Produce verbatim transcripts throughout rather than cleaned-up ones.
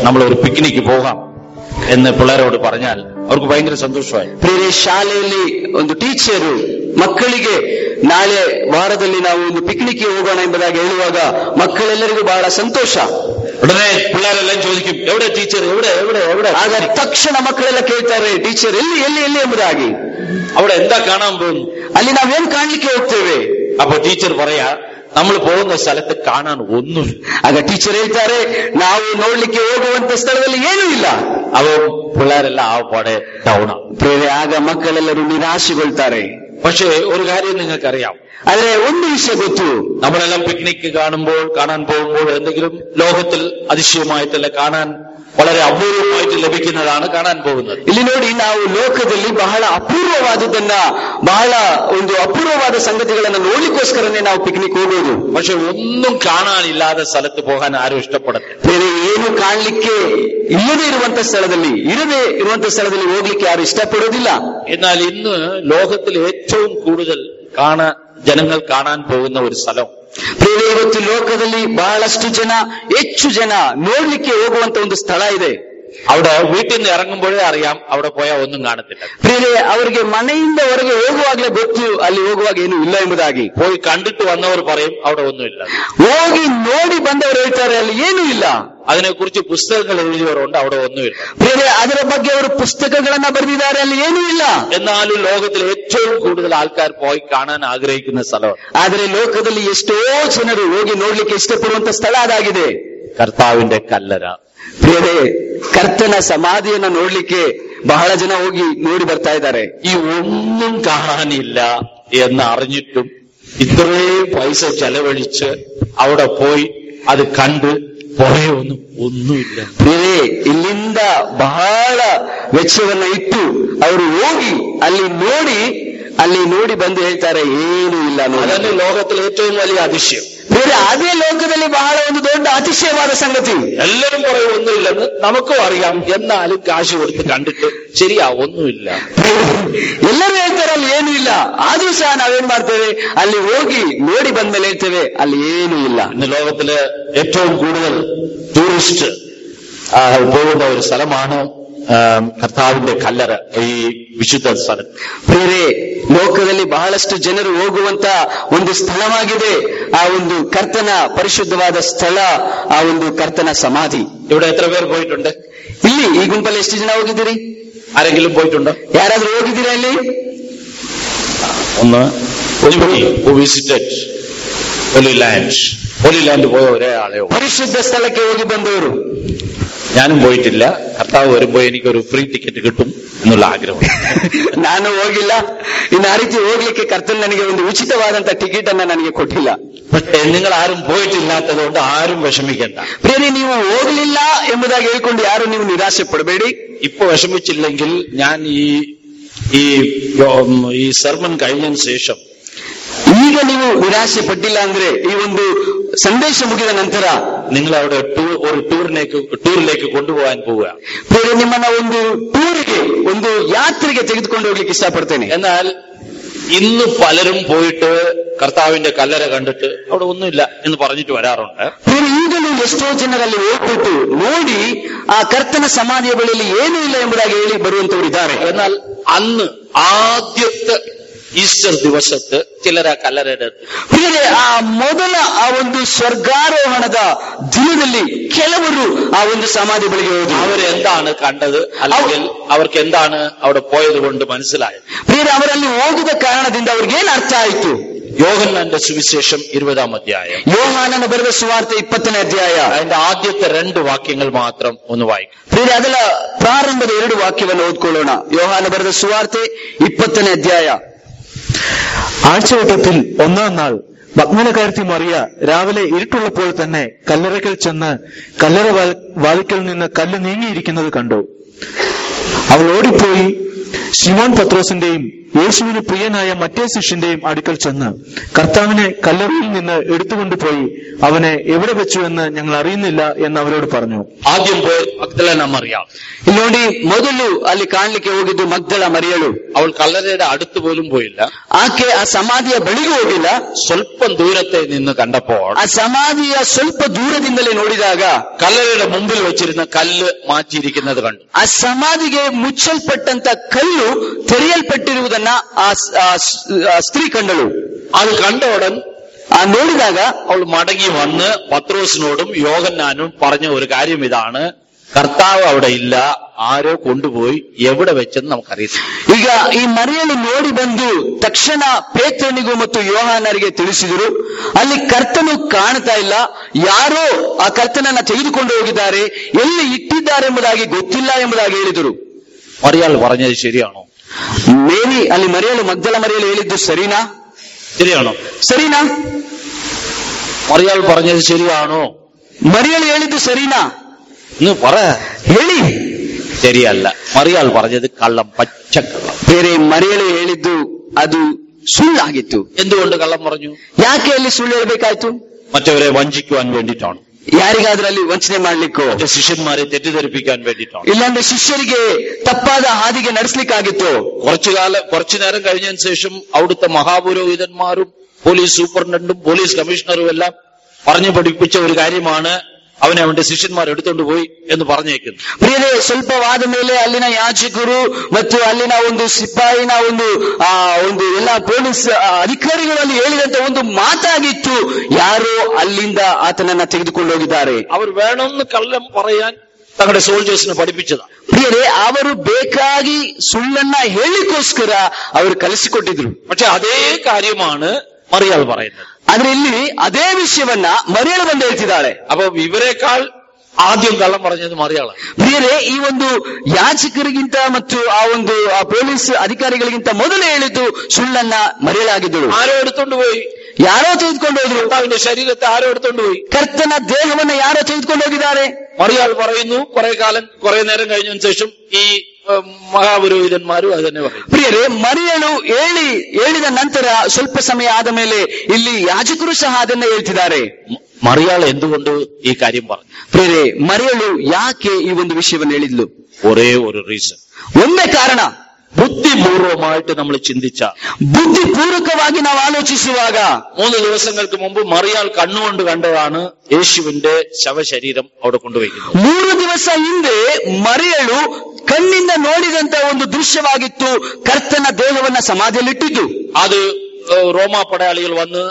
നമ്മൾ ഒരു പിക്നിക്ക് പോകാം എന്ന് പിള്ളേരോട് പറഞ്ഞാൽ അവർക്ക് ഭയങ്കര സന്തോഷമായി. ಬೇರೆ ಶಾಲೆಯಲ್ಲಿ ಒಂದು ಟೀಚರು ಮಕ್ಕಳಿಗೆ ನಾಳೆ ವಾರದಲ್ಲಿ ನಾವು ಒಂದು ಪಿಕ್ನಿಕ್ಗೆ ಹೋಗೋಣ ಎಂಬುದಾಗಿ ಹೇಳುವಾಗ ಮಕ್ಕಳೆಲ್ಲರಿಗೂ ಬಹಳ ಸಂತೋಷ. ഉടനെ പിള്ളേരെല്ലാം ചോദിക്കും, എവിടെ ടീച്ചർ, എവിടെ എവിടെ എവിടെ? ಆಗ ತಕ್ಷಣ ಮಕ್ಕಳೆಲ್ಲ ಕೇಳ್ತಾರೆ, ಟೀಚರ್ ಎಲ್ಲಿ ಎಲ್ಲಿ ಎಲ್ಲಿ ಎಂಬುದಾಗಿ. അവിടെ എന്താ കാണാൻ പോകുന്നു? ಅಲ್ಲಿ ನಾವೇನ್ ಕಾಣ್ಲಿಕ್ಕೆ ಹೋಗ್ತೇವೆ? അപ്പൊ ടീച്ചർ പറയാ, നമ്മൾ പോകുന്ന സ്ഥലത്ത് കാണാൻ ഒന്നും. ಆಗ ಟೀಚರ್ ಹೇಳ್ತಾರೆ, ನಾವು ನೋಡ್ಲಿಕ್ಕೆ ಹೋಗುವಂತ ಸ್ಥಳದಲ್ಲಿ ಏನೂ ಇಲ್ಲ. അപ്പൊ പിള്ളേരെല്ലാം ആ പാടെ ഡൗൺ ആണ്. ಬೇರೆ ಆಗ ಮಕ್ಕಳೆಲ್ಲರೂ ನಿರಾಶೆಗೊಳ್ತಾರೆ. പക്ഷേ ഒരു കാര്യം നിങ്ങൾക്കറിയാം, ಆದ್ರೆ ಒಂದು ವಿಷಯ ಗೊತ್ತು, നമ്മളെല്ലാം പിക്നിക്ക് കാണുമ്പോൾ കാണാൻ പോകുമ്പോൾ എന്തെങ്കിലും ലോകത്തിൽ അതിശയമായിട്ടല്ല കാണാൻ വളരെ അപൂർവമായിട്ട് ലഭിക്കുന്നതാണ് കാണാൻ പോകുന്നത്. ಇಲ್ಲಿ ನೋಡಿ, ನಾವು ಲೋಕದಲ್ಲಿ ಬಹಳ ಅಪೂರ್ವವಾದದನ್ನ, ಬಹಳ ಒಂದು ಅಪೂರ್ವವಾದ ಸಂಗತಿಗಳನ್ನ ನೋಡ್ಲಿಕ್ಕೋಸ್ಕರನೇ ನಾವು ಪಿಕ್ನಿಕ್ ಹೋಗೋದು. പക്ഷെ ഒന്നും കാണാനില്ലാത്ത സ്ഥലത്ത് പോകാൻ ആരും ഇഷ്ടപ്പെടത്തില്ല. ಬೇರೆ ಏನು ಕಾಣ್ಲಿಕ್ಕೆ ಇಲ್ಲದೆ ಇರುವಂತ ಸ್ಥಳದಲ್ಲಿ, ಇರದೆ ಇರುವಂತ ಸ್ಥಳದಲ್ಲಿ ಹೋಗ್ಲಿಕ್ಕೆ ಯಾರು ಇಷ್ಟಪಡೋದಿಲ್ಲ. എന്നാൽ ഇന്ന് ലോകത്തിൽ ഏറ്റവും കൂടുതൽ കാണാൻ ജനങ്ങൾ കാണാൻ പോകുന്ന ഒരു സ്ഥലം, ಬೇರೆ ಇವತ್ತು ಲೋಕದಲ್ಲಿ ಬಹಳಷ್ಟು ಜನ, ಹೆಚ್ಚು ಜನ ನೋಡ್ಲಿಕ್ಕೆ ಹೋಗುವಂತ ಒಂದು ಸ್ಥಳ ಇದೆ. അവിടെ വീട്ടിൽ നിന്ന് ഇറങ്ങുമ്പോഴേ അറിയാം അവിടെ പോയാൽ ഒന്നും കാണത്തില്ല. ಬೇರೆ ಅವರಿಗೆ ಮನೆಯಿಂದ ಹೊರಗೆ ಹೋಗುವಾಗಲೇ ಗೊತ್ತು ಅಲ್ಲಿ ಹೋಗುವಾಗ ಏನು ಇಲ್ಲ ಎಂಬುದಾಗಿ. പോയി കണ്ടിട്ട് വന്നവർ പറയും അവിടെ ഒന്നുമില്ല. ಹೋಗಿ ನೋಡಿ ಬಂದವರು ಹೇಳ್ತಾರೆ ಅಲ್ಲಿ ಏನೂ ಇಲ್ಲ. അതിനെക്കുറിച്ച് പുസ്തകങ്ങൾ എഴുതിയവരുണ്ട്, അവിടെ ഒന്നുമില്ല. ಬೇರೆ ಅದರ ಬಗ್ಗೆ ಅವರು ಪುಸ್ತಕಗಳನ್ನ ಬರೆದಿದ್ದಾರೆ, ಅಲ್ಲಿ ಏನೂ ಇಲ್ಲ. എന്നാലും ലോകത്തിൽ ഏറ്റവും കൂടുതൽ ആൾക്കാർ പോയി കാണാൻ ആഗ്രഹിക്കുന്ന സ്ഥലം, ಆದರೆ ಲೋಕದಲ್ಲಿ ಎಷ್ಟೋ ಜನರು ಹೋಗಿ ನೋಡ್ಲಿಕ್ಕೆ ಇಷ್ಟಪಡುವಂತ ಸ್ಥಳ ಅದಾಗಿದೆ, കർത്താവിന്റെ കല്ലറ. ಬೇರೆ ಕರ್ತನ ಸಮಾಧಿಯನ್ನ ನೋಡ್ಲಿಕ್ಕೆ ಬಹಳ ಜನ ಹೋಗಿ ನೋಡಿ ಬರ್ತಾ ಇದ್ದಾರೆ. ഈ ഒന്നും കാണാനില്ല എന്ന് അറിഞ്ഞിട്ടും ഇത്രയും പൈസ ചെലവഴിച്ച് അവിടെ പോയി അത് കണ്ട് പുറകെ ഒന്നും ഒന്നുമില്ല. ಬೇರೆ ಇಲ್ಲಿಂದ ಬಹಳ ವೆಚ್ಚವನ್ನ ಇಟ್ಟು ಅವರು ಹೋಗಿ ಅಲ್ಲಿ ನೋಡಿ ಅಲ್ಲಿ ನೋಡಿ ಬಂದು ಹೇಳ್ತಾರೆ ಏನೂ ಇಲ್ಲ. അതന്നെ ലോകത്തിൽ ഏറ്റവും വലിയ അതിശയം. ಬೇರೆ ಅದೇ ಲೋಕದಲ್ಲಿ ಬಹಳ ಒಂದು ದೊಡ್ಡ ಅತಿಶಯವಾದ ಸಂಗತಿ. എല്ലാവരും പറയും ഒന്നുമില്ലെന്ന്, നമുക്കും അറിയാം. എന്നാലും കാശ് കൊടുത്ത് കണ്ടിട്ട് ശരിയാ ഒന്നുമില്ല. ಎಲ್ಲರೂ ಹೇಳ್ತಾರೆ ಅಲ್ಲಿ ಏನೂ ಇಲ್ಲ, ಆದ್ರೂ ಸಹ ನಾವೇನ್ ಮಾಡ್ತೇವೆ, ಅಲ್ಲಿ ಹೋಗಿ ನೋಡಿ ಬಂದ್ಮೇಲೆ ಹೇಳ್ತೇವೆ ಅಲ್ಲಿ ಏನೂ ಇಲ್ಲ. ഇന്ന് ലോകത്തില് ഏറ്റവും കൂടുതൽ ടൂറിസ്റ്റ് പോകുന്ന ഒരു സ്ഥലമാണ് കർത്താവിന്റെ കല്ലറ, ഈ വിശുദ്ധ സ്ഥലം. ಬೇರೆ ಲೋಕದಲ್ಲಿ ಬಹಳಷ್ಟು ಜನರು ಹೋಗುವಂತ ಒಂದು ಸ್ಥಳವಾಗಿದೆ ಆ ಒಂದು ಕರ್ತನ ಪರಿಶುದ್ಧವಾದ ಸ್ಥಳ, ಆ ಒಂದು ಕರ್ತನ ಸಮಾಧಿ. ഇവിടെ എത്ര പേർ പോയിട്ടുണ്ട്? ಇಲ್ಲಿ ಈ ಗುಂಪಲ್ಲಿ ಎಷ್ಟು ಜನ ಹೋಗಿದ್ದೀರಿ? ആരെങ്കിലും പോയിട്ടുണ്ടോ? ಯಾರಾದ್ರೂ ಹೋಗಿದ್ದೀರಾ ಇಲ್ಲಿ? ഒന്ന് visited holy land. Holy land പോയ ഒരേ ആളെയോ? ಪರಿಶುದ್ಧ ಸ್ಥಳಕ್ಕೆ ಹೋಗಿ ಬಂದವರು. ഞാനും പോയിട്ടില്ല. കർത്താവ് വരുമ്പോ എനിക്കൊരു ഫ്രീ ടിക്കറ്റ് കിട്ടും എന്നുള്ള ആഗ്രഹം. ನಾನು ಹೋಗಿಲ್ಲ, ಇನ್ನು ಆ ರೀತಿ ಹೋಗ್ಲಿಕ್ಕೆ ಕರ್ತನ್ ನನಗೆ ಒಂದು ಉಚಿತವಾದಂತ ಟಿಕೆಟ್ ಅನ್ನ ನನಗೆ ಕೊಟ್ಟಿಲ್ಲ. പക്ഷേ നിങ്ങൾ ആരും പോയിട്ടില്ലാത്തത് കൊണ്ട് ആരും വിഷമിക്കണ്ട. ಬೇರೆ ನೀವು ಹೋಗ್ಲಿಲ್ಲ ಎಂಬುದಾಗಿ ಹೇಳ್ಕೊಂಡು ಯಾರು ನೀವು ನಿರಾಶೆ ಪಡಬೇಡಿ. ഇപ്പൊ വിഷമിച്ചില്ലെങ്കിൽ ഞാൻ ഈ ഈ ഈ സർമൺ കഴിഞ്ഞതിന് ശേഷം, ಈಗ ನೀವು ನಿರಾಶೆ ಪಟ್ಟಿಲ್ಲ ಅಂದ್ರೆ ಈ ಒಂದು ಸಂದೇಶ ಮುಗಿದ ನಂತರ നിങ്ങൾ അവിടെ ഒരു ടൂറിലേക്ക് ടൂറിലേക്ക് കൊണ്ടുപോകാൻ പോവുക. ಬೇರೆ ನಿಮ್ಮನ್ನ ಒಂದು ಟೂರಿಗೆ, ಒಂದು ಯಾತ್ರೆಗೆ ತೆಗೆದುಕೊಂಡು ಹೋಗ್ಲಿಕ್ಕೆ ಇಷ್ಟಪಡ್ತೇನೆ. എന്നാൽ ഇന്ന് പലരും പോയിട്ട് കർത്താവിന്റെ കല്ലറ കണ്ടിട്ട് അവിടെ ഒന്നുമില്ല എന്ന് പറഞ്ഞിട്ട് വരാറുണ്ട്. ಬೇರೆ ಈಗಲೂ ಎಷ್ಟೋ ಜನರಲ್ಲಿ ಹೋಗ್ಬಿಟ್ಟು ನೋಡಿ ಆ ಕರ್ತನ ಸಮಾಧಿಯ ಬಳಿಯಲ್ಲಿ ಏನೂ ಇಲ್ಲ ಎಂಬುದಾಗಿ ಹೇಳಿ ಬರುವಂತವರು ಇದ್ದಾರೆ. എന്നാൽ അന്ന് ആദ്യത്തെ ഈസ്റ്റർ ദിവസത്ത് ചിലർ ആ കല്ലറയുടെ ಬೇರೆ ಆ ಮೊದಲ ಆ ಒಂದು ಸ್ವರ್ಗಾರೋಹಣದ ದಿನದಲ್ಲಿ ಕೆಲವರು ಆ ಒಂದು ಸಮಾಧಿ ಬಳಿಗೆ ಹೋದ್ರು. അവരെന്താണ് കണ്ടത്, അല്ലെങ്കിൽ അവർക്ക് എന്താണ് അവിടെ പോയത് കൊണ്ട് മനസ്സിലായത്? ಬೇರೆ ಅವರಲ್ಲಿ ಹೋಗಿದ ಕಾರಣದಿಂದ ಅವ್ರಿಗೆ ಏನ್ ಅರ್ಥ ಆಯ್ತು? യോഹന്നാന്റെ സുവിശേഷം ഇരുപതാം അധ്യായം, ಯೋಹಾನನ ಬರೆದ ಸುವಾರ್ತೆ ಇಪ್ಪತ್ತನೇ ಅಧ್ಯಾಯ, അതിന്റെ ആദ്യത്തെ രണ്ട് വാക്യങ്ങൾ മാത്രം ഒന്ന് വായിക്കും. ಬೇರೆ ಅದರ ಪ್ರಾರಂಭದ ಎರಡು ವಾಕ್ಯವನ್ನು ಓದ್ಕೊಳ್ಳೋಣ. ಯೋಹಾನ ಬರೆದ ಸುವಾರ್ತೆ ಇಪ್ಪತ್ತನೇ ಅಧ್ಯಾಯ. ആഴ്ചവട്ടത്തിൽ ഒന്നാം നാൾ മഗ്ദലക്കാരത്തി മറിയ രാവിലെ ഇരുട്ടുള്ളപ്പോൾ തന്നെ കല്ലറയ്ക്കൽ ചെന്ന് കല്ലറ വാതിൽക്കൽ നിന്ന് കല്ല് നീങ്ങിയിരിക്കുന്നത് കണ്ടു. അവൾ ഓടിപ്പോയി ശിമോൻ പത്രോസിന്റെയും യേശുവിന് പ്രിയനായ മറ്റേ ശിഷ്യന്റെയും അടുക്കൽ ചെന്ന് കർത്താവിനെ കല്ലറയിൽ നിന്ന് എടുത്തുകൊണ്ടുപോയി അവനെ എവിടെ വെച്ചു എന്ന് ഞങ്ങൾ അറിയുന്നില്ല എന്ന് അവരോട് പറഞ്ഞു. ಆದ್ಯಂ പോയി മഗ്ദലന മറിയാം. ಇಲ್ಲಿ ನೋಡಿ, ಮೊದಲು ಅಲ್ಲಿ ಕಾಣ್ಲಿಕ್ಕೆ ಹೋಗಿದ್ದು ಮಗ್ದಲ ಮರಿಯಳು. ಅವಳು ಕಲ್ಲರೆയുടെ അടുത്ത് പോലും പോയില്ല. ಆಕೆ ಆ ಸಮಾಧಿಯ ಬಳಿಗೂ ಹೋಗಿಲ್ಲ. ಸ್ವಲ್ಪ ದೂರത്തെ നിന്ന് കണ്ടപ്പോൾ ಆ ಸಮಾಧಿಯ ಸ್ವಲ್ಪ ದೂರದಿಂದಲೇ ನೋಡಿದಾಗ കല്ലറയുടെ മുമ്പിൽ വെച്ചിരുന്ന കല്ല് മാറ്റിയിരിക്കുന്നത് കണ്ടു. ಆ ಸಮಾಧಿಗೆ ಮುಚ್ಚಲ್ಪಟ್ಟಂತ ಕಲ್ಲು ತೆರೆಯಲ್ಪಟ್ಟಿರುವುದನ್ನ ಆ ಸ್ತ್ರೀ ಕಂಡಳು. അത് കണ്ട ഉടൻ ആ ನೋಡಿದಾಗ അവൾ മടങ്ങി വന്ന് പത്രോസിനോടും യോഹന്നാനും പറഞ്ഞ ഒരു കാര്യം ഇതാണ്: കർത്താവ് അവിടെ ഇല്ല, ആരോ കൊണ്ടുപോയി, എവിടെ വെച്ചെന്ന് നമുക്കറിയില്ല. ಈಗ ಈ ಮರಿಯಳು ನೋಡಿ ಬಂದು ತಕ್ಷಣ ಪೇತ್ರನಿಗೂ ಮತ್ತು ಯೋಹಾನರಿಗೆ ತಿಳಿಸಿದರು, ಅಲ್ಲಿ ಕರ್ತನು ಕಾಣ್ತಾ ಇಲ್ಲ, ಯಾರೋ ಆ ಕರ್ತನನ್ನ ತೆಗೆದುಕೊಂಡು ಹೋಗಿದ್ದಾರೆ, ಎಲ್ಲಿ ಇಟ್ಟಿದ್ದಾರೆ ಎಂಬುದಾಗಿ ಗೊತ್ತಿಲ್ಲ ಎಂಬುದಾಗಿ ಹೇಳಿದರು. മറിയാൾ പറഞ്ഞത് ശരിയാണോ? ಮೇರಿ ಅಲ್ಲಿ ಮರಿಯಳು ಮಗ್ದಲ ಮರಿಯಳು ಹೇಳಿದ್ದು ಸರಿನಾ? ശരിയാണോ? ಸರಿನಾ? മറിയാൾ പറഞ്ഞത് ശരിയാണോ? ಮರಿಯಳು ಹೇಳಿದ್ದು ಸರಿನಾ? ഇന്ന് പറ. ಹೇಳಿ. ശരിയല്ല. മറിയാൾ പറഞ്ഞത് കള്ളം, പച്ചക്കള്ളം. ಬೇರೆ ಮರಿಯಳು ಹೇಳಿದ್ದು ಅದು ಸುಳ್ಳಾಗಿತ್ತು. എന്തുകൊണ്ട് കള്ളം പറഞ്ഞു? ಯಾಕೆ ಅಲ್ಲಿ ಸುಳ್ಳು ಹೇಳಬೇಕಾಯ್ತು? മറ്റവരെ വഞ്ചിക്കുവാൻ വേണ്ടിയിട്ടാണ്. ಯಾರಿಗಾದ್ರೂ ಅಲ್ಲಿ ವಂಚನೆ ಮಾಡ್ಲಿಕ್ಕೋ, ശിഷ്യന്മാരെ തെറ്റിദ്ധരിപ്പിക്കാൻ വേണ്ടിയിട്ടാണ്. ಇಲ್ಲಾಂದ್ರೆ ಶಿಷ್ಯರಿಗೆ ತಪ್ಪಾದ ಹಾದಿಗೆ ನಡೆಸಲಿಕ್ಕಾಗಿತ್ತು. കുറച്ചു കാലം കുറച്ചു നേരം കഴിഞ്ഞതിന് ശേഷം അവിടുത്തെ മഹാപുരോഹിതന്മാരും പോലീസ് സൂപ്രണ്ടും പോലീസ് കമ്മീഷണറും എല്ലാം പറഞ്ഞു പഠിപ്പിച്ച ഒരു കാര്യമാണ് അവനെ അവന്റെ ശിഷ്യന്മാർ എടുത്തുകൊണ്ട് പോയി എന്ന് പറഞ്ഞേക്കുന്നു. ಪ್ರಿಯರೇ, ಸ್ವಲ್ಪವಾದ ಮೇಲೆ ಅಲ್ಲಿನ ಯಾಜಕರು ಮತ್ತು ಅಲ್ಲಿನ ಒಂದು ಸಿಪಾಯಿನ ಒಂದು ಆ ಒಂದು ಎಲ್ಲ ಪೊಲೀಸ್ ಅಧಿಕಾರಿಗಳಲ್ಲಿ ಹೇಳಿದಂತ ಒಂದು ಮಾತಾಗಿತ್ತು, ಯಾರೋ ಅಲ್ಲಿಂದ ಆತನನ್ನ ತೆಗೆದುಕೊಂಡು ಹೋಗಿದ್ದಾರೆ. അവർ വേണമെന്ന് കള്ളം പറയാൻ തങ്ങളുടെ സോൾജേഴ്സിനെ പഠിപ്പിച്ചതാണ്. ಪ್ರಿಯರೇ, ಅವರು ಬೇಕಾಗಿ ಸುಳ್ಳನ್ನ ಹೇಳಿಕೋಸ್ಕರ ಅವರು ಕಲಿಸಿಕೊಟ್ಟಿದ್ರು. പക്ഷെ അതേ കാര്യമാണ് മറിയാൾ പറയുന്നത്. ಆದ್ರೆ ಇಲ್ಲಿ ಅದೇ ವಿಷಯವನ್ನ ಮರಿಯಳು ಬಂದು ಹೇಳ್ತಿದ್ದಾಳೆ. അപ്പൊ ഇവരെക്കാൾ ആദ്യം കള്ളം പറഞ്ഞത് മറിയാളാണ്. ಪ್ರಿಯರೇ, ಈ ಒಂದು ಯಾಜಕರಿಗಿಂತ ಮತ್ತು ಆ ಒಂದು ಆ ಪೊಲೀಸ್ ಅಧಿಕಾರಿಗಳಿಗಿಂತ ಮೊದಲು ಹೇಳಿದ್ದು ಸುಳ್ಳನ್ನ ಮರೆಯಲಾಗಿದ್ದಳು. ആരോ എടുത്തോണ്ട് പോയി? ಯಾರೋ ತೆಗೆದುಕೊಂಡು ಹೋದ್ರು. കർത്താവിന്റെ ശരീരത്തെ ആരോ എടുത്തോണ്ട് പോയി? ಕರ್ತನ ದೇಹವನ್ನ ಯಾರೋ ತೆಗೆದುಕೊಂಡು ಹೋಗಿದ್ದಾರೆ. മറിയാൾ പറയുന്നു, കുറെ കാലം കുറെ നേരം കഴിഞ്ഞതിന് ശേഷം ഈ ಮಹಾಪುರೋಹಿತന്മാരും ಅದು തന്നെ പറയും. ಪ್ರಿಯರೇ, ಮರಿಯಳು ಹೇಳಿ ಹೇಳಿದ ನಂತರ ಸ್ವಲ್ಪ ಸಮಯ ಆದ ಮೇಲೆ ಇಲ್ಲಿ ಯಾಜಕರು ಸಹ ಅದನ್ನ ಹೇಳ್ತಿದ್ದಾರೆ. മറിയാൾ എന്തുകൊണ്ട് ಈ കാര്യം പറഞ്ഞു? ಪ್ರಿಯರೇ, ಮರಿಯಳು ಯಾಕೆ ಈ ಒಂದು ವಿಷಯವನ್ನು ಹೇಳಿದ್ಲು? ഒരേ ഒരു റീസൺ, ಒಂದೇ ಕಾರಣ. ബുദ്ധിപൂർവമായിട്ട് നമ്മൾ ചിന്തിച്ച, ബുദ്ധിപൂർവകವಾಗಿ ನಾವು ಆಲೋಚಿಸುವಾಗ, മൂന്ന് ദിവസങ്ങൾക്ക് മുമ്പ് മറിയാൾ കണ്ണുകൊണ്ട് കണ്ടതാണ് യേശുവിന്റെ ശവശരീരം അവിടെ കൊണ്ടുവയ്ക്കുന്നത്. ಮೂರು ದಿವಸ ಹಿಂದೆ ಮರಿಯಳು ಕಣ್ಣಿಂದ ನೋಡಿದಂತ ಒಂದು ದೃಶ್ಯವಾಗಿತ್ತು, ಕರ್ತನ ದೇಹವನ್ನ ಸಮಾಧಿಯಲ್ಲಿಟ್ಟಿದ್ದು. അത് റോമാ പടയാളികൾ വന്ന്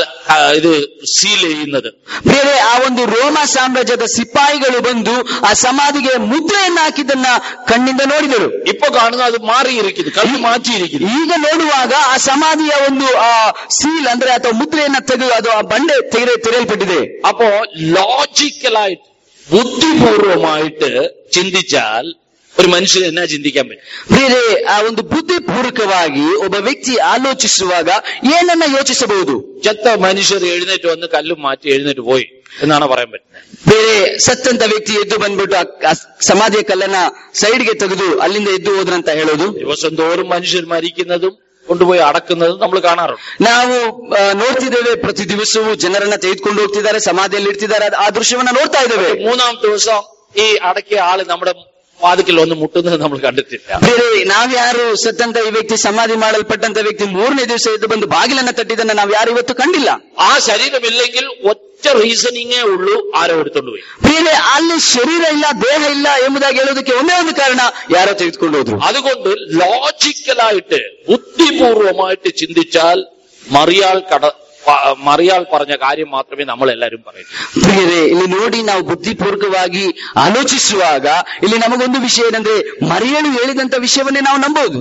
ഇത് ಸೀಲ್ ചെയ്യുന്നത്. ಬೇರೆ ಆ ಒಂದು ರೋಮ ಸಾಮ್ರಾಜ್ಯದ ಸಿಪಾಯಿಗಳು ಬಂದು ಆ ಸಮಾಧಿಗೆ ಮುದ್ರೆಯನ್ನು ಹಾಕಿದ್ದನ್ನ ಕಣ್ಣಿಂದ ನೋಡಿದರು. ಇಪ್ಪ ಕಾಣುವ ಅದು ಮಾರಿയിരിക്കുന്നു, ಕಲ್ಲು ಮಾಚಿയിരിക്കുന്നു. ಈಗ ನೋಡುವಾಗ ಆ ಸಮಾಧಿಯ ಒಂದು ಆ ಸೀಲ್ ಅಂದ್ರೆ ಅಥವಾ ಮುದ್ರೆಯನ್ನ ತೆಗೆದು ಅದು ಆ ಬಂಡೆ ತೆಗೆದು ತೆರೆಯಲ್ಪಟ್ಟಿದೆ. അപ്പോ ലോജിക്കലായിട്ട് ബുദ്ധിപൂർവമായിട്ട് ചിന്തിച്ചാൽ ഒരു മനുഷ്യന് എന്നാ ചിന്തിക്കാൻ പറ്റും? ಬೇರೆ ಆ ಒಂದು ಬುದ್ಧಿಪೂರ್ವಕವಾಗಿ ಒಬ್ಬ ವ್ಯಕ್ತಿ ಆಲೋಚಿಸುವಾಗ ಏನನ್ನ ಯೋಚಿಸಬಹುದು? ചത്ത മനുഷ്യർ എഴുന്നേറ്റ് വന്ന് കല്ലും മാറ്റി എഴുന്നേറ്റ് പോയി എന്നാണ് പറയാൻ പറ്റുന്നത്. ಬೇರೆ ಸತ್ತಂತ ವ್ಯಕ್ತಿ ಎದ್ದು ಬಂದ್ಬಿಟ್ಟು ಆ ಸಮಾಧಿಯ ಕಲ್ಲನ್ನ ಸೈಡ್ಗೆ ತೆಗೆದು ಅಲ್ಲಿಂದ ಎದ್ದು ಹೋದ್ರಂತ ಹೇಳೋದು? ദിവസം തോറും മനുഷ്യർ മരിക്കുന്നതും കൊണ്ടുപോയി അടക്കുന്നതും നമ്മൾ കാണാറുണ്ട്. ನಾವು ನೋಡ್ತಿದ್ದೇವೆ, ಪ್ರತಿ ದಿವಸವೂ ಜನರನ್ನ ತೆಗೆದುಕೊಂಡು ಹೋಗ್ತಿದ್ದಾರೆ, ಸಮಾಧಿಯಲ್ಲಿ ಇಡ್ತಿದ್ದಾರೆ, ಆ ದೃಶ್ಯವನ್ನ ನೋಡ್ತಾ ಇದ್ದೇವೆ. മൂന്നാം ദിവസം ഈ അടക്കിയ ആള് നമ്മുടെ വാതിക്കൽ ഒന്ന് മുട്ടുന്നത് നമ്മൾ കണ്ടിട്ടില്ല. ಬೇರೆ ನಾವ್ಯಾರು ಸತ್ತಂತ ಈ ವ್ಯಕ್ತಿ ಸಮಾಧಿ ಮಾಡಲ್ಪಟ್ಟಂತ ವ್ಯಕ್ತಿ ಮೂರನೇ ದಿವಸ ಎದ್ದು ಬಂದು ಬಾಗಿಲನ್ನ ತಟ್ಟಿದ್ದನ್ನ ನಾವ್ ಯಾರು ಇವತ್ತು ಕಂಡಿಲ್ಲ. ആ ശരീരമില്ലെങ്കിൽ ഒറ്റ റീസണിങ്ങേ ഉള്ളൂ, ആരോ എടുത്തോണ്ട് പോയി. ಬೇರೆ ಅಲ್ಲಿ ಶರೀರ ಇಲ್ಲ, ದೇಹ ಇಲ್ಲ ಎಂಬುದಾಗಿ ಹೇಳೋದಕ್ಕೆ ಒಂದೇ ಒಂದು ಕಾರಣ, ಯಾರೋ ತೆಗೆದುಕೊಂಡು ಹೋದ್ರು. അതുകൊണ്ട് ലോജിക്കലായിട്ട് ബുദ്ധിപൂർവമായിട്ട് ചിന്തിച്ചാൽ മറിയാൾ കട മറിയാൾ പറഞ്ഞ കാര്യം മാത്രമേ നമ്മൾ എല്ലാവരും പറയൂ. ಪ್ರಿಯರೇ, ಇಲ್ಲಿ ನೋಡಿ, ನಾವು ಬುದ್ಧಿಪೂರ್ವಕವಾಗಿ ಆಲೋಚಿಸುವಾಗ ಇಲ್ಲಿ ನಮಗೊಂದು ವಿಷಯ ಏನಂದ್ರೆ, ಮರಿಯಳು ಹೇಳಿದಂತ ವಿಷಯವನ್ನೇ ನಾವು ನಂಬಹುದು.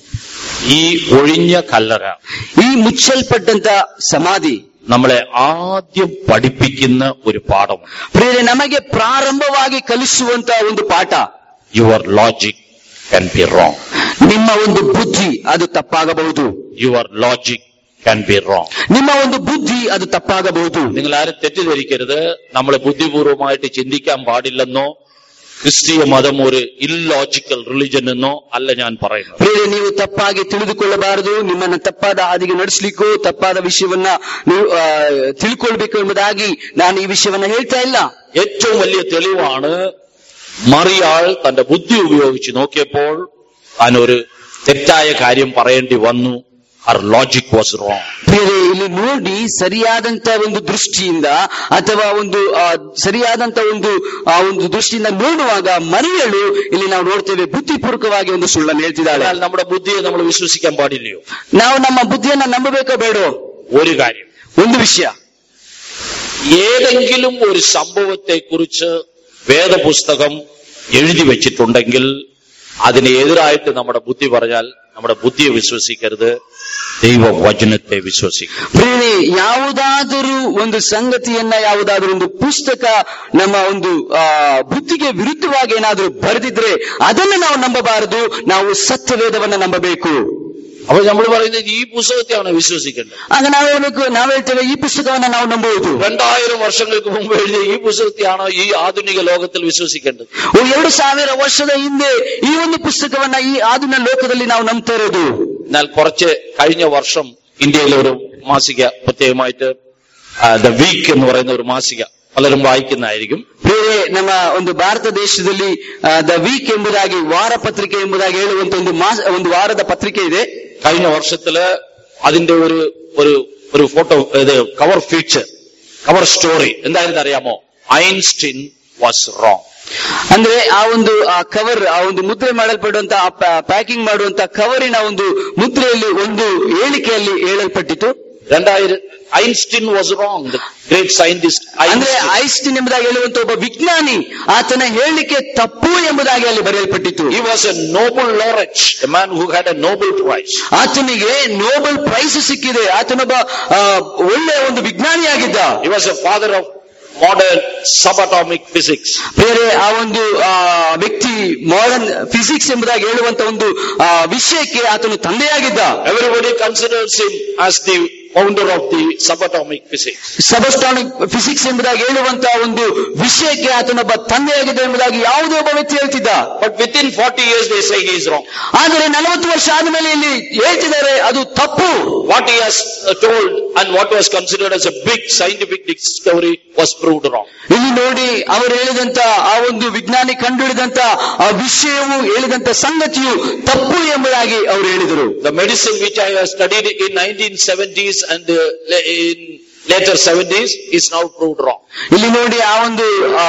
ഈ ഒഴിഞ്ഞ കല്ലറ, ಈ ಮುಚ್ಚಲ್ಪಟ್ಟಂತ ಸಮಾಧಿ നമ്മളെ ആദ്യം പഠിപ്പിക്കുന്ന ഒരു പാഠമാണ്. ಪ್ರಿಯರೇ, ನಮಗೆ ಪ್ರಾರಂಭವಾಗಿ ಕಲಿಸುವಂತ ಒಂದು ಪಾಠ, your logic can be wrong. ನಿಮ್ಮ ಒಂದು ಬುದ್ಧಿ ಅದು ತಪ್ಪಾಗಬಹುದು. Your logic can be wrong. ನಿಮ್ಮ ಒಂದು ബുദ്ധി ಅದು ತಪ್ಪಾಗಬಹುದು. നിങ്ങൾ ആരും തെറ്റിദ്ധരിക്കരുത്, നമ്മൾ ബുദ്ധിപൂർവമായിട്ട് ചിന്തിക്കാൻ പാടില്ലെന്നോ ക്രിസ്തീയ മതം ഒരു ഇല്ലോജിക്കൽ റിലിജൻ എന്നോ അല്ല ഞാൻ പറയുന്നത്. ಪ್ರಿಯರೇ, ನೀವು ತಪ್ಪಾಗಿ ತಿಳಿದುಕೊಳ್ಳಬಾರದು. ನಿಮ್ಮನ್ನ ತಪ್ಪಾದ ಹಾದಿಗೆ ನಡೆಸಲಿಕ್ಕೂ ತಪ್ಪಾದ ವಿಷಯವನ್ನ ನೀವು ತಿಳ್ಕೊಳ್ಬೇಕು ಎಂಬುದಾಗಿ ನಾನು ಈ ವಿಷಯವನ್ನ ಹೇಳ್ತಾ ಇಲ್ಲ. ഏറ്റവും വലിയ തെളിവാണ് മറിയാൾ തന്റെ ബുദ്ധി ഉപയോഗിച്ച് നോക്കിയപ്പോൾ താൻ ഒരു തെറ്റായ കാര്യം പറയേണ്ടി വന്നു. Her logic was wrong. ಪ್ರಿಯರೇ, ಇಲ್ಲಿ ನೋಡಿ ಸರಿಯಾದಂತ ಒಂದು ದೃಷ್ಟಿಯಿಂದ ಅಥವಾ ಒಂದು ಸರಿಯಾದಂತ ಒಂದು ಆ ಒಂದು ದೃಷ್ಟಿಯಿಂದ ನೋಡುವಾಗ ಮರಿಯಳು ಇಲ್ಲಿ ನಾವು ನೋಡ್ತೇವೆ ಬುದ್ಧಿಪೂರ್ವಕವಾಗಿ ಒಂದು ಸುಳ್ಳನ್ನು ಹೇಳ್ತಿದ್ದಾಳೆ. നമ്മുടെ ബുദ്ധിയെ നമ്മൾ വിശ്വസിക്കാൻ പാടില്ലയോ? ನಾವು ನಮ್ಮ ಬುದ್ಧಿಯನ್ನ ನಂಬಬೇಕೋ ಬೇಡೋ? ഒരു കാര്യം, ಒಂದು ವಿಷಯ, ഏതെങ്കിലും ഒരു സംഭവത്തെ കുറിച്ച് വേദപുസ്തകം എഴുതി വെച്ചിട്ടുണ്ടെങ്കിൽ അതിന് എതിരായിട്ട് നമ്മുടെ ബുദ്ധി പറഞ്ഞാൽ നമ്മുടെ ബുദ്ധിയെ വിശ്വസിക്കരുത്, ദൈവവചനത്തെ വിശ്വസിക്കും. ಪ್ರಿಯರೇ, ಯಾವುದಾದರೂ ಒಂದು ಸಂಗತಿಯನ್ನ ಯಾವುದಾದ್ರೂ ಒಂದು ಪುಸ್ತಕ ನಮ್ಮ ಒಂದು ಆ ಬುದ್ಧಿಗೆ ವಿರುದ್ಧವಾಗಿ ಏನಾದರೂ ಬರೆದಿದ್ರೆ ಅದನ್ನು ನಾವು ನಂಬಬಾರದು, ನಾವು ಸತ್ಯವೇದವನ್ನ ನಂಬಬೇಕು. അപ്പൊ നമ്മൾ പറയുന്നത് ഈ പുസ്തകത്തെയാണ് വിശ്വസിക്കേണ്ടത്. ಆಗ ನಾವು ಹೇಳಬೇಕು, ನಾವು ಹೇಳ್ತೇವೆ ಈ ಪುಸ್ತಕವನ್ನ ನಾವು ನಂಬಬಹುದು. രണ്ടായിരം വർഷങ്ങൾക്ക് മുമ്പ് എഴുതിയ ഈ പുസ്തകത്തെയാണോ ഈ ആധുനിക ലോകത്തിൽ വിശ്വസിക്കേണ്ടത്? ಎರಡು ಸಾವಿರ ವರ್ಷದ ಹಿಂದೆ ಈ ಒಂದು ಪುಸ್ತಕವನ್ನ ಈ ಆಧುನಿಕ ಲೋಕದಲ್ಲಿ ನಾವು ನಂಬ್ತಾ ಇರೋದು. എന്നാൽ കുറച്ച് കഴിഞ്ഞ വർഷം ഇന്ത്യയിലെ ഒരു മാസിക, പ്രത്യേകമായിട്ട് ദ വീക്ക് എന്ന് പറയുന്ന ഒരു മാസിക പലരും വായിക്കുന്നതായിരിക്കും. ಬೇರೆ ನಮ್ಮ ಒಂದು ಭಾರತ ದೇಶದಲ್ಲಿ ದ ವೀಕ್ ಎಂಬುದಾಗಿ ವಾರ ಪತ್ರಿಕೆ ಎಂಬುದಾಗಿ ಹೇಳುವಂತ ಒಂದು ಮಾಸ ಒಂದು ವಾರದ ಪತ್ರಿಕೆ ಇದೆ. കഴിഞ്ഞ വർഷത്തില് അതിന്റെ ഒരു ഒരു ഒരു ഫോട്ടോ, ഇത് കവർ ഫീച്ചർ, കവർ സ്റ്റോറി എന്തായിരുന്നു അറിയാമോ? Einstein was wrong. ಅಂದ್ರೆ ಆ ಒಂದು ಆ ಕವರ್, ಆ ಒಂದು ಮುದ್ರೆ ಮಾಡಲ್ಪಡುವಂತ ಪ್ಯಾಕಿಂಗ್ ಮಾಡುವಂತ ಕವರಿನ ಒಂದು ಮುದ್ರೆಯಲ್ಲಿ ಒಂದು ಹೇಳಿಕೆಯಲ್ಲಿ ಹೇಳಲ್ಪಟ್ಟಿತು, രണ്ടായിരം Einstein was wrong, the great scientist. ಅಂದ್ರೆ ಐನ್ಸ್ಟೀನ್ ಎಂಬುದಾಗಿ ಹೇಳುವಂತ ಒಬ್ಬ ವಿಜ್ಞಾನಿ, ಆತನ ಹೇಳಿಕೆ ತಪ್ಪು ಎಂಬುದಾಗಿ ಅಲ್ಲಿ ಬರೆಯಲ್ಪಟ್ಟಿತು. He was a Nobel laureate, a man who had a Nobel prize. ಆತನಿಗೆ ನೋಬೆಲ್ ಪ್ರೈಸ್ ಸಿಕ್ಕಿದೆ. ಆತನೊಬ್ಬ ಒಳ್ಳೆಯ ಒಂದು ವಿಜ್ಞಾನಿಯಾಗಿದ್ದ. He was a father of modern subatomic physics. ಬೇರೆ ಆ ಒಂದು ವ್ಯಕ್ತಿ ಮಾಡರ್ನ್ ಫಿಸಿಕ್ಸ್ ಎಂಬುದಾಗಿ ಹೇಳುವಂತ ಒಂದು ವಿಷಯಕ್ಕೆ ಆತನು ತಂದೆಯಾಗಿದ್ದ. Everybody considers him as the founder of the subatomic physics. Subatomic physics ಎಂಬುದಾಗಿ ಹೇಳುವಂತಹ ಒಂದು ವಿಷಯಕ್ಕೆ ಆತನೊಬ್ಬ ತಂದೆಯಾಗಿದ್ದ ಎಂಬುದಾಗಿ ಯಾವುದೇ ಒಬ್ಬ ವ್ಯಕ್ತಿ ಹೇಳ್ತಿದ್ದ. But within forty years they say he is wrong. ಆದರೆ ನಲವತ್ತು ವರ್ಷ ಆದ್ಮೇಲೆ ಇಲ್ಲಿ ಹೇಳ್ತಿದ್ದಾರೆ ಅದು ತಪ್ಪು. What he has told and what was considered as a big scientific discovery was proved wrong. ಇಲ್ಲಿ ನೋಡಿ, ಅವರು ಹೇಳಿದಂತ ಆ ಒಂದು ವಿಜ್ಞಾನಿ ಕಂಡುಹಿಡಿದಂತ ಆ ವಿಷಯವು ಹೇಳಿದಂತ ಸಂಗತಿಯು ತಪ್ಪು ಎಂಬುದಾಗಿ ಅವರು ಹೇಳಿದರು. The medicine which I have studied in nineteen seventies and uh, in later seventies is now proved wrong. ಇಲ್ಲಿ ನೋಡಿ, ಆ ಒಂದು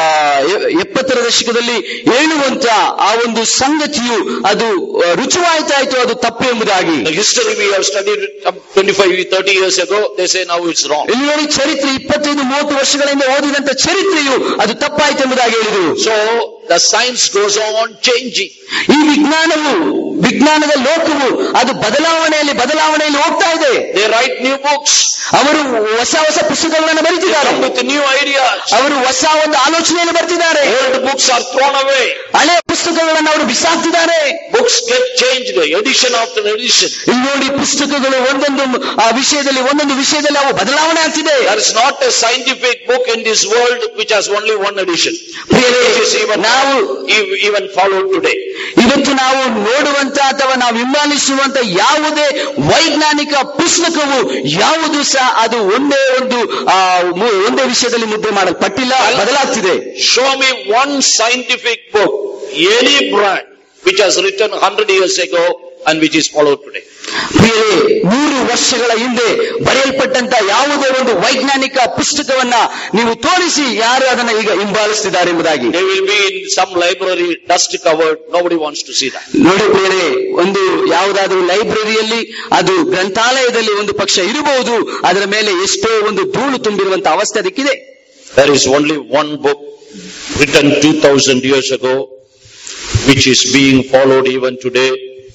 ಎಪ್ಪತ್ತರ ದಶಕದಲ್ಲಿ ಹೇಳುವಂತ ಆ ಒಂದು ಸಂಗತಿಯು ಅದು ರುಜುವಾಯಿತಾಯಿತು, ಅದು ತಪ್ಪು ಎಂಬುದಾಗಿ. The history we have studied twenty-five thirty years ago, they say now it's wrong. ಇಲ್ಲಿ ನೋಡಿ, ಚರಿತ್ರೆ ಇಪ್ಪತ್ತೈದು ಮೂವತ್ತು ವರ್ಷಗಳಿಂದ ಓದಿದಂತ ಚರಿತ್ರೆಯು ಅದು ತಪ್ಪಾಯಿತು ಎಂಬುದಾಗಿ ಹೇಳಿದರು. So the science goes on changing. ಈ ವಿಜ್ಞಾನವು, ವಿಜ್ಞಾನದ ಲೋಕವು ಅದು ಬದಲಾವಣೆಯಲ್ಲಿ ಬದಲಾವಣೆಯಲ್ಲಿ ಹೋಗ್ತಾ ಇದೆ. They write new books. ಅವರು ಹೊಸ ಹೊಸ ಪುಸ್ತಕಗಳನ್ನು ಬರೀತಿದ್ದಾರೆ. With new ideas. ಅವರು ಹೊಸ ಒಂದು ಆಲೋಚನೆಯನ್ನು ಬರ್ತಿದ್ದಾರೆ. Old books are thrown away. ಹಳೆ ಪುಸ್ತಕಗಳನ್ನು ಅವರು ಬಿಸಾಕ್ತಿದ್ದಾರೆ. Books get changed, edition after edition. ಇಲ್ಲಿ ನೋಡಿ, ಪುಸ್ತಕಗಳು ಒಂದೊಂದು ಆ ವಿಷಯದಲ್ಲಿ ಒಂದೊಂದು ವಿಷಯದಲ್ಲಿ ಅವು ಬದಲಾವಣೆ ಆಗ್ತಿದೆ. There is not a scientific book in this world which has only one edition. ನಾವು even followed today. ಇವತ್ತು ನಾವು ನೋಡುವಂತ ಅಥವಾ ನಾವು ಹಿಂಬಾಲಿಸುವಂತ ಯಾವುದೇ ವೈಜ್ಞಾನಿಕ ಪುಸ್ತಕವು ಯಾವುದು ಸಹ ಅದು ಒಂದೇ ಒಂದು ಒಂದೇ ವಿಷಯದಲ್ಲಿ ಮುದ್ರೆ ಮಾಡಲ್ಪಟ್ಟಿಲ್ಲ, ಬದಲಾಗ್ತಿದೆ. Show me one scientific book, any brand, which has written one hundred years ago and which is followed today. ಪ್ರಿಯರೇ, ನೂರು ವರ್ಷಗಳ ಹಿಂದೆ ಬರೆಯಲ್ಪಟ್ಟಂತ ಯಾವುದೇ ಒಂದು ವೈಜ್ಞಾನಿಕ ಪುಸ್ತಕವನ್ನ ನೀವು ತೋರಿಸಿ ಯಾರು ಅದನ್ನ ಈಗ ಹಿಂಬಾಲಿಸ್ತಿದ್ದಾರೆ ಎಂಬುದಾಗಿ. They will be in some library, dust covered, nobody wants to see that. ನೋಡಿ ಪ್ರಿಯರೇ, ಒಂದು ಯಾವುದಾದ್ರೂ ಲೈಬ್ರರಿಯಲ್ಲಿ, ಅದು ಗ್ರಂಥಾಲಯದಲ್ಲಿ ಒಂದು ಪಕ್ಷ ಇರಬಹುದು, ಅದರ ಮೇಲೆ ಎಷ್ಟೋ ಒಂದು ಧೂಳು ತುಂಬಿರುವಂತ ಅವಸ್ಥೆ ಅದಕ್ಕಿದೆ. There is only one book written two thousand years ago which is being followed even today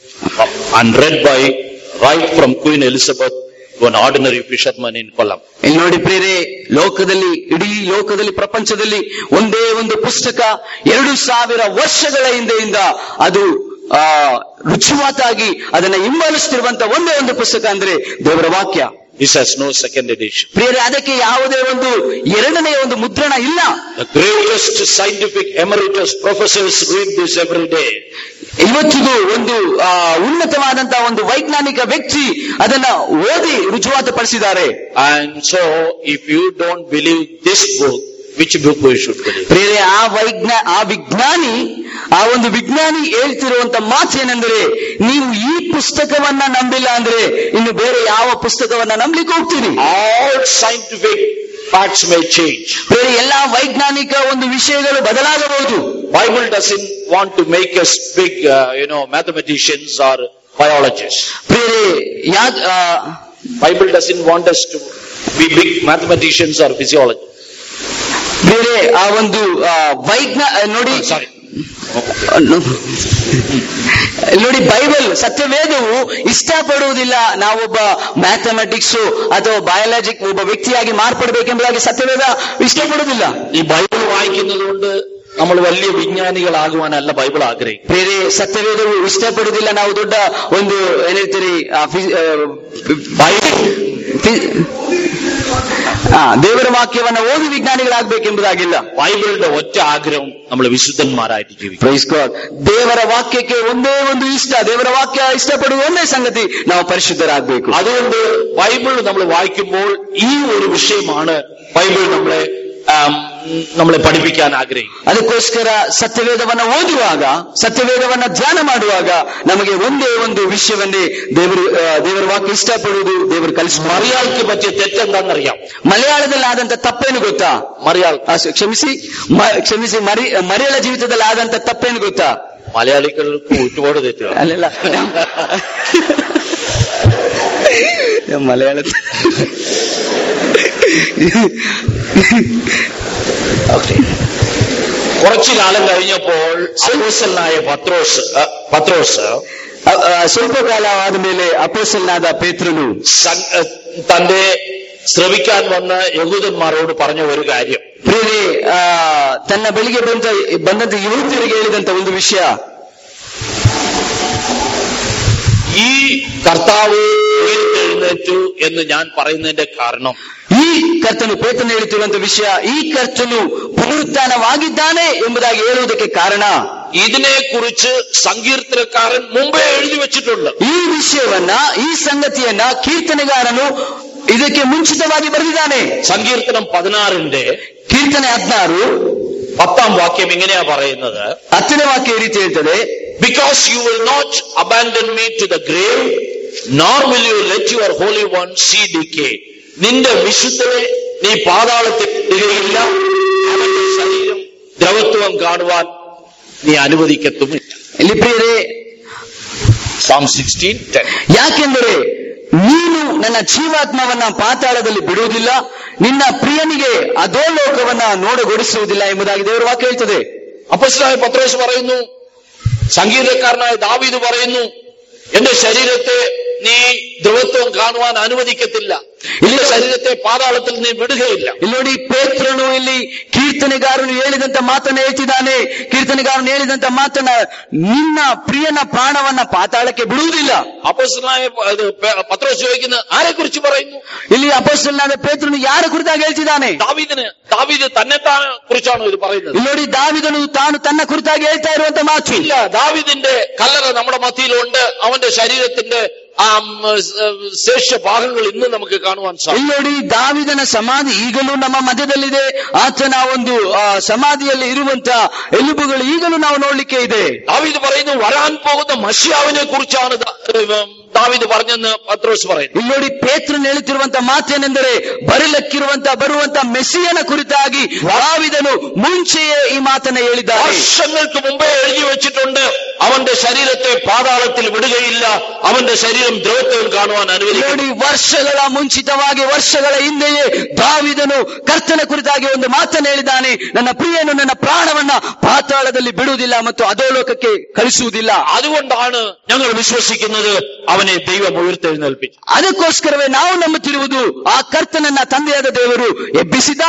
and read by right from Queen Elizabeth to an ordinary fisherman in Kollam. ಇಲ್ಲಿ ನೋಡಿ ಪ್ರಿಯರೇ, ಲೋಕದಲ್ಲಿ, ಇಡೀ ಲೋಕದಲ್ಲಿ, ಪ್ರಪಂಚದಲ್ಲಿ ಒಂದೇ ಒಂದು ಪುಸ್ತಕ ಎರಡು ಸಾವಿರ ವರ್ಷಗಳ ಹಿಂದೆಯಿಂದ ಅದು ಆ ರುಜುವಾತಾಗಿ ಅದನ್ನ ಹಿಂಬಾಲಿಸ್ತಿರುವಂತ ಒಂದೇ ಒಂದು ಪುಸ್ತಕ ಅಂದ್ರೆ ದೇವರ ವಾಕ್ಯ. This has no second edition. ಪ್ರಿಯರೇ, ಅದಕ್ಕೆ ಯಾವುದೇ ಒಂದು ಎರಡನೇ ಒಂದು ಮುದ್ರಣ ಇಲ್ಲ. The greatest scientific emeritus professors read this every day. ಇವತ್ತಿಗೂ ಒಂದು ಉನ್ನತವಾದಂತಹ ಒಂದು ವೈಜ್ಞಾನಿಕ ವ್ಯಕ್ತಿ ಅದನ್ನ ಓದಿ ರುಜುವಾತು ಪಡಿಸಿದ್ದಾರೆ. And so, if you don't believe this book, which book we should believe? ಪ್ರಿಯರೇ, ಆ ವೈಜ್ಞಾ ಆ ವಿಜ್ಞಾನಿ ಆ ಒಂದು ವಿಜ್ಞಾನಿ ಹೇಳ್ತಿರುವಂತ ಮಾತೇನೆಂದರೆ, ನೀವು ಈ ಪುಸ್ತಕವನ್ನ ನಂಬಿಲ್ಲ ಅಂದ್ರೆ ಇನ್ನು ಬೇರೆ ಯಾವ ಪುಸ್ತಕವನ್ನ ನಂಬಲಿಕ್ಕೆ ಹೋಗ್ತೀರಿ? All scientific facts may change. ಬೇರೆ ಎಲ್ಲಾ ವೈಜ್ಞಾನಿಕ ಒಂದು ವಿಷಯಗಳು ಬದಲಾಗಬಹುದು. Bible doesn't want to make us big, uh, you know, mathematicians or biologists. ಬೇರೆ ಯಾಕ Bible doesn't want us to be big mathematicians or physiologists. ಬೇರೆ ಆ ಒಂದು ವೈಜ್ಞಾ ನೋಡಿ ಸಾರಿ ನೋಡಿ ಬೈಬಲ್ ಸತ್ಯವೇದವು ಇಷ್ಟಪಡುವುದಿಲ್ಲ ನಾವೊಬ್ಬ ಮ್ಯಾಥಮೆಟಿಕ್ಸ್ ಅಥವಾ ಬಯಾಲಜಿಕ್ ಒಬ್ಬ ವ್ಯಕ್ತಿಯಾಗಿ ಮಾರ್ಪಡಬೇಕೆಂಬುದಾಗಿ ಸತ್ಯವೇದ ಇಷ್ಟಪಡುವುದಿಲ್ಲ. ഈ ബൈബിൾ വായിക്കുന്നതുകൊണ്ട് നമ്മൾ വലിയ വിജ്ഞാനികളാകുവാനല്ല ബൈബിൾ ആഗ്രഹിക്കും. ಬೇರೆ ಸತ್ಯವೇದವು ಇಷ್ಟಪಡುವುದಿಲ್ಲ ನಾವು ದೊಡ್ಡ ಒಂದು ಏನ್ ಹೇಳ್ತೀರಿ ದೇವರ ವಾಕ್ಯವನ್ನ ಓದಿ ವಿಜ್ಞಾನಿಗಳಾಗಬೇಕೆಂಬುದಾಗಿಲ್ಲ. ബൈബിളിന്റെ ഒറ്റ ആഗ്രഹം നമ്മൾ വിശുദ്ധന്മാരായിട്ട് ജീവിക്കും. Praise God. ದೇವರ ವಾಕ್ಯಕ್ಕೆ ಒಂದೇ ಒಂದು ಇಷ್ಟ, ದೇವರ ವಾಕ್ಯ ಇಷ್ಟಪಡುವ ಒಂದೇ ಸಂಗತಿ, ನಾವು ಪರಿಶುದ್ಧರಾಗಬೇಕು. അതുകൊണ്ട് ബൈബിൾ നമ്മൾ വായിക്കുമ്പോൾ ഈ ഒരു വിഷയമാണ് ബൈബിൾ നമ്മളെ നമ്മളെ പഠിപ്പിക്കാൻ ആഗ്രഹിക്കും. ಅದಕ್ಕೋಸ್ಕರ ಸತ್ಯವೇದವನ್ನ ಓದುವಾಗ, ಸತ್ಯವೇದವನ್ನ ಧ್ಯಾನ ಮಾಡುವಾಗ ನಮಗೆ ಒಂದೇ ಒಂದು ವಿಷಯವನ್ನೇ ದೇವರು ದೇವರ ವಾಕ್ಯ ಇಷ್ಟಪಡುವುದು ದೇವರು ಕಲಿಸಿ. മലയാളിക്ക് പറ്റിയ തെറ്റെന്താണെന്നറിയാം? ಮಲಯಾಳದಲ್ಲಿ ಆದಂತ ತಪ್ಪೇನು ಗೊತ್ತಾ? മലയാള ಕ್ಷಮಿಸಿ ಕ್ಷಮಿಸಿ ಮರಿ ಮಲಯಾಳ ಜೀವಿತದಲ್ಲಿ ಆದಂತ ತಪ್ಪೇನು ಗೊತ್ತಾ? മലയാളികൾക്ക് ഒരുപാട് തെറ്റുകൾ. ಅಲ್ಲೆಲ್ಲ മലയാള കുറച്ചു കാലം കഴിഞ്ഞപ്പോൾ അപ്പോസ്തലനായ പത്രോസ് പത്രോസ് ಸ್ವಲ್ಪ ಕಾಲವಾದ ಮೇಲೆ ಅಪೊಸ್ತಲನಾದ ಪೇತ್ರನು തന്റെ ശ്രവിക്കാൻ വന്ന യഹൂദന്മാരോട് പറഞ്ഞ ഒരു കാര്യം, ಪ್ರಿಯರೇ, ತನ್ನ ಬಳಿಗೆ ಬಂದ ಬಂದಂತ ಯುವತಿಯರಿಗೆ ಹೇಳಿದಂತ ಒಂದು ವಿಷಯ, ഈ കർത്താവ് എഴുന്നേറ്റു എന്ന് ഞാൻ പറയുന്നതിന്റെ കാരണം, ಈ ಕರ್ತನು ಪೇತ್ರನು ಹೇಳುತ್ತಿರುವಂತ ವಿಷಯ, ಈ ಕರ್ತನು ಪುನರುತ್ಥಾನವಾಗಿದ್ದಾನೆ ಎಂಬುದಾಗಿ ಹೇಳುವುದಕ್ಕೆ ಕಾರಣ, ഇതിനെ കുറിച്ച് സങ്കീർത്തനക്കാരൻ മുമ്പേ എഴുതി വെച്ചിട്ടുണ്ട്. ಈ ವಿಷಯವನ್ನ, ಈ ಸಂಗತಿಯನ್ನ ಕೀರ್ತನೆಗಾರನು ಇದಕ್ಕೆ ಮುಂಚಿತವಾಗಿ ಬರೆದಿದ್ದಾನೆ. സങ്കീർത്തനം പതിനാറിന്റെ ಕೀರ್ತನೆ ಹದಿನಾರು പത്താം വാക്യം ഇങ്ങനെയാ പറയുന്നത്, ಹತ್ತನೇ ವಾಕ್ಯ ಈ ರೀತಿ ಹೇಳ್ತದೆ, because you will not abandon me to the grave, nor will you let your holy one see decay. നിന്റെ വിശുദ്ധനെ നീ പാതാളത്തിൽ ഇടുകയില്ല, അവന്റെ ശരീരം ദ്രവത്വം കാണുവാൻ നീ അനുവദിക്കത്തുമില്ല. ಇಲ್ಲಿ ಪ್ರಿಯರೇ, Psalm sixteen ten. ಯಾಕೆಂದರೆ ನೀನು ನನ್ನ ಜೀವಾತ್ಮವನ್ನ ಪಾತಾಳದಲ್ಲಿ ಬಿಡುವುದಿಲ್ಲ, ನಿನ್ನ ಪ್ರಿಯನಿಗೆ ಅಧೋಲೋಕವನ್ನ ನೋಡಗೊಡಿಸುವುದಿಲ್ಲ ಎಂಬುದಾಗಿ ದೇವರ ವಾಕ್ಯ ಹೇಳ್ತದೆ. അപ്പോസ്തലനായ പത്രോസ് പറയുന്നു, സംഗീതക്കാരനായ ദാവീദ് പറയുന്നു, എന്റെ ശരീരത്തെ നീ ദ്രവത്വം കാണുവാൻ അനുവദിക്കത്തില്ല, ഇല്ല ശരീരത്തെ പാതാളത്തിൽ നീ വിടുകയില്ല. ಇಲ್ಲಿ ನೋಡಿ, ಪೇತ್ರನು ಇಲ್ಲಿ ಕೀರ್ತನೆಗಾರನು ಹೇಳಿದಂತ ಮಾತನ್ನ ಹೇಳ್ತಿದ್ದಾನೆ. ಕೀರ್ತನೆಗಾರನು ಹೇಳಿದಂತ ಮಾತನ್ನ, ನಿನ್ನ ಪ್ರಿಯನ ಪ್ರಾಣವನ್ನ ಪಾತಾಳಕ್ಕೆ ಬಿಡುವುದಿಲ್ಲ. അപ്പോസ്തലനായ പത്രോസ് ചോദിക്കുന്നത് ആരെ കുറിച്ച് പറയുന്നു? ಇಲ್ಲಿ ಅಪೊಸ್ತಲನಾದ ಪೇತ್ರನು ಯಾರ ಕುರಿತಾಗಿ ಹೇಳ್ತಿದ್ದಾನೆ? ദാവീദിന്. ദാവീദ് തന്നെ താൻ കുറിച്ചാണോ ഇത് പറയുന്നത്? ಇಲ್ಲಿ ನೋಡಿ, ದಾವಿದನು ತಾನು ತನ್ನ ಕುರಿತಾಗಿ ಹೇಳ್ತಾ ಇರುವಂತ ಮಾತು ഇല്ല. ദാവീദിന്റെ കല്ലറ നമ്മുടെ മധ്യയിലുണ്ട്. അവന്റെ ശരീരത്തിന്റെ ആ ശേഷ ഭാഗങ്ങൾ ഇന്ന് നമുക്ക് കാണുവാൻ സാധിക്കും. ಇಲ್ಲಿ ನೋಡಿ, ದಾವಿದನ ಸಮಾಧಿ ಈಗಲೂ ನಮ್ಮ ಮಧ್ಯದಲ್ಲಿದೆ. ಆತನ ಒಂದು ಸಮಾಧಿಯಲ್ಲಿ ಇರುವಂತ ಎಲುಬುಗಳು ಈಗಲೂ ನಾವು ನೋಡ್ಲಿಕ್ಕೆ ಇದೆ. ദാവീദ് പറയുന്നു, വരാൻ പോകുന്ന മശിയാവിനെ കുറിച്ചാണ് ദാവീദ് പറഞ്ഞെന്ന് പത്രോസ് പറയുന്നു. ಇಲ್ಲಿ ನೋಡಿ, ಪೇತ್ರನು ಹೇಳುತ್ತಿರುವಂತ ಮಾತೇನೆಂದರೆ, ಬರಲಕ್ಕಿರುವಂತ ಬರುವಂತ ಮೆಸ್ಸಿಯನ ಕುರಿತಾಗಿ ದಾವಿದನು ಮುಂಚೆಯೇ ಈ ಮಾತನ್ನ ಹೇಳಿದ್ದಾರೆ. വർഷങ്ങൾക്ക് മുമ്പേ എഴുതി വെച്ചിട്ടുണ്ട്, അവന്റെ ശരീരത്തെ പാതാളത്തിൽ വിടുകയില്ല, അവന്റെ ശരീരം ദ്രവത്വം കാണുവാൻ അനുവദിക്കും. ನೋಡಿ, ವರ್ಷಗಳ ಮುಂಚಿತವಾಗಿ, ವರ್ಷಗಳ ಹಿಂದೆಯೇ ದಾವಿದನು ಕರ್ತನ ಕುರಿತಾಗಿ ಒಂದು ಮಾತನ್ನ ಹೇಳಿದ್ದಾನೆ, ನನ್ನ ಪ್ರಿಯನು ನನ್ನ ಪ್ರಾಣವನ್ನ ಪಾತಾಳದಲ್ಲಿ ಬಿಡುವುದಿಲ್ಲ ಮತ್ತು ಅಧೋಲೋಕಕ್ಕೆ ಕಳಿಸುವುದಿಲ್ಲ. അതുകൊണ്ടാണ് ഞങ്ങൾ വിശ്വസിക്കുന്നത് അവനെ ദൈവം ഉയർത്തെഴുന്നേൽപ്പിച്ചു. ಅದಕ್ಕೋಸ್ಕರವೇ ನಾವು ನಂಬುತ್ತಿರುವುದು, ಆ ಕರ್ತನನ್ನ ತಂದೆಯಾದ ದೇವರು ಎಬ್ಬಿಸಿದ್ದಾನೆ.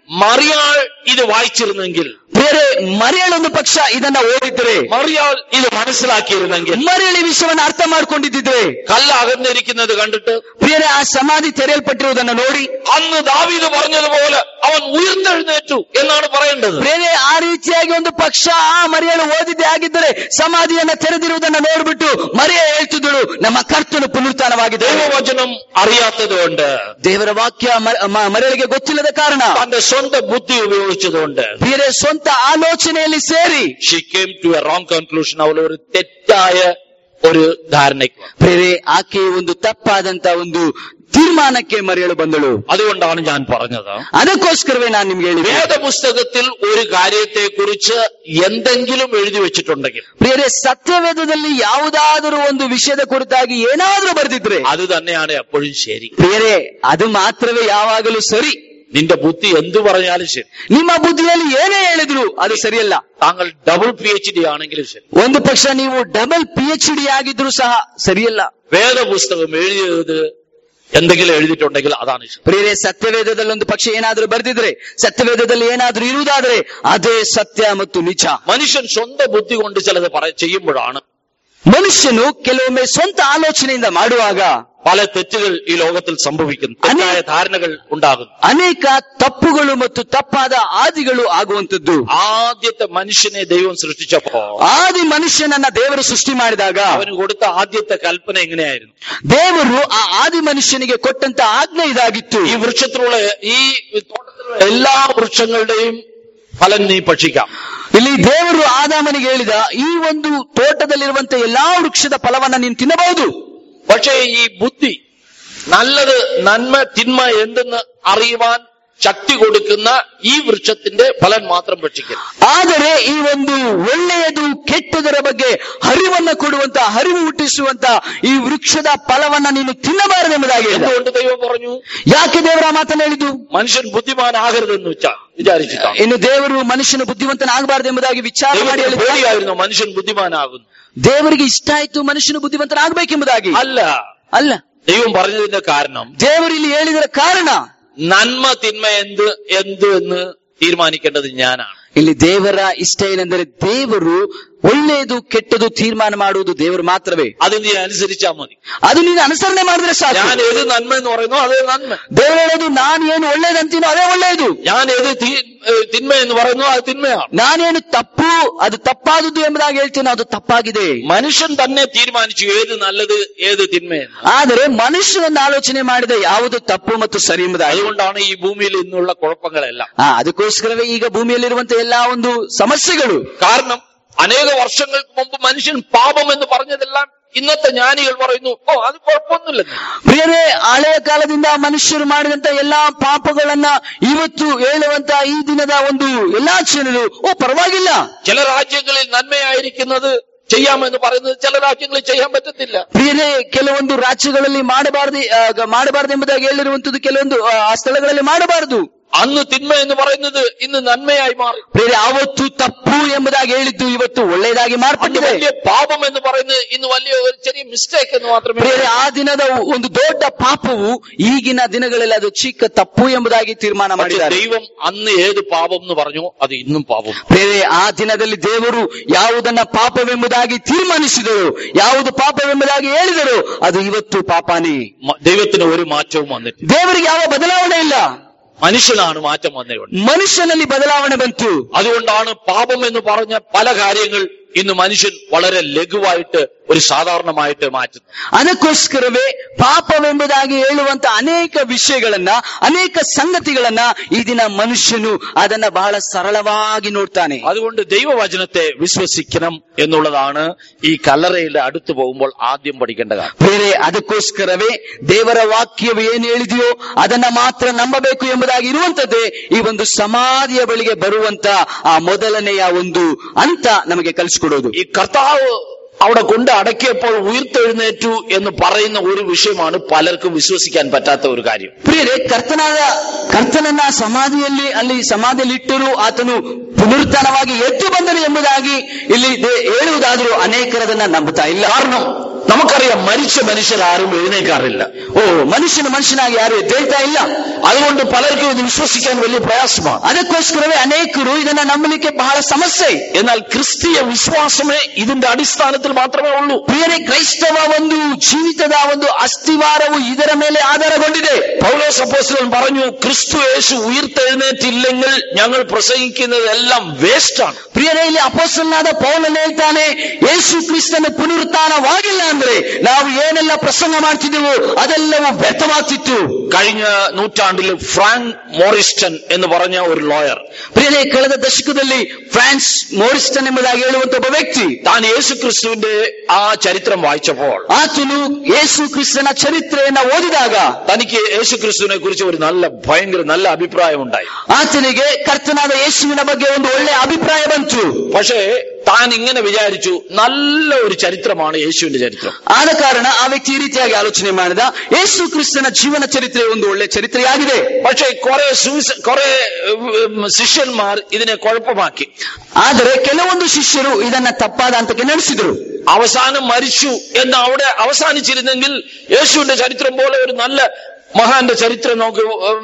മറിയാൾ ഇത് വായിച്ചിരുന്നെങ്കിൽ, ಬೇರೆ ಮರಿಯಳೊಂದು ಪಕ್ಷ ಇದನ್ನ ಓದಿದ್ರೆ, മറിയാൾ ഇത് മനസ്സിലാക്കിയിരുന്നെങ്കിൽ, ಮರಿಯಳ ಈ ವಿಷಯವನ್ನು ಅರ್ಥ ಮಾಡ್ಕೊಂಡಿದ್ದಿದ್ರೆ, കല്ല് അകന്നിരിക്കുന്നത് കണ്ടിട്ട് ಪ್ರಿಯರೇ ಆ ಸಮಾಧಿ ತೆರೆಯಲ್ಪಟ್ಟಿರುವುದನ್ನು ನೋಡಿ അന്ന് ദാവീദ് പറഞ്ഞതുപോലെ അവൻ ഉയർത്തെഴുന്നേറ്റു എന്നാണ് പറയേണ്ടത്. ಬೇರೆ ಆ ರೀತಿಯಾಗಿ ಒಂದು ಪಕ್ಷ ಆ ಮರಿಯಳು ಓದಿದ್ದೇ ಆಗಿದ್ದರೆ ಸಮಾಧಿಯನ್ನ ತೆರೆದಿರುವುದನ್ನ ನೋಡ್ಬಿಟ್ಟು ಮರಿಯ ಹೇಳ್ತಿದ್ದಳು, ನಮ್ಮ ಕರ್ತನು ಪುನರುತ್ಥಾನವಾಗಿದೆ. ദൈവവചനം അറിയാത്തതുകൊണ്ട്, ದೇವರ ವಾಕ್ಯ ಮರಿಯಳಿಗೆ ಗೊತ್ತಿಲ್ಲದ ಕಾರಣ, തന്റെ സ്വന്തം ബുദ്ധി ഉപയോഗിച്ചതുകൊണ്ട്, ಬೇರೆ ಸ್ವಂತ ಆಲೋಚನೆಯಲ್ಲಿ ಸೇರಿ she came to a wrong conclusion. ಅವಳು ഒരു തെറ്റായ ഒരു ധാരണയ്ക്ക്, ಬೇರೆ ಆಕೆ ಒಂದು ತಪ್ಪಾದಂತ ಒಂದು ತೀರ್ಮಾನಕ್ಕೆ ಮರಿಯಳು ಬಂದಳು. അതുകൊണ്ടാണ് ഞാൻ പറഞ്ഞത്, ಅದಕ್ಕೋಸ್ಕರವೇ ನಾನು ನಿಮ್ಗೆ ಹೇಳಿ, വേദപുസ്തകത്തിൽ ഒരു കാര്യത്തെ കുറിച്ച് എന്തെങ്കിലും എഴുതി വെച്ചിട്ടുണ്ടെങ്കിൽ, ಪ್ರಿಯರೇ ಸತ್ಯವೇದದಲ್ಲಿ ಯಾವುದಾದರೂ ಒಂದು ವಿಷಯದ ಕುರಿತಾಗಿ ಏನಾದರೂ ಬರೆದಿದ್ರೆ അത് തന്നെയാണ് എപ്പോഴും ശരി. ಪ್ರಿಯರೇ ಅದು ಮಾತ್ರವೇ ಯಾವಾಗಲೂ ಸರಿ. നിന്റെ ബുദ്ധി എന്തു പറഞ്ഞാലും ശരി, ನಿಮ್ಮ ಬುದ್ಧಿಯಲ್ಲಿ ಏನೇ ಹೇಳಿದ್ರು ಅದು ಸರಿಯಲ್ಲ. താങ്കൾ ഡബിൾ പി എച്ച് ഡി ആണെങ്കിലും ശരി, ಒಂದು ಪಕ್ಷ ನೀವು ಡಬಲ್ ಪಿ ಎಚ್ ಡಿ ಆಗಿದ್ರು ಸಹ ಸರಿಯಲ್ಲ. വേദപുസ്തകം എഴുതിയത് എന്തെങ്കിലും എഴുതിയിട്ടുണ്ടെങ്കിൽ അതാണ് ശരി. ಪ್ರಿಯರೇ ಸತ್ಯವೇದದಲ್ಲಿ ಒಂದು ಪಕ್ಷ ಏನಾದ್ರೂ ಬರೆದಿದ್ರೆ, ಸತ್ಯವೇದದಲ್ಲಿ ಏನಾದ್ರೂ ಇರುವುದಾದ್ರೆ ಅದೇ ಸತ್ಯ ಮತ್ತು ನಿಜ. മനുഷ്യൻ സ്വന്തം ബുദ്ധി കൊണ്ട് ചിലത് പറ ചെയ്യുമ്പോഴാണ് ಮನುಷ್ಯನು ಕೆಲವೊಮ್ಮೆ ಸ್ವಂತ ಆಲೋಚನೆಯಿಂದ ಮಾಡುವಾಗ പല തെറ്റുകൾ ഈ ലോകത്തിൽ സംഭവിക്കുന്നു, തെറ്റായ ധാരണകൾ ഉണ്ടാകുന്നു, ಅನೇಕ ತಪ್ಪುಗಳು ಮತ್ತು ತಪ್ಪಾದ ಆದಿಗಳು ಆಗುವಂತದ್ದು. ആദ്യത്തെ മനുഷ്യനെ ദൈവം സൃഷ്ടിച്ചപ്പോ ಆದಿ ಮನುಷ್ಯನನ್ನ ದೇವರು ಸೃಷ್ಟಿ ಮಾಡಿದಾಗ അവന് കൊടുത്ത ആദ്യത്തെ കൽപ്പന എങ്ങനെയായിരുന്നു? ದೇವರು ಆ ಆದಿ ಮನುಷ್ಯನಿಗೆ ಕೊಟ್ಟಂತ ಆಜ್ಞೆ ಇದಾಗಿತ್ತು, ഈ വൃക്ഷത്തിലുള്ള ഈ തോട്ടത്തിലുള്ള എല്ലാ വൃക്ഷങ്ങളുടെയും ഫലം നീ ഭക്ഷിക്കാം. ಇಲ್ಲಿ ದೇವರು ಆದಾಮನಿಗೆ ಹೇಳಿದ, ಈ ಒಂದು ತೋಟದಲ್ಲಿರುವಂತ ಎಲ್ಲಾ ವೃಕ್ಷದ ಫಲವನ್ನ ನೀನು ತಿನ್ನಬಹುದು. പക്ഷേ ഈ ബുദ്ധി നല്ലത് നന്മ തിന്മ എന്തെന്ന് അറിയുവാൻ ശക്തി കൊടുക്കുന്ന ഈ വൃക്ഷത്തിന്റെ ഫലം മാത്രം ഭക്ഷിക്കും. ಆದರೆ ಈ ಒಂದು ಒಳ್ಳೆಯದು ಕೆಟ್ಟದರ ಬಗ್ಗೆ ಹರಿವನ್ನ ಕೊಡುವಂತ, ಹರಿವು ಹುಟ್ಟಿಸುವಂತ ಈ ವೃಕ್ಷದ ಫಲವನ್ನ ನೀನು ತಿನ್ನಬಾರದೆಂಬುದಾಗಿ എന്തുകൊണ്ട് ദൈവം പറഞ്ഞു? ಯಾಕೆ ದೇವರ ಮಾತನ್ನು ಹೇಳಿದ್ದು? മനുഷ്യൻ ബുദ്ധിമാനാകരുതെന്ന് വെച്ചാ വിചാരിച്ചിട്ടാണ്. ಇನ್ನು ದೇವರು ಮನುಷ್ಯನು ಬುದ್ಧಿವಂತನಾಗಬಾರದೆಂಬುದಾಗಿ ವಿಚಾರ ಮಾಡಿ ಹೇಳಿದ. പേടിയായിരുന്നു മനുഷ്യൻ ബുദ്ധിമാനാകുന്നു. ದೇವರಿಗೆ ಇಷ್ಟ ಆಯ್ತು ಮನುಷ್ಯನು ಬುದ್ಧಿವಂತನಾಗಬೇಕೆಂಬುದಾಗಿ. അല്ല ಅಲ್ಲ, ദൈവം പറഞ്ഞതിന്റെ കാരണം, ದೇವರು ಇಲ್ಲಿ ಹೇಳಿದರ ಕಾರಣ, നന്മ തിന്മ എന്ത് എന്ത് എന്ന് തീരുമാനിക്കേണ്ടത് ഞാനാണ്. ಇಲ್ಲಿ ದೇವರ ಇಷ್ಟ ಏನೆಂದರೆ ದೇವರು ಒಳ್ಳೆಯದು ಕೆಟ್ಟದು ತೀರ್ಮಾನ ಮಾಡುವುದು ದೇವರು ಮಾತ್ರವೇ. അത് നീ അനുസരിച്ചാൽ മതി. ಅದು ನೀನು ಅನುಸರಣೆ ಮಾಡಿದ್ರೆ ಸಾಕು. ഞാൻ ഏത് നന്മ എന്ന് പറയുന്നു അതേ നന്മ. ದೇವರು ಹೇಳೋದು ನಾನು ಏನು ಒಳ್ಳೇದಂತೀನೋ ಅದೇ ಒಳ್ಳೆಯದು. ഞാൻ ഏത് തിന്മ എന്ന് പറയുന്നു അത് തിന്മയാണ്. ನಾನೇನು ತಪ್ಪು ಅದು ತಪ್ಪಾದುದು ಎಂಬುದಾಗಿ ಹೇಳ್ತೇನೋ ಅದು ತಪ್ಪಾಗಿದೆ. മനുഷ്യൻ തന്നെ തീരുമാനിച്ചു ഏത് നല്ലത് ഏത് തിന്മയെന്ന്. ಆದರೆ ಮನುಷ್ಯನೊಂದು ಆಲೋಚನೆ ಮಾಡಿದ ಯಾವುದು ತಪ್ಪು ಮತ್ತು ಸರಿ ಎಂಬುದಾಗಿ. അതുകൊണ്ടാണ് ഈ ഭൂമിയിൽ ഇന്നുള്ള കുഴപ്പങ്ങളെല്ലാം. ಆ ಅದಕ್ಕೋಸ್ಕರವೇ ಈಗ ಭೂಮಿಯಲ್ಲಿರುವಂತಹ ಎಲ್ಲಾ ಒಂದು ಸಮಸ್ಯೆಗಳು. കാരണം അനേക വർഷങ്ങൾക്ക് മുമ്പ് മനുഷ്യൻ പാപം എന്ന് പറഞ്ഞതെല്ലാം ഇന്നത്തെ ജ്ഞാനികൾ പറയുന്നു, ഓ അത് കുഴപ്പമൊന്നുമില്ലെന്ന്. ಪ್ರಿಯರೇ, ಹಳೆಯ ಕಾಲದಿಂದ ಮನುಷ್ಯರು ಮಾಡಿದಂತ ಎಲ್ಲಾ ಪಾಪಗಳನ್ನ ಇವತ್ತು ಹೇಳುವಂತ ಈ ದಿನದ ಒಂದು ಎಲ್ಲಾ ಜನರು ಓ ಪರವಾಗಿಲ್ಲ. ചില രാജ്യങ്ങളിൽ നന്മയായിരിക്കുന്നത് ചെയ്യാമെന്ന് പറയുന്നത് ചില രാജ്യങ്ങളിൽ ചെയ്യാൻ പറ്റത്തില്ല. ಪ್ರಿಯರೇ, ಕೆಲವೊಂದು ರಾಜ್ಯಗಳಲ್ಲಿ ಮಾಡಬಾರದು ಮಾಡಬಾರದು ಎಂಬುದಾಗಿ ಹೇಳಿರುವಂತದ್ದು ಕೆಲವೊಂದು ಆ ಸ್ಥಳಗಳಲ್ಲಿ ಮಾಡಬಾರದು. അന്ന് തിന്മ എന്ന് പറയുന്നത് ഇന്ന് നന്മയായി മാറി. ಪ್ರಿಯರೇ, ಅವತ್ತು ತಪ್ಪು ಎಂಬುದಾಗಿ ಹೇಳಿದ್ದು ಇವತ್ತು ಒಳ್ಳೆಯದಾಗಿ ಮಾರ್ಪಟ್ಟಿದೆ. വലിയ പാപം എന്ന് പറയുന്നത് ഇന്ന് വലിയ ഒരു ചെറിയ മിസ്റ്റേക്ക് എന്ന് മാത്രമേ. ಪ್ರಿಯರೇ, ಆ ದಿನದ ಒಂದು ದೊಡ್ಡ ಪಾಪವು ಈಗಿನ ದಿನಗಳಲ್ಲಿ ಅದು ಚಿಕ್ಕ ತಪ್ಪು ಎಂಬುದಾಗಿ ತೀರ್ಮಾನ ಮಾಡಿದ್ದಾರೆ. ദൈവം അന്ന് ഏത് പാപം എന്ന് പറഞ്ഞു അത് ഇന്നും പാപം. ಪ್ರಿಯರೇ, ಆ ದಿನದಲ್ಲಿ ದೇವರು ಯಾವುದನ್ನ ಪಾಪವೆಂಬುದಾಗಿ ತೀರ್ಮಾನಿಸಿದರು, ಯಾವುದು ಪಾಪವೆಂಬುದಾಗಿ ಹೇಳಿದರು, ಅದು ಇವತ್ತು ಪಾಪನೇ. ദൈവത്തിന് ഒരു മാറ്റവും വന്നിട്ടില്ല. ದೇವರಿಗೆ ಯಾವ ಬದಲಾವಣೆ ಇಲ್ಲ, മനുഷ്യനാണ് മാറ്റം വന്നത്. ಮನುಷ್ಯನಲ್ಲಿ ಬದಲಾವಣೆ ಬಂತು. അതുകൊണ്ടാണ് പാപം എന്ന് പറഞ്ഞ പല കാര്യങ്ങൾ ഇന്ന് മനുഷ്യൻ വളരെ ലഘുവായിട്ട് ഒരു സാധാരണമായിട്ട് മാറ്റുന്നു. ಅದಕ್ಕೋಸ್ಕರವೇ ಪಾಪವೆಂಬುದಾಗಿ ಹೇಳುವಂತ ಅನೇಕ ವಿಷಯಗಳನ್ನ, ಅನೇಕ ಸಂಗತಿಗಳನ್ನ ಈ ದಿನ ಮನುಷ್ಯನು ಅದನ್ನ ಬಹಳ ಸರಳವಾಗಿ ನೋಡ್ತಾನೆ. അതുകൊണ്ട് ദൈവവചനത്തെ വിശ്വസിക്കണം എന്നുള്ളതാണ് ഈ കല്ലറയുടെ അടുത്ത് പോകുമ്പോൾ ആദ്യം പഠിക്കേണ്ട കാര്യം. ಬೇರೆ ಅದಕ್ಕೋಸ್ಕರವೇ ದೇವರ ವಾಕ್ಯವು ಏನು ಹೇಳಿದೆಯೋ ಅದನ್ನ ಮಾತ್ರ ನಂಬಬೇಕು ಎಂಬುದಾಗಿ ಇರುವಂತದ್ದೇ ಈ ಒಂದು ಸಮಾಧಿಯ ಬಳಿಗೆ ಬರುವಂತ ಆ ಮೊದಲನೆಯ ಒಂದು ಹಂತ ನಮಗೆ ಕಲಿಸಿಕೊಡೋದು. ഈ കർത്താവ് അവിടെ കൊണ്ട് അടക്കിയപ്പോൾ ഉയർത്തെഴുന്നേറ്റു എന്ന് പറയുന്ന ഒരു വിഷയമാണ് പലർക്കും വിശ്വസിക്കാൻ പറ്റാത്ത ഒരു കാര്യം. ಪ್ರಿಯರೇ, ಕರ್ತನಾದ ಕರ್ತನನ್ನ ಸಮಾಧಿಯಲ್ಲಿ ಅಲ್ಲಿ ಸಮಾಧಿಯಲ್ಲಿ ಇಟ್ಟರು ಆತನು ಪುನರುತ್ಥಾನವಾಗಿ ಎದ್ದು ಬಂದನು ಎಂಬುದಾಗಿ ಇಲ್ಲಿ ಹೇಳುವುದಾದರೂ ಅನೇಕರದನ್ನ ನಂಬುತ್ತಾ ಇಲ್ಲ. കാരണം നമുക്കറിയാം മരിച്ച മനുഷ്യരാരും എഴുന്നേക്കാറില്ല. ഓ, മനുഷ്യന് മനുഷ്യനാಗಿ ಯಾರು ಎದ್ದೇಳ್ತಾ ಇಲ್ಲ. അതുകൊണ്ട് പലർക്കും ഇത് വിശ്വസിക്കാൻ വലിയ പ്രയാസമാണ്. ಅದಕ್ಕೋಸ್ಕರವೇ ಅನೇಕರು ಇದನ್ನ ನಂಬಲಿಕ್ಕೆ ಬಹಳ ಸಮಸ್ಯೆ. എന്നാൽ ക്രിസ്തീയ വിശ്വാസമേ ഇതിന്റെ അടിസ്ഥാനത്തിൽ മാത്രമേ ഉള്ളൂ. ಪ್ರಿಯರೇ, ಕ್ರೈಸ್ತವ ಒಂದು ಜೀವಿತದ ಒಂದು ಅಸ್ತಿವಾರವು ಇದರ ಮೇಲೆ ಆಧಾರಗೊಂಡಿದೆ. പൗലോസ് അപ്പോസ്തലൻ പറഞ്ഞു, ക്രിസ്തു യേശു ഉയർത്തെഴുന്നേറ്റില്ലെങ്കിൽ ഞങ്ങൾ പ്രസംഗിക്കുന്നതെല്ലാം വേസ്റ്റാണ്. ಪ್ರಿಯರೇ, ಇಲ್ಲಿ ಅಪೊಸ್ತಲನಾದ ಪೌಲನು ಹೇಳ್ತಾನೆ, ಯೇಸು ಕ್ರಿಸ್ತನ ಪುನರುತ್ಥಾನವಾಗಿಲ್ಲ ಅಂದ್ರೆ ನಾವು ಏನೆಲ್ಲ ಪ್ರಸಂಗ ಮಾಡ್ತಿದ್ದೆವು ಅದೆಲ್ಲವೂ ವ್ಯರ್ಥವಾಗ್ತಿತ್ತು. കഴിഞ്ഞ നൂറ്റാണ്ടിൽ ഫ്രാങ്ക് മോറിസ്റ്റൺ എന്ന് പറഞ്ഞ ഒരു ലോയർ, ಪ್ರಿಯರೇ, ಕಳೆದ ದಶಕದಲ್ಲಿ ಫ್ರಾನ್ಸ್ ಮೋರಿಸ್ಟನ್ ಎಂಬುದಾಗಿ ಹೇಳುವಂತ ಒಬ್ಬ ವ್ಯಕ್ತಿ, താൻ യേശു ക്രിസ്തുവിന്റെ ആ ചരിത്രം വായിച്ചപ്പോൾ ಆತನು ಯೇಸು ಕ್ರಿಸ್ತನ ಚರಿತ್ರೆಯನ್ನ ಓದಿದಾಗ തനിക്ക് യേശു ക്രിസ്തുവിനെ കുറിച്ച് ഒരു നല്ല ഭയങ്കര നല്ല അഭിപ്രായം ഉണ്ടായി. ಆತನಿಗೆ ಕರ್ತನಾದ ಯೇಸುವಿನ ಬಗ್ಗೆ ಒಂದು ಒಳ್ಳೆ ಅಭಿಪ್ರಾಯ ಬಂತು. പക്ഷേ താൻ ഇങ്ങനെ വിചാരിച്ചു, നല്ല ഒരു ചരിത്രമാണ് യേശുവിന്റെ ചരിത്രം. ಆದ ಕಾರಣ ಆ ವ್ಯಕ್ತಿ ಈ ರೀತಿಯಾಗಿ ಆಲೋಚನೆ ಮಾಡಿದ, ಯೇಸು ಕ್ರಿಸ್ತನ ಜೀವನ ಚರಿತ್ರೆ ಒಂದು ಒಳ್ಳೆ ಚರಿತ್ರೆಯಾಗಿದೆ. പക്ഷേ കുറെ കുറെ ശിഷ്യന്മാർ ഇതിനെ കുഴപ്പമാക്കി. ಆದರೆ ಕೆಲವೊಂದು ಶಿಷ್ಯರು ಇದನ್ನ ತಪ್ಪಾದ ಹಂತಕ್ಕೆ ನಡೆಸಿದರು. അവസാനം മരിച്ചു എന്ന് അവിടെ അവസാനിച്ചിരുന്നെങ്കിൽ യേശുവിന്റെ ചരിത്രം പോലെ ഒരു നല്ല മഹാന്റെ ചരിത്രം നമുക്ക്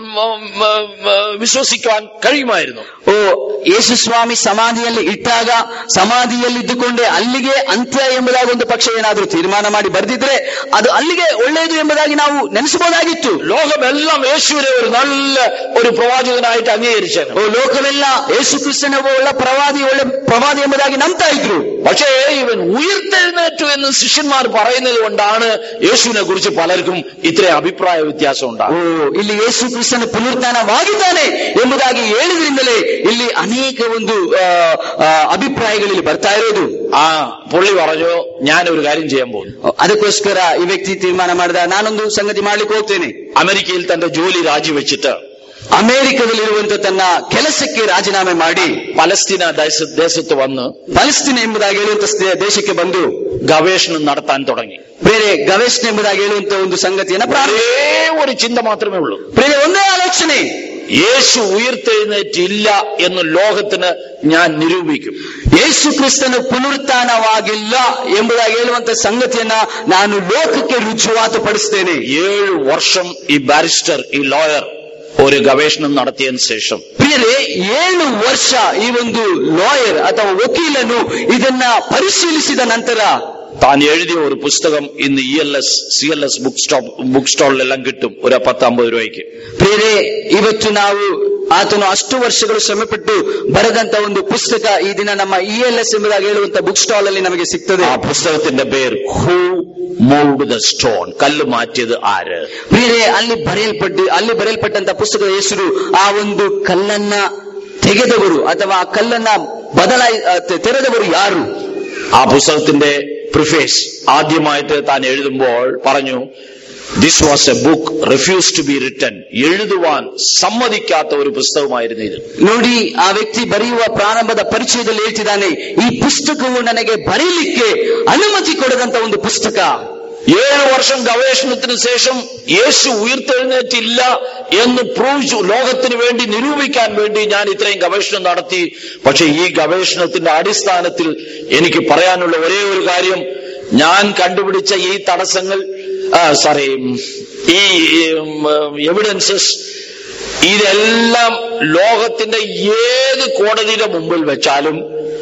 വിശ്വസിക്കാൻ കഴിയുമായിരുന്നു. ಓ, ಯೇಸು ಸ್ವಾಮಿ ಸಮಾಧಿಯಲ್ಲಿ ಇಟ್ಟಾಗ ಸಮಾಧಿಯಲ್ಲಿದ್ದುಕೊಂಡೇ ಅಲ್ಲಿಗೆ ಅಂತ್ಯ ಎಂಬುದಾಗಿ ಒಂದು ಪಕ್ಷ ಏನಾದರೂ ತೀರ್ಮಾನ ಮಾಡಿ ಬರೆದಿದ್ರೆ ಅದು ಅಲ್ಲಿಗೆ ಒಳ್ಳೆಯದು ಎಂಬುದಾಗಿ ನಾವು ನೆನೆಸಬಹುದಾಗಿತ್ತು. ലോകമെല്ലാം യേശുവിനെ ഒരു നല്ല ഒരു പ്രവാചകനായിട്ട് അംഗീകരിച്ചു. ಓ, ಲೋಕವೆಲ್ಲ ಯೇಸು ಕ್ರಿಸ್ತನ ಒಳ್ಳೆ ಪ್ರವಾದಿ ಒಳ್ಳೆ ಪ್ರವಾದಿ ಎಂಬುದಾಗಿ ನಂಬ್ತಾ ಇದ್ರು. പക്ഷേ ഇവൻ ഉയർത്തെഴുന്നേറ്റു എന്ന് ശിഷ്യന്മാർ പറയുന്നത് കൊണ്ടാണ് യേശുവിനെ കുറിച്ച് പലർക്കും ഇത്ര അഭിപ്രായ വ്യത്യാസം ഉണ്ടാകും. ಓ, ಇಲ್ಲಿ ಯೇಸು ಕ್ರಿಸ್ತನ ಪುನರುತ್ಥಾನವಾಗಿದ್ದಾನೆ ಎಂಬುದಾಗಿ ಹೇಳಿದ್ರಿಂದಲೇ ಇಲ್ಲಿ ಅನೇಕ ಒಂದು ಅಭಿಪ್ರಾಯಗಳಲ್ಲಿ ಬರ್ತಾ ಇರೋದು. ആ പുള്ളി പറഞ്ഞു, ഞാനൊരു കാര്യം ചെയ്യാൻ പോകുന്നു. ಅದಕ್ಕೋಸ್ಕರ ಈ ವ್ಯಕ್ತಿ ತೀರ್ಮಾನ ಮಾಡಿದ, ನಾನೊಂದು ಸಂಗತಿ ಮಾಡ್ಲಿಕ್ಕೆ ಹೋಗ್ತೇನೆ. അമേരിക്കയിൽ തന്റെ ജോലി രാജിവെച്ചിട്ട് ಅಮೆರಿಕದಲ್ಲಿರುವಂತ ತನ್ನ ಕೆಲಸಕ್ಕೆ ರಾಜೀನಾಮೆ ಮಾಡಿ പലസ്തീന ദേശത്ത് വന്ന് ಪಲಸ್ತೀನ ಎಂಬುದಾಗಿ ಹೇಳುವಂತ ದೇಶಕ್ಕೆ ಬಂದು ഗവേഷണം നടത്താൻ തുടങ്ങി. ಬೇರೆ ಗವೇಷಣೆ ಎಂಬುದಾಗಿ ಹೇಳುವಂತ ಒಂದು ಸಂಗತಿಯನ್ನ ഒരേ ഒരു ചിന്ത മാത്രമേ ഉള്ളൂ. ಬೇರೆ ಒಂದೇ ಆಲೋಚನೆ, യേശു ഉയർത്തെഴുന്നേറ്റില്ല എന്ന് ലോകത്തിന് ഞാൻ നിരൂപിക്കും. ಯೇಸು ಕ್ರಿಸ್ತನು ಪುನರುತ್ಥಾನವಾಗಿಲ್ಲ ಎಂಬುದಾಗಿ ಹೇಳುವಂತ ಸಂಗತಿಯನ್ನ ನಾನು ಲೋಕಕ್ಕೆ ರುಜುವಾತು ಪಡಿಸ್ತೇನೆ. ഏഴ് വർഷം ഈ ബാരിസ്റ്റർ ഈ ലോയർ ഒരു ഗവേഷണം നടത്തിയതിനു ശേഷം, ಪ್ರಿಯರೇ, ಏಳು ವರ್ಷ ಈ ಒಂದು ಲಾಯರ್ ಅಥವಾ ವಕೀಲನು ಇದನ್ನ ಪರಿಶೀಲಿಸಿದ ನಂತರ താൻ എഴുതിയ ഒരു പുസ്തകം ഇന്ന് E L S C L S book stop book സ്റ്റാളിലെല്ലാം കിട്ടും ഒരു പത്ത് അമ്പത് രൂപയ്ക്ക്. ಪ್ರಿಯರೇ, ಇವತ್ತು ನಾವು ಆತನು ಅಷ್ಟು ವರ್ಷಗಳು ಶ್ರಮಪಟ್ಟು ಬರೆದಂತ ಒಂದು ಪುಸ್ತಕ ಈ ದಿನ ನಮ್ಮ ಇ ಎಲ್ ಎಸ್ ಎಂಬುದಾಗಿ ಹೇಳುವಂತ ಬುಕ್ ಸ್ಟಾಲ್ ಅಲ್ಲಿ ನಮಗೆ ಸಿಗ್ತದೆ. ആ പുസ്തകത്തിന്റെ പേര് ഹൂ മൂവ്ഡ് ദ സ്റ്റോൺ, കല്ല് മാറ്റിയത് ആര്. ಪ್ರಿಯರೇ, ಅಲ್ಲಿ ಬರೆಯಲ್ಪಟ್ಟು ಅಲ್ಲಿ ಬರೆಯಲ್ಪಟ್ಟಂತ ಪುಸ್ತಕದ ಹೆಸರು ಆ ಒಂದು ಕಲ್ಲನ್ನ ತೆಗೆದವರು ಅಥವಾ ಆ ಕಲ್ಲನ್ನ ಬದಲಾಯಿ ತೆರೆದವರು ಯಾರು. ആ പുസ്തകത്തിന്റെ പ്രിഫേസ് ആദ്യമായിട്ട് താൻ എഴുതുമ്പോൾ പറഞ്ഞു, this was a book refuse to be written. എഴുതുവാൻ സമ്മതിക്കാത്ത ഒരു പുസ്തകമായിരുന്നു ഇത്. ನೋಡಿ, ಆ ವ್ಯಕ್ತಿ ಬರೆಯುವ ಪ್ರಾರಂಭದ ಪರಿಚಯದಲ್ಲಿ ಹೇಳ್ತಿದ್ದಾನೆ, ಈ ಪುಸ್ತಕವು ನನಗೆ ಬರೀಲಿಕ್ಕೆ ಅನುಮತಿ ಕೊಡದಂತ ಒಂದು ಪುಸ್ತಕ. ഏഴു വർഷം ഗവേഷണത്തിന് ശേഷം യേശു ഉയർത്തെഴുന്നേറ്റില്ല എന്ന് പ്രൂവ് ലോകത്തിന് വേണ്ടി നിരൂപിക്കാൻ വേണ്ടി ഞാൻ ഇത്രയും ഗവേഷണം നടത്തി. പക്ഷെ ഈ ഗവേഷണത്തിന്റെ അടിസ്ഥാനത്തിൽ എനിക്ക് പറയാനുള്ള ഒരേ ഒരു കാര്യം, ഞാൻ കണ്ടുപിടിച്ച ഈ തടസ്സങ്ങൾ സോറി ഈ എവിഡൻസസ് ഇതെല്ലാം ലോകത്തിന്റെ ഏത് കോടതിയുടെ മുമ്പിൽ വെച്ചാലും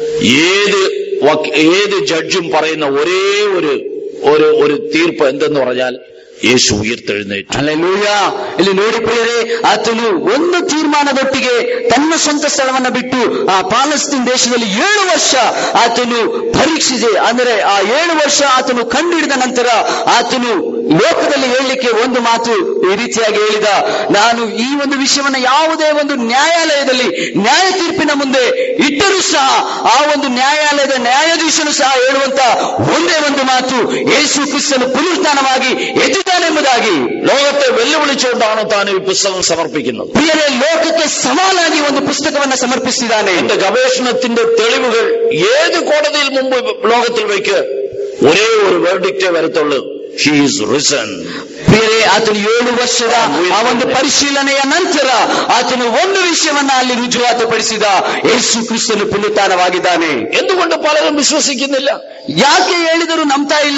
ഏത് ഏത് ജഡ്ജും പറയുന്ന ഒരേ ഒരു ഒരു ഒരു തീർപ്പ് എന്തെന്ന് പറഞ്ഞാൽ യേശു ಉಯർത്ತೆഴുന്നേറ്റു. ಹಲ್ಲೆಲೂಯಾ. ಇಲ್ಲಿ ನೋಡಿ ಪ್ರಿಯರೇ, ಆತನು ಒಂದು ತೀರ್ಮಾನದೊಟ್ಟಿಗೆ ತನ್ನ ಸ್ವಂತ ಸ್ಥಳವನ್ನ ಬಿಟ್ಟು ಆ ಪಾಲಸ್ತೀನ್ ದೇಶದಲ್ಲಿ ಏಳು ವರ್ಷ ಆತನು ಪರೀಕ್ಷಿಸಿ, ಅಂದರೆ ಆ ಏಳು ವರ್ಷ ಆತನು ಕಂಡುಹಿಡಿದ ನಂತರ ಆತನು ಲೋಕದಲ್ಲಿ ಹೇಳಲಿಕ್ಕೆ ಒಂದು ಮಾತು ಈ ರೀತಿಯಾಗಿ ಹೇಳಿದ, ನಾನು ಈ ಒಂದು ವಿಷಯವನ್ನ ಯಾವುದೇ ಒಂದು ನ್ಯಾಯಾಲಯದಲ್ಲಿ ನ್ಯಾಯ ತೀರ್ಪಿನ ಮುಂದೆ ಇಟ್ಟರೂ ಸಹ ಆ ಒಂದು ನ್ಯಾಯಾಲಯದ ನ್ಯಾಯಾಧೀಶನು ಸಹ ಹೇಳುವಂತ ಒಂದೇ ಒಂದು ಮಾತು, ಯೇಸು ಕ್ರಿಸ್ತನು ಪುನರುತ್ಥಾನವಾಗಿ ಎದ್ದಿದ್ದಾನೆ ಎಂಬುದಾಗಿ. ലോകത്തെ വെല്ലുവിളിച്ചുകൊണ്ടാണ് താൻ ഈ പുസ്തകം സമർപ്പിക്കുന്നത്. പ്രിയരೇ, ಲೋಕಕ್ಕೆ ಸವಾಲಾಗಿ ಒಂದು ಪುಸ್ತಕವನ್ನ ಸಮರ್ಪಿಸಿದ್ದಾನೆ. എന്റെ ഗവേഷണത്തിന്റെ തെളിവുകൾ ഏത് കോടതിയിൽ മുമ്പ് ലോകത്തിൽ വയ്ക്ക് ഒരേ ഒരു വെർഡിക്റ്റേ വരത്തുള്ളൂ, he is risen. ಪ್ರಿಯರೇ, ಆತನು ಏಳು ವರ್ಷದ ಆ ಒಂದು ಪರಿಶೀಲನೆಯ ನಂತರ ಆತನು ಒಂದು ವಿಷಯವನ್ನ ಅಲ್ಲಿ ರುಜುವಾತು ಪಡಿಸಿದ, ಯೇಸು ಕ್ರಿಸ್ತನು ಪುನರುತ್ಥಾನವಾಗಿದ್ದಾನೆ. എന്തുകൊണ്ട് പലരും വിശ്വസിക്കുന്നില്ല? ಯಾಕೆ ಹೇಳಿದರೂ ನಂಬ್ತಾ ಇಲ್ಲ?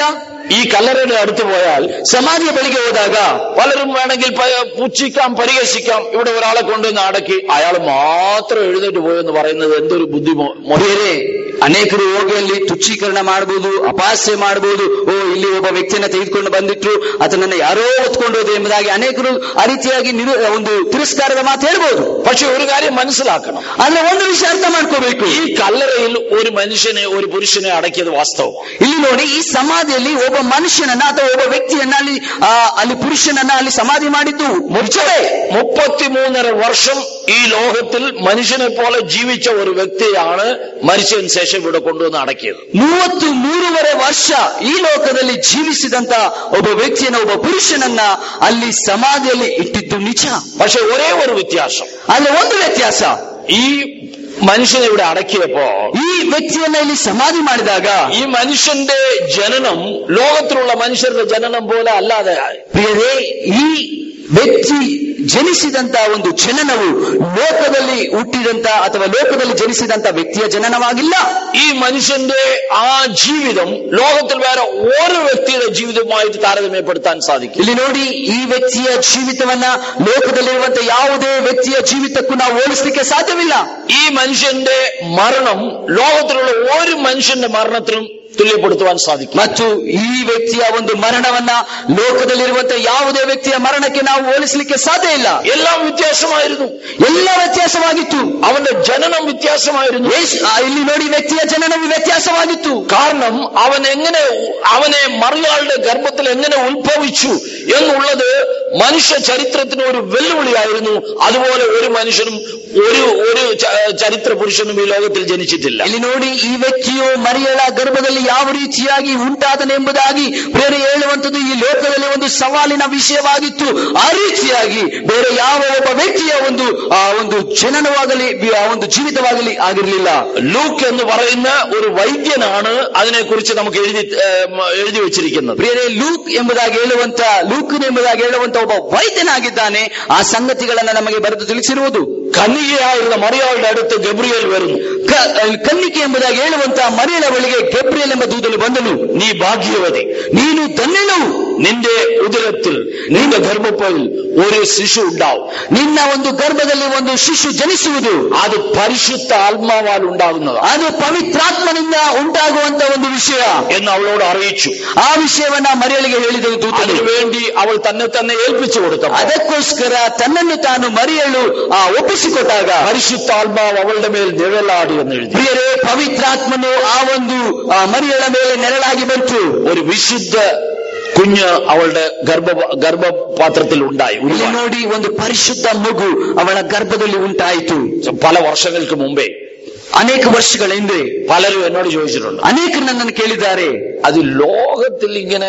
ഈ കല്ലറയുടെ അടുത്ത് പോയാൽ, സമാധിಯ ಬಳಿಗೆ ಹೋದಾಗ പലരും വേണമെങ്കിൽ പുച്ഛിക്കാം, പരിഹസിക്കാം. ഇവിടെ ഒരാളെ കൊണ്ടുവന്ന് അടക്കി അയാൾ മാത്രം എഴുന്നേറ്റ് പോയെന്ന് പറയുന്നത് എന്തൊരു ബുദ്ധിമുട്ട്. ಅನೇಕರು ಹೋಗಿ ಅಲ್ಲಿ ತುಚ್ಛೀಕರಣ ಮಾಡಬಹುದು, ಅಪಹಾಸ್ಯ ಮಾಡಬಹುದು. ಓ, ಇಲ್ಲಿ ಒಬ್ಬ ವ್ಯಕ್ತಿಯನ್ನ ತೆಗೆದುಕೊಂಡು ಬಂದಿಟ್ರು, ಆತನನ್ನ ಯಾರೋ ಹೊತ್ಕೊಂಡು ಹೋದೆ ಎಂಬುದಾಗಿ ಅನೇಕರು ಆ ರೀತಿಯಾಗಿ ಒಂದು ತಿರಸ್ಕಾರದ ಮಾತು ಹೇಳ್ಬಹುದು. പക്ഷെ ഒരു കാര്യം മനസ്സിലാക്കണം, ಆದ್ರೆ ಒಂದು ವಿಷಯ ಅರ್ಥ ಮಾಡ್ಕೋಬೇಕು. ഈ കല്ലറയിൽ ഒരു മനുഷ്യനെ, ഒരു പുരുഷനെ അടക്കിയത് വാസ്തവം. ಇಲ್ಲಿ ನೋಡಿ, ಈ ಸಮಾಧಿಯಲ್ಲಿ ಒಬ್ಬ ಮನುಷ್ಯನನ್ನ ಅಥವಾ ಒಬ್ಬ ವ್ಯಕ್ತಿಯನ್ನ ಅಲ್ಲಿ ಅಲ್ಲಿ ಪುರುಷನನ್ನ ಅಲ್ಲಿ ಸಮಾಧಿ ಮಾಡಿದ್ದು ಮುಚ್ಚವೇ. മുപ്പത്തിമൂന്നര വർഷം ഈ ലോകത്തിൽ മനുഷ്യനെ പോലെ ജീവിച്ച ഒരു വ്യക്തിയാണ് മരിച്ചതിന് ശേഷം ഇവിടെ കൊണ്ടുവന്ന് അടക്കിയത്. ಮೂವತ್ತು ಮೂರುವರೆ ವರ್ಷ ಈ ಲೋಕದಲ್ಲಿ ಜೀವಿಸಿದಂತ ಒಬ್ಬ ವ್ಯಕ್ತಿಯನ್ನ, ಒಬ್ಬ ಪುರುಷನನ್ನ ಅಲ್ಲಿ ಸಮಾಧಿಯಲ್ಲಿ ಇಟ್ಟಿದ್ದು ನಿಜ. പക്ഷെ ഒരേ ഒരു വ്യത്യാസം, ಅಲ್ಲಿ ಒಂದು ವ್ಯತ್ಯಾಸ, ഈ മനുഷ്യനെ ഇവിടെ അടക്കിയപ്പോ, ഈ വ്യക്തിയನ್ನ ಇಲ್ಲಿ സമാധി ಮಾಡಿದಾಗ, ഈ മനുഷ്യന്റെ ജനനം ലോകത്തിലുള്ള മനുഷ്യരുടെ ജനനം പോലെ അല്ലാതെ, ಪ್ರಿಯರೇ, ಈ ವ್ಯಕ್ತಿ ಜನಿಸಿದಂತ ಒಂದು ಜನನವು ಲೋಕದಲ್ಲಿ ಹುಟ್ಟಿದಂತ ಅಥವಾ ಲೋಕದಲ್ಲಿ ಜನಿಸಿದಂತ ವ್ಯಕ್ತಿಯ ಜನನವಾಗಿಲ್ಲ. ഈ മനുഷ്യന്റെ ആ ജീവിതം ലോകത്തിൽ വേറെ ഓരോ വ്യക്തിയുടെ ജീവിതവുമായിട്ട് താരതമ്യപ്പെടുത്താൻ സാധിക്കും. ಇಲ್ಲಿ ನೋಡಿ, ಈ ವ್ಯಕ್ತಿಯ ಜೀವಿತವನ್ನ ಲೋಕದಲ್ಲಿರುವಂತ ಯಾವುದೇ ವ್ಯಕ್ತಿಯ ಜೀವಿತಕ್ಕೂ ನಾವು ಹೋಲಿಸಲಿಕ್ಕೆ ಸಾಧ್ಯವಿಲ್ಲ. ഈ മനുഷ്യന്റെ മരണം ലോകത്തിലുള്ള ഒരു മനുഷ്യന്റെ മരണത്തിനും തുല്യപ്പെടുത്തുവാൻ സാധിക്കും. ಮತ್ತು ಈ ವ್ಯಕ್ತಿಯ ಒಂದು ಮರಣವನ್ನ ಲೋಕದಲ್ಲಿರುವಂತಹ ಯಾವುದೇ ವ್ಯಕ್ತಿಯ ಮರಣಕ್ಕೆ ನಾವು ಹೋಲಿಸಲಿಕ್ಕೆ ಸಾಧ್ಯ ಇಲ್ಲ. എല്ലാം വ്യത്യാസമായിരുന്നു, ಎಲ್ಲ ವ್ಯತ್ಯಾಸವಾಗಿತ್ತು. അവന്റെ ജനനം വ്യത്യാസമായിരുന്നു. ಇಲ್ಲಿ ನೋಡಿ, ವ್ಯಕ್ತಿಯ ಜನನವು ವ್ಯತ್ಯಾಸವಾಗಿತ್ತು. കാരണം അവൻ എങ്ങനെ, അവനെ മറിയാളുടെ ഗർഭത്തിൽ എങ്ങനെ ഉത്ഭവിച്ചു എന്നുള്ളത് മനുഷ്യ ചരിത്രത്തിന് ഒരു വെല്ലുവിളിയായിരുന്നു. അതുപോലെ ഒരു മനുഷ്യനും ഒരു ഒരു ചരിത്ര പുരുഷനും ഈ ലോകത്തിൽ ജനിച്ചിട്ടില്ല. ಇಲ್ಲಿ ನೋಡಿ, ಈ ವ್ಯಕ್ತಿಯು ಮರಿಯಳ ಗರ್ಭದಲ್ಲಿ ಯಾವ ರೀತಿಯಾಗಿ ಉಂಟಾದನೆಂಬುದಾಗಿ ಬೇರೆ ಹೇಳುವಂಥದ್ದು ಈ ಲೋಕದಲ್ಲಿ ಒಂದು ಸವಾಲಿನ ವಿಷಯವಾಗಿತ್ತು. ಆ ರೀತಿಯಾಗಿ ಬೇರೆ ಯಾವ ಒಬ್ಬ ವ್ಯಕ್ತಿಯ ಒಂದು ಆ ಒಂದು ಜನನವಾಗಲಿ ಆ ಒಂದು ಜೀವಿತವಾಗಲಿ ಆಗಿರಲಿಲ್ಲ. ലൂക്ക് എന്ന് പറയുന്ന ഒരു ವೈದ್ಯനാണ് അതിനെക്കുറിച്ച് നമുക്ക് എഴുതി എഴുതി വെച്ചിരിക്കുന്നത്. ಬೇರೆ ಲೂಕ್ ಎಂಬುದಾಗಿ ಹೇಳುವಂತ ಲೂಕನ್ ಎಂಬುದಾಗಿ ಹೇಳುವಂತ ಒಬ್ಬ ವೈದ್ಯನಾಗಿದ್ದಾನೆ. ಆ ಸಂಗತಿಗಳನ್ನ ನಮಗೆ ಬರೆದು ತಿಳಿಸಿರುವುದು. കന്യകയായിരുന്ന മറിയാളുടെ അടുത്ത് ഗബ്രിയേൽ വരുന്നു. ಕನ್ನಿಕೆ ಎಂಬುದಾಗಿ ಹೇಳುವಂತ ಮರಿಯಳ ಬಳಿಗೆ ಗಬ್ರಿಯೇಲ್ ಎಂಬ ದೂತನು ಬಂದನು. നീ ഭാഗ്യവതി, ನೀನು ಧನ್ಯನು, നിന്റെ ഉദരത്തിൽ, നിന്റെ ഗർഭത്തിൽ ഒരു ശിശു ഉണ്ടാവും. ನಿನ್ನ ಒಂದು ಗರ್ಭದಲ್ಲಿ ಒಂದು ಶಿಶು ಜನಿಸುವುದು. അത് പരിശുദ്ധ ആത്മാവാൽ ഉണ്ടാകുന്നത്, ಅದು ಪವಿತ್ರಾತ್ಮನಿಂದ ಉಂಟಾಗುವಂತ ಒಂದು ವಿಷಯ എന്ന് അവളോട് അറിയിച്ചു. ಆ ವಿಷಯವನ್ನ ಮರಿಯಳಿಗೆ ಹೇಳಿದನು ದೂತನು. അതിനുവേണ്ടി അവൾ തന്നെ തന്നെ ഏൽപ്പിച്ചു കൊടുത്തു. ಅದಕ್ಕೋಸ್ಕರ ತನ್ನನ್ನು ತಾನು ಮರಿಯಳು ಆ ಒಪ್ಪಿಸಿಕೊಟ್ಟಾಗ പരിശുദ്ധാത്മാവ് അവളുടെ മേൽ നിഴലാടി എന്ന് എഴുതി. ಪ್ರಿಯರೇ, ಪವಿತ್ರಾತ್ಮನು ಆ ಒಂದು ಮರಿಯಳ ಮೇಲೆ ನೆರಳಾಗಿ ಬಂತು. ഒരു വിശുദ്ധ കുഞ്ഞ് അവളുടെ ഗർഭ ഗർഭപാത്രത്തിൽ ഉണ്ടായി. ಇಲ್ಲಿ ನೋಡಿ, ಒಂದು ಪರಿಶುದ್ಧ ಮಗು ಅವಳ ಗರ್ಭದಲ್ಲಿ ಉಂಟಾಯಿತು. പല വർഷങ്ങൾക്ക് മുമ്പേ, ಅನೇಕ ವರ್ಷಗಳ ಹಿಂದೆ പലരും എന്നോട് ചോദിച്ചിട്ടുണ്ട്, ಅನೇಕರು ನನ್ನನ್ನು ಕೇಳಿದ್ದಾರೆ, അത് ലോകത്തിൽ ഇങ്ങനെ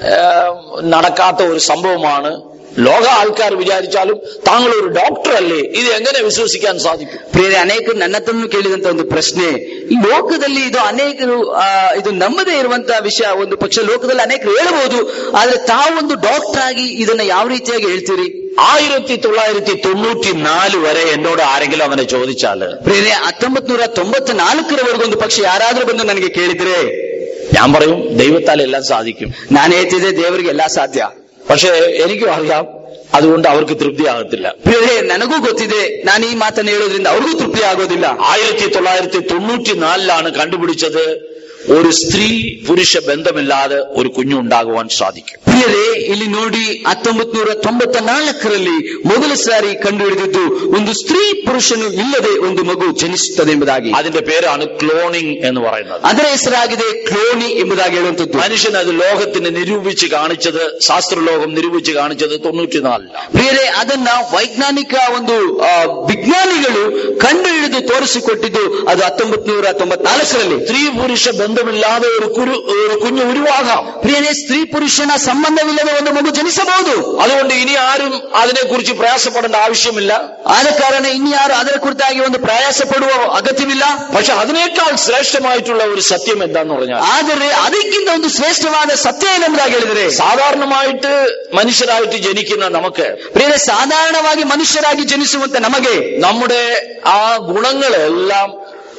നടക്കാത്ത ഒരു സംഭവമാണ്. ലോക ആൾക്കാർ വിചാരിച്ചാലും താങ്കൾ ഒരു ഡോക്ടർ അല്ലേ, ഇത് എങ്ങനെ വിശ്വസിക്കാൻ സാധിക്കും? ಪ್ರಿಯರೇ, ಅನೇಕರು ನನ್ನ ಹತ್ರನೂ ಕೇಳಿದಂತ ಒಂದು ಪ್ರಶ್ನೆ, ಈ ಲೋಕದಲ್ಲಿ ಇದು ಅನೇಕರು ಇದು ನಂಬದೇ ಇರುವಂತಹ ವಿಷಯ. ಒಂದು ಪಕ್ಷ ಲೋಕದಲ್ಲಿ ಅನೇಕರು ಹೇಳಬಹುದು, ಆದ್ರೆ ತಾವೊಂದು ಡಾಕ್ಟರ್ ಆಗಿ ಇದನ್ನ ಯಾವ ರೀತಿಯಾಗಿ ಹೇಳ್ತೀರಿ? ആയിരത്തി തൊള്ളായിരത്തി തൊണ്ണൂറ്റി നാല് വരെ എന്നോട് ആരെങ്കിലും അങ്ങനെ ചോദിച്ചാല്, ಪ್ರಿಯರೇ, ಹತ್ತೊಂಬತ್ ನೂರ ತೊಂಬತ್ತ ನಾಲ್ಕರವರೆಗೂ ಒಂದು ಪಕ್ಷ ಯಾರಾದ್ರೂ ಬಂದು ನನಗೆ ಕೇಳಿದ್ರೆ ഞാൻ പറയും ദൈവത്താൽ എല്ലാം സാധിക്കും. ನಾನು ಹೇಳ್ತಿದ್ದೆ, ದೇವರಿಗೆ ಎಲ್ಲಾ ಸಾಧ್ಯ. പക്ഷേ എനിക്കും അറിയാം, അതുകൊണ്ട് അവർക്ക് തൃപ്തിയാകത്തില്ല. ಪ್ರಿಯರೇ, ನನಗೂ ಗೊತ್ತಿದೆ, ನಾನು ಈ ಮಾತನ್ನು ಹೇಳೋದ್ರಿಂದ ಅವ್ರಿಗೂ ತೃಪ್ತಿ ಆಗೋದಿಲ್ಲ. ആയിരത്തി തൊള്ളായിരത്തി തൊണ്ണൂറ്റി നാലിലാണ് കണ്ടുപിടിച്ചത് ഒരു സ്ത്രീ പുരുഷ ബന്ധമില്ലാതെ ഒരു കുഞ്ഞുണ്ടാകുവാൻ സാധിക്കും. ಪ್ರಿಯರೇ, ಇಲ್ಲಿ ನೋಡಿ, ಹತ್ತೊಂಬತ್ ನೂರ ತೊಂಬತ್ತ ನಾಲ್ಕರಲ್ಲಿ ಮೊದಲ ಸಾರಿ ಕಂಡುಹಿಡಿದಿದ್ದು ಒಂದು ಸ್ತ್ರೀ ಪುರುಷನು ಇಲ್ಲದೆ ಒಂದು ಮಗು ಜನಿಸುತ್ತದೆ ಎಂಬುದಾಗಿ. അതിന്റെ പേരാണ് ക്ലോണിംഗ് എന്ന് പറയുന്നത്. ಅದರ ಹೆಸರಾಗಿದೆ ಕ್ಲೋನಿ ಎಂಬುದಾಗಿ ಹೇಳುವಂಥದ್ದು. മനുഷ്യൻ അത് ലോകത്തിന് നിരൂപിച്ച് കാണിച്ചത്, ശാസ്ത്രലോകം നിരൂപിച്ച് കാണിച്ചത് തൊണ്ണൂറ്റിനാലിലാണ്. ಪ್ರಿಯರೇ, ಅದನ್ನ ವೈಜ್ಞಾನಿಕ ಒಂದು ವಿಜ್ಞಾನಿಗಳು ಕಂಡು ಹಿಡಿದು ತೋರಿಸಿಕೊಟ್ಟಿದ್ದು ಅದು ಹತ್ತೊಂಬತ್ ನೂರ ತೊಂಬತ್ನಾಲ್ಕರಲ್ಲಿ. സ്ത്രീ പുരുഷ ബന്ധമില്ലാതെ ഒരു കുരു ഒരു കുഞ്ഞ് ഉരുവാകാം. ಪ್ರಿಯರೇ, ಸ್ತ್ರೀ ಪುರುಷನ ಸಂಬಂಧವಿಲ್ಲದೆ ಒಂದು ಮಗು ಜನಿಸಬಹುದು. അതുകൊണ്ട് ഇനി ആരും അതിനെക്കുറിച്ച് പ്രയാസപ്പെടേണ്ട ആവശ്യമില്ല. ಆದ ಕಾರಣ ಇನ್ಯಾರು ಅದರ ಕುರಿತಾಗಿ ಒಂದು ಪ್ರಯಾಸ ಪಡುವ ಅಗತ್ಯವಿಲ್ಲ. പക്ഷെ അതിനേക്കാൾ ശ്രേഷ്ഠമായിട്ടുള്ള ഒരു സത്യം എന്താന്ന് പറഞ്ഞാൽ, ಆದರೆ ಅದಕ್ಕಿಂತ ಒಂದು ಶ್ರೇಷ್ಠವಾದ ಸತ್ಯ ಏನೆಂಬುದಾಗಿ ಹೇಳಿದರೆ, സാധാരണമായിട്ട് മനുഷ്യരായിട്ട് ജനിക്കുന്ന നമുക്ക്, ಪ್ರಿಯರೇ, ಸಾಧಾರಣವಾಗಿ ಮನುಷ್ಯರಾಗಿ ಜನಿಸುವಂತ ನಮಗೆ നമ്മുടെ ആ ഗുണങ്ങളെല്ലാം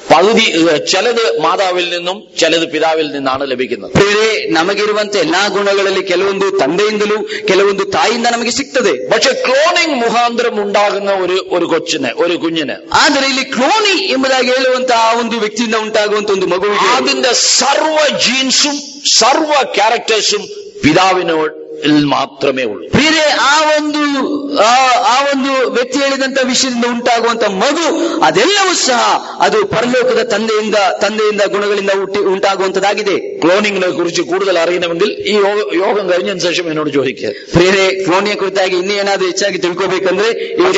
പകുതി ചിലത് മാതാവിൽ നിന്നും ചിലത് പിതാവിൽ നിന്നാണ് ലഭിക്കുന്നത്. ಪ್ರಿಯರೇ, ನಮಗಿರುವಂತ ಎಲ್ಲಾ ಗುಣಗಳಲ್ಲಿ ಕೆಲವೊಂದು ತಂದೆಯಿಂದಲೂ ಕೆಲವೊಂದು ತಾಯಿಯಿಂದ ನಮಗೆ ಸಿಗ್ತದೆ. പക്ഷെ ക്ലോണിംഗ് മുഖാന്തരം ഉണ്ടാകുന്ന ഒരു ഒരു കൊച്ചിന് ഒരു കുഞ്ഞിന് ಆದರೆ ಇಲ್ಲಿ ಕ್ಲೋನಿ ಎಂಬುದಾಗಿ ಹೇಳುವಂತಹ ಆ ಒಂದು ವ್ಯಕ್ತಿಯಿಂದ ಉಂಟಾಗುವಂತ ಒಂದು ಮಗುವಿಗೆ അതിന്റെ സർവ്വ ജീൻസും സർവ്വ ക്യാരക്ടേഴ്സും പിതാവിനോട് മാത്രമേ ഉള്ളൂ. ಪ್ರಿಯರೇ, ಆ ಒಂದು ಆ ಒಂದು ವ್ಯಕ್ತಿ ಹೇಳಿದಂತ ವಿಷಯದಿಂದ ಉಂಟಾಗುವಂತ ಮಗು ಅದೆಲ್ಲವೂ ಸಹ ಅದು ಪರಲೋಕದ ತಂದೆಯಿಂದ ತಂದೆಯಿಂದ ಗುಣಗಳಿಂದ ಹುಟ್ಟಿ ಉಂಟಾಗುವಂತದ್ದಾಗಿದೆ. ക്ലോണിംഗിനെ കുറിച്ച് കൂടുതൽ അറിയണമെങ്കിൽ ഈ യോഗം കഴിഞ്ഞതിന് ശേഷം എന്നോട് ചോദിക്കുക. ಪ್ರಿಯರೇ, ಕ್ಲೋನಿಯ ಕುರಿತಾಗಿ ಇನ್ನೂ ಏನಾದ್ರೂ ಹೆಚ್ಚಾಗಿ ತಿಳ್ಕೋಬೇಕಂದ್ರೆ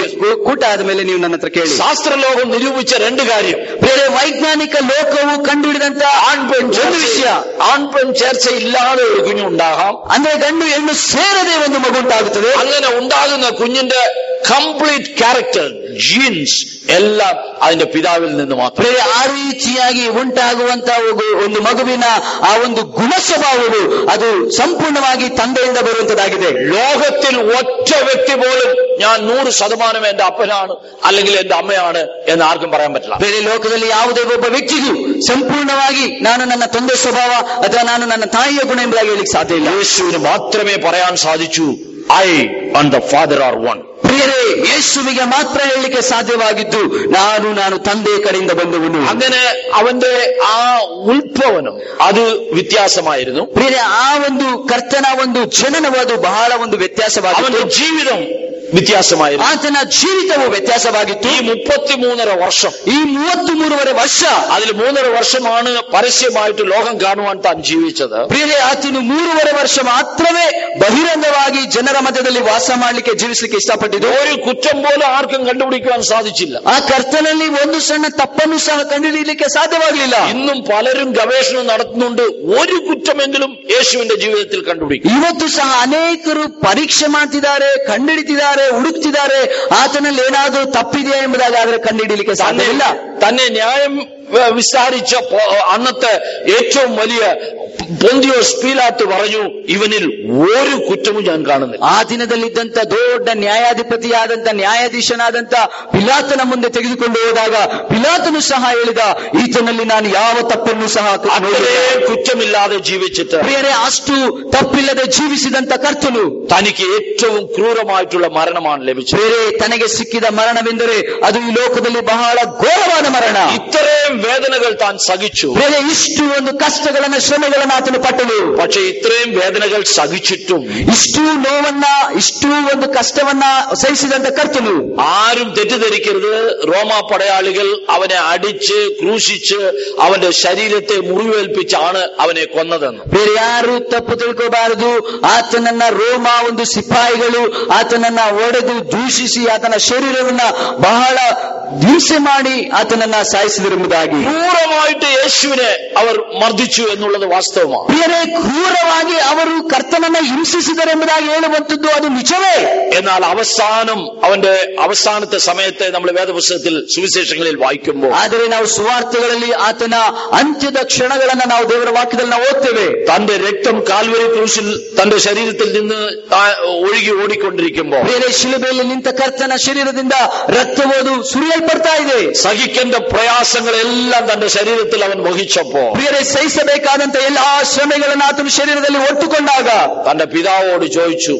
ಕೂಟ ಆದ್ಮೇಲೆ ನೀವು ನನ್ನ ಹತ್ರ ಕೇಳಿ. ശാസ്ത്രലോകം നിരൂപിച്ച രണ്ട് കാര്യം. ಪ್ರಿಯರೇ, ವೈಜ್ಞಾನಿಕ ಲೋಕವು ಕಂಡುಹಿಡಿದಂತ ആൺപെൺ ಒಂದು ವಿಷಯ, ആൺപെൺ ചേർച്ച ഇല്ലാതെ ഒരു കുഞ്ഞുണ്ടാകാം. ಅಂದ್ರೆ ಗಂಡು ಹೆಣ್ಣು ಸೇರದೆ ಒಂದು ಮಗು ಉಂಟಾಗುತ್ತದೆ. അങ്ങനെ ഉണ്ടാകുന്ന കുഞ്ഞിന്റെ കംപ്ലീറ്റ് ക്യാരക്ടർ, ജീൻസ് എല്ലാം അതിന്റെ പിതാവിൽ നിന്ന് മാത്രം. ಆ ರೀತಿಯಾಗಿ ಉಂಟಾಗುವಂತಹ ಒಂದು ಮಗುವಿನ ಆ ಒಂದು ಗುಣ ಸ್ವಭಾವವು ಅದು ಸಂಪೂರ್ಣವಾಗಿ ತಂದೆಯಿಂದ ಬರುವಂತದ್ದಾಗಿದೆ. ലോകത്തിൽ ഒറ്റ വ്യക്തി പോലും ഞാൻ നൂറ് ശതമാനം എന്റെ അപ്പനാണ് അല്ലെങ്കിൽ എന്റെ അമ്മയാണ് എന്ന് ആർക്കും പറയാൻ പറ്റില്ല. ಬೇರೆ ಲೋಕದಲ್ಲಿ ಯಾವುದೇ ಒಬ್ಬ ವ್ಯಕ್ತಿಗೂ ಸಂಪೂರ್ಣವಾಗಿ ನಾನು ನನ್ನ ತಂದೆ ಸ್ವಭಾವ ಅಥವಾ ನಾನು ನನ್ನ ತಾಯಿಯ ಗುಣ ಎಂಬುದಾಗಿ ಹೇಳಿಕ್ಕೆ ಸಾಧ್ಯ ಇಲ್ಲ. യേശുവിന് മാത്രമേ പറയാൻ സാധിച്ചു, I and the father are one. ಪ್ರಿಯರೇ, ಯೇಸುವಿಗೆ ಮಾತ್ರ ಹೇಳಲಿಕ್ಕೆ ಸಾಧ್ಯವಾಗಿದ್ದು ನಾನು ನಾನು ತಂದೆಯ ಕಡೆಯಿಂದ ಬಂದವನು. അങ്ങനെ അവന്റെ ആ ഉത്ഭവനം അത് വ്യത്യാസമായിരുന്നു. ಪ್ರಿಯರೇ, ಆ ಒಂದು ಕರ್ತನ ಒಂದು ಜನನವು ಅದು ಬಹಳ ಒಂದು ವ್ಯತ್ಯಾಸವಾಗಿತ್ತು. അവന്റെ ജീവിതം വ്യത്യാസമായിരുന്നു. ಆತನ ಜೀವಿತವು ವ್ಯತ್ಯಾಸವಾಗಿತ್ತು. ഈ മുപ്പത്തിമൂന്നര വർഷം, ಈ ಮೂವತ್ತು ಮೂರುವರೆ ವರ್ಷ, അതിൽ മൂന്നര വർഷമാണ് പരസ്യമായിട്ട് ലോകം കാണുവാൻ താൻ ജീവിച്ചത്. ಪ್ರಿಯರೇ, ಆತನು ಮೂರುವರೆ ವರ್ಷ ಮಾತ್ರವೇ ಬಹಿರಂಗವಾಗಿ ಜನರ ಮಧ್ಯದಲ್ಲಿ ವಾಸ ಮಾಡಲಿಕ್ಕೆ ಜೀವಿಸಲಿಕ್ಕೆ ಇಷ್ಟಪಟ್ಟಿದ್ದು. ഒരു കുറ്റം പോലും ആർക്കും കണ്ടുപിടിക്കുവാൻ സാധിച്ചില്ല. ಆ ಕರ್ತನಲ್ಲಿ ಒಂದು ಸಣ್ಣ ತಪ್ಪನ್ನು ಸಹ ಕಂಡುಹಿಡಿಯಲಿಕ್ಕೆ ಸಾಧ್ಯವಾಗಲಿಲ್ಲ. ഇന്നും പലരും ഗവേഷണം നടത്തുന്നുണ്ട്, ഒരു കുറ്റമെങ്കിലും യേശുവിന്റെ ജീവിതത്തിൽ കണ്ടുപിടിക്കും. ಇವತ್ತು ಸಹ ಅನೇಕರು ಪರೀಕ್ಷೆ ಮಾಡ್ತಿದ್ದಾರೆ, ಕಂಡುಹಿಡಿತಿದ್ದಾರೆ, ಹುಡುಕ್ತಿದ್ದಾರೆ, ಆತನಲ್ಲಿ ಏನಾದರೂ ತಪ್ಪಿದೆಯಾ ಎಂಬುದಾಗಾದ್ರೆ ಕಂಡುಹಿಡಿಯಲಿಕ್ಕೆ ಸಾಧ್ಯವಿಲ್ಲ. തന്നെ ന്യായം വിസ്താരിച്ച അന്നത്തെ ഏറ്റവും വലിയ പൊന്തിയോസ് പീലാത്ത് പറഞ്ഞു, ഇവനിൽ ഒരു കുറ്റവും ഞാൻ കാണുന്നില്ല. ಆ ದಿನದಲ್ಲಿದ್ದಂತ ದೊಡ್ಡ ನ್ಯಾಯಾಧಿಪತಿಯಾದಂತ ನ್ಯಾಯಾಧೀಶನಾದಂತ ಪಿಲಾತನ ಮುಂದೆ ತೆಗೆದುಕೊಂಡು ಹೋದಾಗ ಪಿಲಾತನು ಸಹ ಹೇಳಿದ, ಈತನಲ್ಲಿ ನಾನು ಯಾವ ತಪ್ಪನ್ನು ಸಹ കുറ്റമില്ലാതെ ജീവിച്ചിട്ട് ಪ್ರಿಯರೇ, ಅಷ್ಟು ತಪ್ಪಿಲ್ಲದೆ ಜೀವಿಸಿದಂತ ಕರ್ತನು തനിക്ക് ഏറ്റവും ക്രൂരമായിട്ടുള്ള മരണമാണ് ലഭിച്ചത്. ಪ್ರಿಯರೇ, ತನಗೆ ಸಿಕ್ಕಿದ ಮರಣವೆಂದರೆ ಅದು ಈ ಲೋಕದಲ್ಲಿ ಬಹಳ ಘೋರವಾದ ಮರಣ. ഇത്രയും വേദനകൾ താൻ സഹിച്ചു. ಪ್ರಿಯರೇ, ಇಷ್ಟು ಒಂದು ಕಷ್ಟಗಳನ್ನ ಶ್ರಮೆಗಳನ್ನ ಆತನು ಪಟ್ಟನು. പക്ഷെ ഇത്രയും വേദനകൾ സഹിച്ചിട്ടും ಇಷ್ಟು ನೋವನ್ನ ಇಷ್ಟು ಒಂದು ಕಷ್ಟವನ್ನ ಸಹಿಸಿದಂತ ಕರ್ತನು ആരും തെറ്റിദ്ധരിക്കരുത്, റോമാ പടയാളികൾ അവനെ അടിച്ച് ക്രൂശിച്ച് അവന്റെ ശരീരത്തെ മുറിവേൽപ്പിച്ചാണ് അവനെ കൊന്നതെന്ന്. ಬೇರೆ ಯಾರು ತಪ್ಪು ತಿಳ್ಕೋಬಾರದು. ಆತನನ್ನ ರೋಮ ಒಂದು ಸಿಪಾಯಿಗಳು ಆತನನ್ನ ಒಡೆದು ದೂಷಿಸಿ ಆತನ ಶರೀರವನ್ನ ಬಹಳ ಹಿಂಸೆ ಮಾಡಿ ಆತನನ್ನ ಸಾಯಿಸಿದರೆಂಬುದಾಗಿ. ക്രൂരമായിട്ട് യേശുവിനെ അവർ മർദ്ദിച്ചു എന്നുള്ളത് വാസ്തവമാണ്. ಪ್ರಿಯರೇ, ಕ್ರೂರವಾಗಿ ಅವರು ಕರ್ತನನ್ನ ಹಿಂಸಿಸಿದರೆಂಬುದಾಗಿ ಹೇಳುವಂತದ್ದು ಅದು ನಿಜವೇ. എന്നാൽ അവസാനം അവന്റെ അവസാനത്തെ സമയത്തെ നമ്മൾ വേദപുസ്തകത്തിൽ സുവിശേഷങ്ങളിൽ വായിക്കുമ്പോൾ, ಆದರೆ ನಾವು ಸುವಾರ್ತೆಗಳಲ್ಲಿ ಆತನ ಅಂತ್ಯದ ಕ್ಷಣಗಳನ್ನ ನಾವು ದೇವರ ವಾಕ್ಯದಲ್ಲಿ ನಾವು ಓದ್ತೇವೆ. തന്റെ രക്തം കാൽവരി ക്രൂശിൽ തന്റെ ശരീരത്തിൽ നിന്ന് ഒഴുകി ഓടിക്കൊണ്ടിരിക്കുമ്പോൾ, ಬೇರೆ ಶಿಲುಬೆಯಲ್ಲಿ ನಿಂತ ಕರ್ತನ ಶರೀರದಿಂದ ರಕ್ತವೋದು ಸುರಿಯಲ್ಪಡ್ತಾ ಇದೆ. സഹിക്കേണ്ട പ്രയാസങ്ങളെല്ലാം തന്റെ ശരീരത്തിൽ അവൻ വഹിച്ചപ്പോ, ಬೇರೆ ಸಹಿಸಬೇಕಾದಂತ ಎಲ್ಲಾ ಶ್ರಮೆಗಳನ್ನು ಆತನ ಶರೀರದಲ್ಲಿ ಒಟ್ಟುಕೊಂಡಾಗ തന്റെ പിതാവോട് ചോദിച്ചു,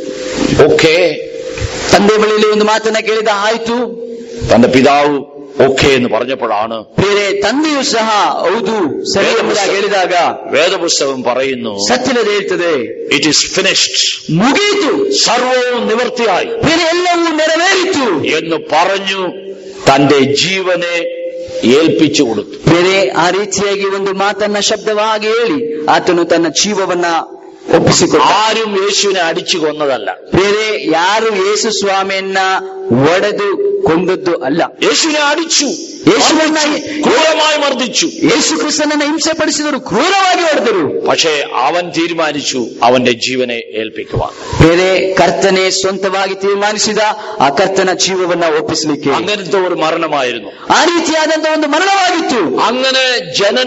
ഓക്കേ. ತಂದೆ ಬಳಿಯಲ್ಲಿ ಒಂದು ಮಾತನ್ನ ಕೇಳಿದ, ಆಯ್ತು. തന്റെ പിതാവ് ഓക്കേ എന്ന് പറഞ്ഞപ്പോഴാണ് ಬೇರೆ ತಂದೆಯೂ ಸಹ ಹೌದು ಸರಿ ಎಂಬುದಾಗಿ ಹೇಳಿದಾಗ വേദപുസ്തകം പറയുന്നു, ಸತ್ಯವೇದ ಹೇಳ್ತದೆ, ഇറ്റ് ഈസ് ഫിനിഷ്ഡ്, ಮುಗಿಯಿತು, സർവവും നിവൃത്തിയായി, ಬೇರೆ ಎಲ್ಲವೂ ನೆರವೇರಿತು എന്ന് പറഞ്ഞു തന്റെ ജീവനെ ഏൽപ്പിച്ചു കൊടുത്തു. ಬೇರೆ ಆ ರೀತಿಯಾಗಿ ಒಂದು ಮಾತನ್ನ ಶಬ್ದವಾಗಿ ಹೇಳಿ ಆತನು ತನ್ನ ಜೀವವನ್ನ ಒಪ್ಪಿಸಿಕೊಂಡ. ആരും യേശുവിനെ അടിച്ചു കൊന്നതല്ല. ಬೇರೆ ಯಾರು ಯೇಸು ಸ್ವಾಮಿಯನ್ನ ಒಡೆದು ಕೊಂದದ್ದು ಅಲ್ಲ. യേശുവിനെ അടിച്ചു, യേശുವನ್ನ ക്രൂരമായി മർദ്ദിച്ചു. ಯೇಸು ಕ್ರಿಸ್ತನನ್ನ ಹಿಂಸೆ ಪಡಿಸಿದರು, ಕ್ರೂರವಾಗಿ ಹೊಡೆದರು. പക്ഷേ അവൻ തീരുമാനിച്ചു അവന്റെ ജീവനെ ഏൽപ്പിക്കുവാൻ. ಬೇರೆ ಕರ್ತನೆ ಸ್ವಂತವಾಗಿ ತೀರ್ಮಾನಿಸಿದ ಆ ಕರ್ತನ ಜೀವವನ್ನ ಒಪ್ಪಿಸಲಿಕ್ಕೆ. അങ്ങനത്തെ ഒരു മരണമായിരുന്നു. ಆ ರೀತಿಯಾದಂತಹ ಒಂದು ಮರಣವಾಗಿತ್ತು. അങ്ങനെ ജനനം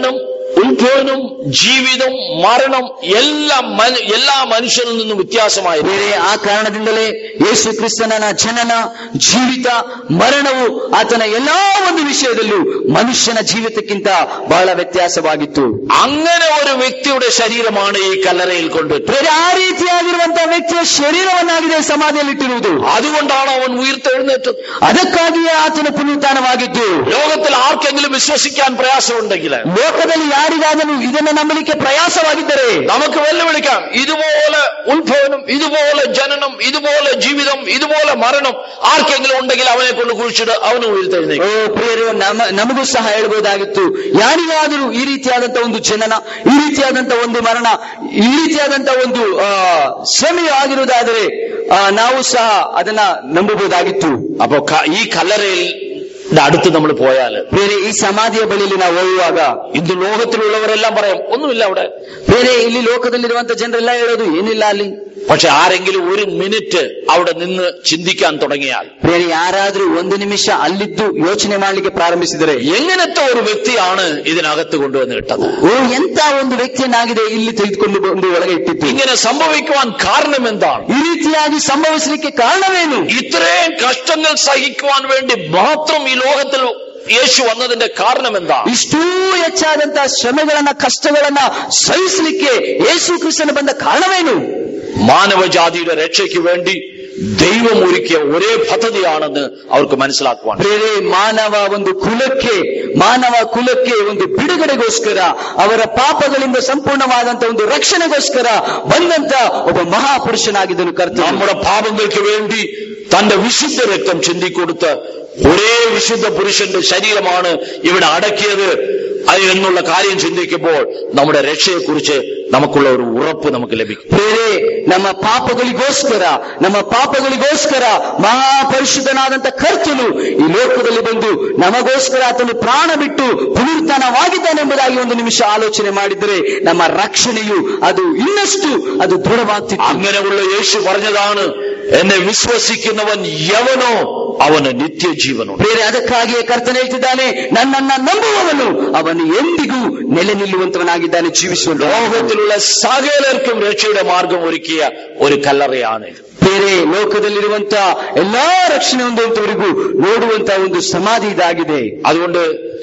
ഉത്ഭവനും ജീവിതം മരണം എല്ലാം എല്ലാ മനുഷ്യരിൽ നിന്നും വ്യത്യാസമായിരുന്നു. ಬೇರೆ ಆ ಕಾರಣದಿಂದಲೇ ಯೇಸು ಕ್ರಿಸ್ತನ ಜನನ, ಜೀವಿತ, ಮರಣವು ಆತನ ಎಲ್ಲಾ ಒಂದು ವಿಷಯದಲ್ಲೂ ಮನುಷ್ಯನ ಜೀವಿತಕ್ಕಿಂತ ಬಹಳ ವ್ಯತ್ಯಾಸವಾಗಿತ್ತು. അങ്ങനെ ഒരു വ്യക്തിയുടെ ശരീരമാണ് ഈ കല്ലറയിൽ കൊണ്ടുവരുന്നത്. ಬೇರೆ ಆ ರೀತಿಯಾಗಿರುವಂತಹ ವ್ಯಕ್ತಿಯ ಶರೀರವನ್ನಾಗಿದೆ ಸಮಾಧಿಯಲ್ಲಿಟ್ಟಿರುವುದು. അതുകൊണ്ടാണ് അവൻ ഉയർത്തെഴുന്നേറ്റത്. ಅದಕ್ಕಾಗಿಯೇ ಆತನ ಪುನರುತ್ಥಾನವಾಗಿದ್ದು. ലോകത്തിൽ ആർക്കെങ്കിലും വിശ്വസിക്കാൻ പ്രയാസമുണ്ടെങ്കിൽ, ಲೋಕದಲ್ಲಿ ಯಾರಿಗಾದರೂ ಇದನ್ನು ನಂಬಲಿಕ್ಕೆ ಪ್ರಯಾಸವಾಗಿದ್ದರೆ നമുക്ക് വെല്ലുവിളിക്കാം. ഇതുപോലെ ഉത്ഭവനം, ഇതുപോലെ ജനനം, ഇതുപോലെ ജീവിതം, ഇതുപോലെ മരണം ആർക്കെങ്കിലും ഉണ്ടെങ്കിൽ അവനെ കൊണ്ട് കുഴിച്ചിട്ട് അവನು ഉയർത്തെഴുന്നേൽക്കും. ಓ ಪ್ರಿಯರು, ನಮ ನಮಗೂ ಸಹ ಹೇಳ್ಬೋದಾಗಿತ್ತು, ಯಾರಿಗಾದರೂ ಈ ರೀತಿಯಾದಂತ ಒಂದು ಜನನ, ಈ ರೀತಿಯಾದಂತ ಒಂದು ಮರಣ, ಈ ರೀತಿಯಾದಂತ ಒಂದು ಆ ಶ್ರಮೆಯು ಆಗಿರುವುದಾದರೆ ನಾವು ಸಹ ಅದನ್ನ ನಂಬಬಹುದಾಗಿತ್ತು. അപ്പോ ഈ കല്ലറയിൽ അടുത്ത് നമ്മൾ പോയാൽ, ಬೇರೆ ಈ ಸಮಾಧಿಯ ಬಳಿಯಲ್ಲಿ ನಾವು ಹೋಗುವಾಗ ഇന്ന് ലോകത്തിലുള്ളവരെല്ലാം പറയാം ഒന്നുമില്ല അവിടെ. ಬೇರೆ ಇಲ್ಲಿ ಲೋಕದಲ್ಲಿರುವಂತ ಜನರೆಲ್ಲ ಹೇಳೋದು ಏನಿಲ್ಲ ಅಲ್ಲಿ. പക്ഷെ ആരെങ്കിലും ഒരു മിനിറ്റ് അവിടെ നിന്ന് ചിന്തിക്കാൻ തുടങ്ങിയാൽ, ಬೇರೆ ಯಾರಾದ್ರೂ ಒಂದು ನಿಮಿಷ ಅಲ್ಲಿದ್ದು ಯೋಚನೆ ಮಾಡ್ಲಿಕ್ಕೆ ಪ್ರಾರಂಭಿಸಿದರೆ, എങ്ങനത്തെ ഒരു വ്യക്തിയാണ് ഇതിനകത്ത് കൊണ്ടുവന്ന് ഇട്ടത്, ಓ ಎಂತ ಒಂದು ವ್ಯಕ್ತಿಯನ್ನಾಗಿದೆ ಇಲ್ಲಿ ತೆಗೆದುಕೊಂಡು ಬಂದು ಒಳಗೆ ಇಟ್ಟಿತ್ತು, ഇങ്ങനെ സംഭവിക്കുവാൻ കാരണം എന്താണ്, ಈ ರೀತಿಯಾಗಿ ಸಂಭವಿಸಲಿಕ್ಕೆ ಕಾರಣವೇನು, ഇത്രയും കഷ്ടങ്ങൾ സഹിക്കുവാൻ വേണ്ടി മാത്രം ഈ ലോകത്തിൽ യേശു വന്നതിന്റെ കാരണം എന്താ, ಇಷ್ಟೂ ಹೆಚ್ಚಾದಂತಹ ಶ್ರಮೆಗಳನ್ನ ಕಷ್ಟಗಳನ್ನ ಸಹಿಸಲಿಕ್ಕೆ ಯೇಸು ಕ್ರಿಸ್ತನು ಬಂದ ಕಾರಣವೇನು, മാനവജാതിയുടെ രക്ഷയ്ക്ക് വേണ്ടി ദൈവം ഒരുക്കിയ ഒരേ പദ്ധതിയാണെന്ന് അവർക്ക് മനസ്സിലാക്കുവാൻ. ಬೇರೆ ಮಾನವ ಒಂದು ಕುಲಕ್ಕೆ ಮಾನವ ಕುಲಕ್ಕೆ ಒಂದು ಬಿಡುಗಡೆಗೋಸ್ಕರ, ಅವರ ಪಾಪಗಳಿಂದ ಸಂಪೂರ್ಣವಾದಂತ ಒಂದು ರಕ್ಷಣೆಗೋಸ್ಕರ ಬಂದಂತ ಒಬ್ಬ ಮಹಾಪುರುಷನಾಗಿದ್ದನು ಕರ್ತನು. നമ്മുടെ പാപങ്ങൾക്ക് വേണ്ടി തന്റെ വിശുദ്ധ രക്തം ചിന്തിക്കൊടുത്ത് ഒരേ വിശുദ്ധ പുരുഷന്റെ ശരീരമാണ് ഇവിടെ അടക്കിയത് എന്നുള്ള കാര്യം ചിന്തിക്കുമ്പോൾ നമ്മുടെ രക്ഷയെക്കുറിച്ച് നമുക്കുള്ള ഒരു ഉറപ്പ് നമുക്ക് ലഭിക്കും. ಬೇರೆ ನಮ್ಮ ಪಾಪಗಳಿಗೋಸ್ಕರ ನಮ್ಮ ಪಾಪಗಳಿಗೋಸ್ಕರ ಮಹಾಪರಿಶುದ್ಧನಾದಂತ ಕರ್ತನು ಈ ಲೋಕದಲ್ಲಿ ಬಂದು ನಮಗೋಸ್ಕರ ಆತನು ಪ್ರಾಣ ಬಿಟ್ಟು ಪುನರುತ್ಥಾನವಾಗಿದ್ದಾನೆಂಬುದಾಗಿ ಒಂದು ನಿಮಿಷ ಆಲೋಚನೆ ಮಾಡಿದರೆ ನಮ್ಮ ರಕ್ಷಣೆಯು ಅದು ಇನ್ನಷ್ಟು ಅದು ದೃಢವಾಗ್ತಿತ್ತು. അങ്ങനെയുള്ള യേശു പറഞ്ഞതാണ്, എന്നെ വിശ്വസിക്കുന്നവൻ യവനോ ಅವನ ನಿತ್ಯ ಜೀವನ. ಬೇರೆ ಅದಕ್ಕಾಗಿಯೇ ಕರ್ತನು ಹೇಳ್ತಿದ್ದಾನೆ, ನನ್ನನ್ನ ನಂಬುವವನು ಅವನು ಎಂದಿಗೂ ನೆಲೆ ನಿಲ್ಲುವಂತವನಾಗಿದ್ದಾನೆ, ಜೀವಿಸುವ. ലോകത്തിലുള്ള സകലർക്കും രക്ഷയുടെ മാർഗം ഒരുക്കിയ ഒരു കല്ലറയാണ്. ಬೇರೆ ಲೋಕದಲ್ಲಿರುವಂತ ಎಲ್ಲಾ ರಕ್ಷಣೆ ಹೊಂದುವಂತವರಿಗೂ ನೋಡುವಂತ ಒಂದು ಸಮಾಧಿ ಇದಾಗಿದೆ. അതുകൊണ്ട്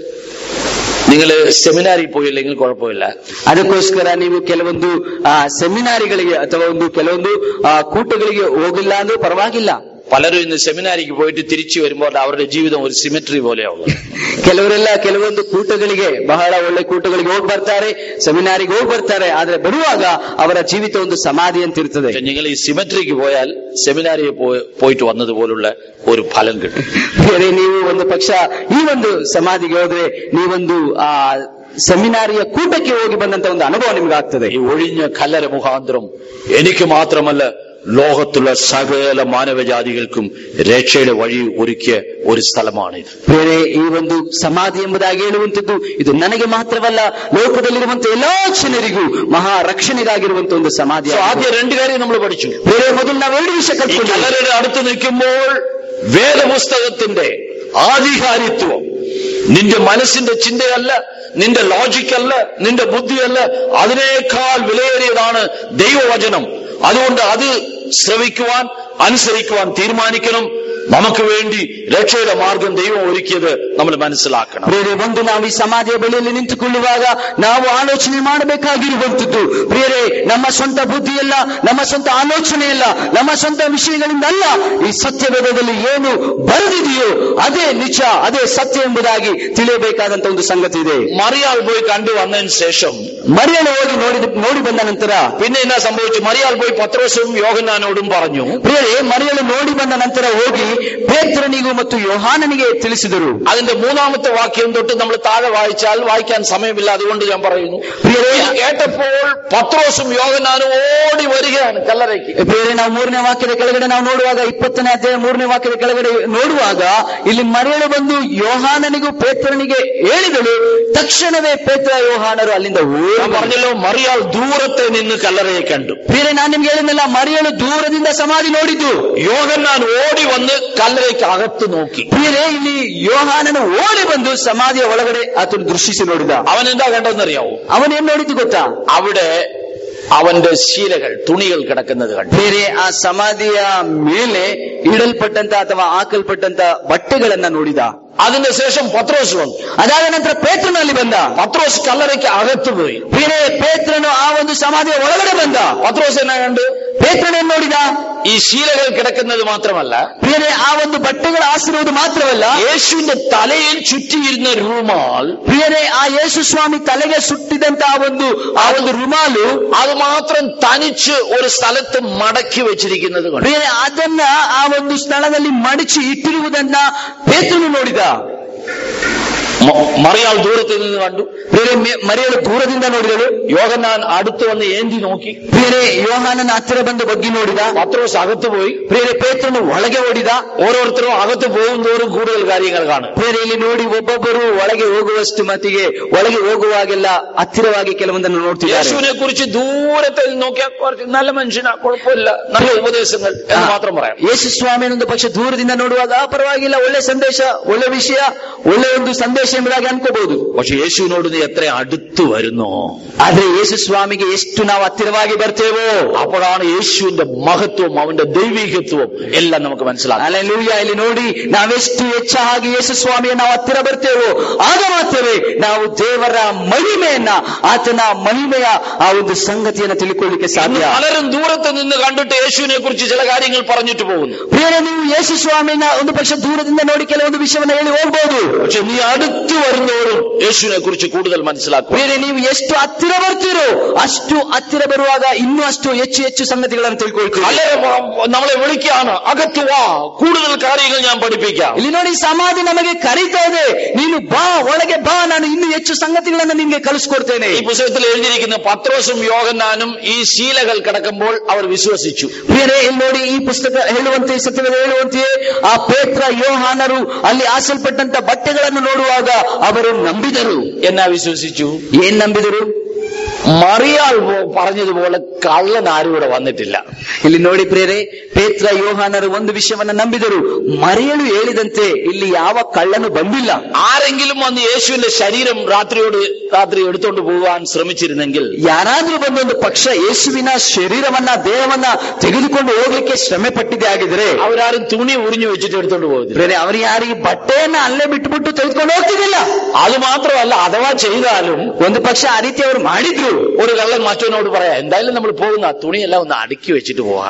നിങ്ങൾ ಸೆಮಿನಾರಿಗೆ പോയില്ലെങ്കിൽ കുഴപ്പമില്ല. ಅದಕ್ಕೋಸ್ಕರ ನೀವು ಕೆಲವೊಂದು ಆ ಸೆಮಿನಾರಿಗಳಿಗೆ ಅಥವಾ ಒಂದು ಕೆಲವೊಂದು ಆ ಕೂಟಗಳಿಗೆ ಹೋಗಿಲ್ಲ ಅಂದ್ರೂ ಪರವಾಗಿಲ್ಲ. പലരും ഇന്ന് സെമിനാരിക്ക് പോയിട്ട് തിരിച്ചു വരുമ്പോൾ അവരുടെ ജീവിതം ഒരു സിമെട്രി പോലെയാവുന്നു. ಕೆಲವರೆಲ್ಲ ಕೆಲವೊಂದು ಕೂಟಗಳಿಗೆ, ಬಹಳ ಒಳ್ಳೆ ಕೂಟಗಳಿಗೆ ಹೋಗಿ ಬರ್ತಾರೆ, ಸೆಮಿನಾರಿಗೆ ಹೋಗಿ ಬರ್ತಾರೆ, ಆದ್ರೆ ಬರುವಾಗ ಅವರ ಜೀವಿತ ಒಂದು ಸಮಾಧಿ ಅಂತ ಇರ್ತದೆ. നിങ്ങൾ ഈ സിമെട്രിക്ക് പോയാൽ സെമിനാരിയെ പോയിട്ട് വന്നതുപോലുള്ള ഒരു ഫലം കിട്ടും. ಬೇರೆ ನೀವು ಒಂದು ಪಕ್ಷ ಈ ಒಂದು ಸಮಾಧಿಗೆ ಹೋದ್ರೆ ನೀವೊಂದು ಆ ಸೆಮಿನಾರಿಯ ಕೂಟಕ್ಕೆ ಹೋಗಿ ಬಂದಂತ ಒಂದು ಅನುಭವ ನಿಮ್ಗೆ ಆಗ್ತದೆ. ഈ ഒഴിഞ്ഞ കല്ലറ മുഖാന്തരം എനിക്ക് മാത്രമല്ല ലോകത്തുള്ള സകല മാനവജാതികൾക്കും രക്ഷയുടെ വഴി ഒരുക്കിയ ഒരു സ്ഥലമാണിത്. ಬೇರೆ ಈ ಒಂದು ಸಮಾಧಿ ಎಂಬುದಾಗಿ ಹೇಳುವಂತದ್ದು ಇದು ನನಗೆ ಮಾತ್ರವಲ್ಲ, ಲೋಕದಲ್ಲಿರುವಂತಹ ಎಲ್ಲಾ ಜನರಿಗೂ ಮಹಾ ರಕ್ಷಣೆಗಾಗಿರುವಂತ ಒಂದು ಸಮಾಧಿ. ആദ്യം രണ്ട് കാര്യം നമ്മൾ പഠിച്ചു. ಬೇರೆ ಮೊದಲು ನಾವು ಎರಡು ವಿಷಯ ಕಲ್ತ್ಕೊಂಡು, കല്ലറയുടെ അടുത്ത് നിൽക്കുമ്പോൾ വേദപുസ്തകത്തിന്റെ ആധികാരിത്വം നിന്റെ മനസ്സിന്റെ ചിന്തയല്ല, നിന്റെ ലോജിക്കല്ല, നിന്റെ ബുദ്ധിയല്ല, അതിനേക്കാൾ വിലയേറിയതാണ് ദൈവവചനം. അതുകൊണ്ട് അത് ശ്രവിക്കുവാൻ, അനുസരിക്കുവാൻ തീരുമാനിക്കണം. നമുക്ക് വേണ്ടി രക്ഷയുടെ ಮಾರ್ಗം ദൈവം ഒരുക്കിയത് നമ്മൾ മനസ്സിലാക്കണം. ಬೇರೆ ಒಂದು ನಾವು ಈ ಸಮಾಧಿಯ ಬಳಿಯಲ್ಲಿ ನಿಂತುಕೊಳ್ಳುವಾಗ ನಾವು ಆಲೋಚನೆ ಮಾಡಬೇಕಾಗಿರುವಂತದ್ದು, ಬೇರೆ ನಮ್ಮ ಸ್ವಂತ ಬುದ್ಧಿಯಲ್ಲ, ನಮ್ಮ ಸ್ವಂತ ಆಲೋಚನೆಯಲ್ಲ, ನಮ್ಮ ಸ್ವಂತ ವಿಷಯಗಳಿಂದ ಅಲ್ಲ. ಈ ಸತ್ಯವೇದದಲ್ಲಿ ಏನು ಬರೆದಿದೆಯೋ ಅದೇ ನಿಜ, ಅದೇ ಸತ್ಯ ಎಂಬುದಾಗಿ ತಿಳಿಯಬೇಕಾದಂತ ಒಂದು ಸಂಗತಿ ಇದೆ. മറിയാൾ പോയി കണ്ടു വന്നതിന് ശേഷം, ಮರಿಯಳು ಹೋಗಿ ನೋಡಿ ನೋಡಿ ಬಂದ ನಂತರ പിന്നെ എന്നാ സംഭവിച്ചു? മറിയാൾ പോയി പത്രോസും യോഹന്നാനോടും പറഞ്ഞു. ಬೇರೆ ಮರಿಯಳು ನೋಡಿ ಬಂದ ನಂತರ ಹೋಗಿ ಪೇತ್ರನಿಗೂ ಮತ್ತು ಯೋಹಾನನಿಗೆ ತಿಳಿಸಿದರು. അതിന്റെ മൂന്നാമത്തെ വാക്യം തൊട്ട് നമ്മൾ താഴെ വായിച്ചാൽ വായിക്കാൻ സമയമില്ല, അതുകൊണ്ട് ഞാൻ പറയുന്നു. കേട്ടപ്പോൾ പത്രോസും യോഹന്നാനും ഓടി വരികയാണ് കല്ലറയ്ക്ക്. ಬೇರೆ ನಾವು ಮೂರನೇ ವಾಕ್ಯದ ಕೆಳಗಡೆ ನಾವು ನೋಡುವಾಗ, ಇಪ್ಪತ್ತನೇ ಅಧ್ಯಾಯ ಮೂರನೇ ವಾಕ್ಯದ ಕೆಳಗಡೆ ನೋಡುವಾಗ ಇಲ್ಲಿ ಮರಿಯಳು ಬಂದು ಯೋಹಾನನಿಗೂ ಪೇತ್ರನಿಗೆ ಹೇಳಿದಳು. ತಕ್ಷಣವೇ ಪೇತ್ರ ಯೋಹಾನರು ಅಲ್ಲಿಂದ പറഞ്ഞല്ലോ, മറിയാൾ ദൂരത്തെ നിന്ന് കല്ലറയെ കണ്ടു. ಬೇರೆ ನಾನು ನಿಮ್ಗೆ ಹೇಳಿದ್ನಲ್ಲ, ಮರಿಯಳು ದೂರದಿಂದ ಸಮಾಧಿ ನೋಡಿದ್ದು. യോഹന്നാൻ ഓടി വന്ന് കല്ലറയ്ക്ക് അകത്ത് നോക്കി. ಪ್ರಿಯರೇ, ಇಲ್ಲಿ ಯೋಹಾನನು ಓಡಿ ಬಂದು ಸಮಾಧಿಯ ಒಳಗಡೆ ಆತನು ದೃಷ್ಟಿಸಿ ನೋಡಿದ. അവൻ എന്താ കണ്ടെന്നറിയാവോ? ಅವನೇನ್ ನೋಡಿದ್ದು ಗೊತ್ತಾ? അവിടെ അവന്റെ ശീലകൾ, തുണികൾ കിടക്കുന്നത് കണ്ടു. ಬೇರೆ ಆ ಸಮಾಧಿಯ ಮೇಲೆ ಇಡಲ್ಪಟ್ಟಂತ ಅಥವಾ ಹಾಕಲ್ಪಟ್ಟಂತ ಬಟ್ಟೆಗಳನ್ನ ನೋಡಿದ. അതിന്റെ ശേഷം പത്രോസ് വന്നു. ಅದಾದ ನಂತರ ಪೇತ್ರನು ಅಲ್ಲಿ ಬಂದ. പത്രോസ് കല്ലറയ്ക്ക് അകത്ത് പോയി. ಬೇರೆ ಪೇತ್ರನು ಆ ಒಂದು ಸಮಾಧಿಯ ಒಳಗಡೆ ಬಂದ. പത്രോസ് എന്നാ കണ്ടു? ಪೇತ್ರನು ಏನ್ ನೋಡಿದ? ഈ ശീലകൾ കിടക്കുന്നത് മാത്രമല്ല, ಬೇರೆ ಆ ಒಂದು ಬಟ್ಟೆಗಳು ಹಾಸಿರುವುದು ಮಾತ್ರವಲ್ಲ, യേശുവിന്റെ തലയിൽ ചുറ്റിയിരുന്ന റുമാൽ, ಪ್ರಿಯರೇ, ಆ ಯೇಸು ಸ್ವಾಮಿ ತಲೆಗೆ ಸುಟ್ಟಿದಂತ ಆ ಒಂದು ಆ ಒಂದು ರುಮಾಲು അത് മാത്രം തനിച്ച് ഒരു സ്ഥലത്ത് മടക്കി വെച്ചിരിക്കുന്നത് കണ്ടു. ಬೇರೆ ಅದನ್ನ ಆ ಒಂದು ಸ್ಥಳದಲ್ಲಿ ಮಡಚಿ ಇಟ್ಟಿರುವುದನ್ನ ಪೇತ್ರನು ನೋಡಿದ. മറിയാൾ ദൂരത്തിൽ നിന്ന് കണ്ടു. ಬೇರೆ ಮರಿಯಳು ದೂರದಿಂದ ನೋಡಿದಳು. യോഹന്നാൻ അടുത്ത് വന്ന് ഏന്തി നോക്കി. ಬೇರೆ ಯೋಹಾನನ ಹತ್ತಿರ ಬಂದು ಬಗ್ಗಿ ನೋಡಿದ. പത്രോസ് അകത്ത് പോയി. ಬೇರೆ ಪೇತ್ರನು ಒಳಗೆ ಓಡಿದ. ഓരോരുത്തരും അകത്ത് പോകുന്തോറും കൂടുതൽ കാര്യങ്ങൾ കാണും. ಬೇರೆ ಇಲ್ಲಿ ನೋಡಿ ಒಬ್ಬೊಬ್ಬರು ಒಳಗೆ ಹೋಗುವಷ್ಟು ಮತಿಗೆ ಒಳಗೆ ಹೋಗುವಾಗೆಲ್ಲ ಹತ್ತಿರವಾಗಿ ಕೆಲವೊಂದನ್ನು ನೋಡ್ತಿದ್ದಾರೆ. യേശുവിനെ കുറിച്ച് ദൂരത്തിൽ നോക്കിയാൽ കുറച്ച് നല്ല മനുഷ്യനാ, കുഴപ്പമില്ല, നല്ല ഉപദേശങ്ങൾ എന്ന് മാത്രം പറയാം. ಯೇಸು ಸ್ವಾಮಿಯನ್ನೊಂದು ಪಕ್ಷ ದೂರದಿಂದ ನೋಡುವಾಗ ಪರವಾಗಿಲ್ಲ, ಒಳ್ಳೆ ಸಂದೇಶ, ಒಳ್ಳೆ ವಿಷಯ, ಒಳ್ಳೆ ಒಂದು ಸಂದೇಶ ಎಂಬುದಾಗಿ ಅನ್ಕೋಬಹುದು. പക്ഷെ യേശുവിനോട് നീ എത്ര അടുത്ത് വരുന്നോ, ಆದ್ರೆ ಯೇಸು ಸ್ವಾಮಿಗೆ ಎಷ್ಟು ನಾವು ಹತ್ತಿರವಾಗಿ ಬರ್ತೇವೋ അപ്പോഴാണ് യേശുവിന്റെ മഹത്വം, അവന്റെ ദൈവികത്വം എല്ലാം നമുക്ക് മനസ്സിലാക്കാം. ಹಲ್ಲೆಲೂಯಾ. ಇಲ್ಲಿ ನೋಡಿ, ನಾವೆಷ್ಟು ಹೆಚ್ಚಾಗಿ ಯೇಸು ಸ್ವಾಮಿಯ ನಾವು ಹತ್ತಿರ ಬರ್ತೇವೋ ಆಗ ಮಾತ್ರವೇ ನಾವು ದೇವರ ಮಹಿಮೆಯನ್ನ, ಆತನ ಮಹಿಮೆಯ ಆ ಒಂದು ಸಂಗತಿಯನ್ನು ತಿಳ್ಕೊಳ್ಳಿಕ್ಕೆ ಸಾಧ್ಯ. പലരും ദൂരത്ത് നിന്ന് കണ്ടിട്ട് യേശുവിനെ കുറിച്ച് ചില കാര്യങ്ങൾ പറഞ്ഞിട്ട് പോകുന്നു. ಬೇರೆ ನೀವು ಯೇಸು ಸ್ವಾಮಿನ ಒಂದು ಪಕ್ಷ ದೂರದಿಂದ ನೋಡಿ ಕೆಲವೊಂದು ವಿಷಯವನ್ನು ಹೇಳಿ ಹೋಗ್ಬಹುದು. പക്ഷെ നീ അടുത്ത് വരുന്നവരും യേശുവിനെ കുറിച്ച് കൂടുതൽ മനസ്സിലാക്കും. ಬೇರೆ ನೀವು ಎಷ್ಟು ಹತ್ತಿರ ಬರ್ತೀರೋ ಅಷ್ಟು ಹತ್ತಿರ ಬರುವಾಗ ಇನ್ನೂ ಅಷ್ಟು ಹೆಚ್ಚು ಹೆಚ್ಚು ಸಂಗತಿಗಳನ್ನು ತಿಳ್ಕೊಳ್ತೀವಿ. അല്ലെ നമ്മളെ വിളിക്കാണ്, അകത്ത് വാ, കൂടുതൽ കാര്യങ്ങൾ ഞാൻ പഠിപ്പിക്കാം. ಇಲ್ಲಿ ನೋಡಿ, ಸಮಾಧಿ ನಮಗೆ ಕರೀತಾ ಇದೆ, ನೀನು ಬಾ, ಒಳಗೆ ಬಾ, ನಾನು ಇನ್ನೂ ಹೆಚ್ಚು ಸಂಗತಿಗಳನ್ನು ನಿನ್ಗೆ ಕಲಿಸ್ಕೊಡ್ತೇನೆ. ഈ പുസ്തകത്തിൽ എഴുതിയിരിക്കുന്ന പത്രോസും യോഹന്നാനും ഈ ശീലകൾ കിടക്കുമ്പോൾ അവർ വിശ്വസിച്ചു. ಬೇರೆ ಇಲ್ಲಿ ನೋಡಿ, ಈ ಪುಸ್ತಕ ಹೇಳುವಂತೆ, ಸತ್ಯವೇದ ಹೇಳುವಂತೆಯೇ ಆ ಪೇತ್ರ ಯೋಹಾನರು ಅಲ್ಲಿ ಹಾಸಲ್ಪಟ್ಟಂತ ಬಟ್ಟೆಗಳನ್ನು ನೋಡುವಾಗ ಅವರು ನಂಬಿದರು. എന്നാ വിശ്വസിച്ചു? ಏನ್ ನಂಬಿದರು? മറിയാൾ പറഞ്ഞതുപോലെ കള്ളൻ ആരും ഇവിടെ വന്നിട്ടില്ല. ಇಲ್ಲಿ ನೋಡಿ ಪ್ರಿಯರೇ, ಪೇತ್ರ ಯೋಹಾನರು ಒಂದು ವಿಷಯವನ್ನ ನಂಬಿದರು. ಮರಿಯಳು ಹೇಳಿದಂತೆ ಇಲ್ಲಿ ಯಾವ ಕಳ್ಳನು ಬಂದಿಲ್ಲ. ആരെങ്കിലും വന്ന് യേശുവിന്റെ ശരീരം രാത്രിയോട് രാത്രി എടുത്തോണ്ട് പോകാൻ ശ്രമിച്ചിരുന്നെങ്കിൽ, ಯಾರಾದ್ರೂ ಬಂದೊಂದು ಪಕ್ಷ ಯೇಸುವಿನ ಶರೀರವನ್ನ, ದೇಹವನ್ನ ತೆಗೆದುಕೊಂಡು ಹೋಗ್ಲಿಕ್ಕೆ ಶ್ರಮೆ ಪಟ್ಟಿದೆ ಆಗಿದ್ರೆ അവരാരും തുണി ഉറിഞ്ഞു വെച്ചിട്ട് എടുത്തോണ്ട് പോകുന്നില്ല. ಬೇರೆ ಅವರು ಯಾರಿಗೆ ಬಟ್ಟೆಯನ್ನ ಅಲ್ಲೇ ಬಿಟ್ಟುಬಿಟ್ಟು ತೆಗೆದುಕೊಂಡು ಹೋಗ್ತಿದ್ದಿಲ್ಲ. അത് മാത്രമല്ല, അഥവാ ചെയ്താലും ಒಂದು ಪಕ್ಷ ಆ ರೀತಿ ಅವರು ಮಾಡಿದ್ರು. ഒരു കള്ളൻ മറ്റവനോട് പറയാ, എന്തായാലും നമ്മൾ പോകുന്ന തുണിയെല്ലാം ഒന്ന് അടുക്കി വെച്ചിട്ട് പോകാം.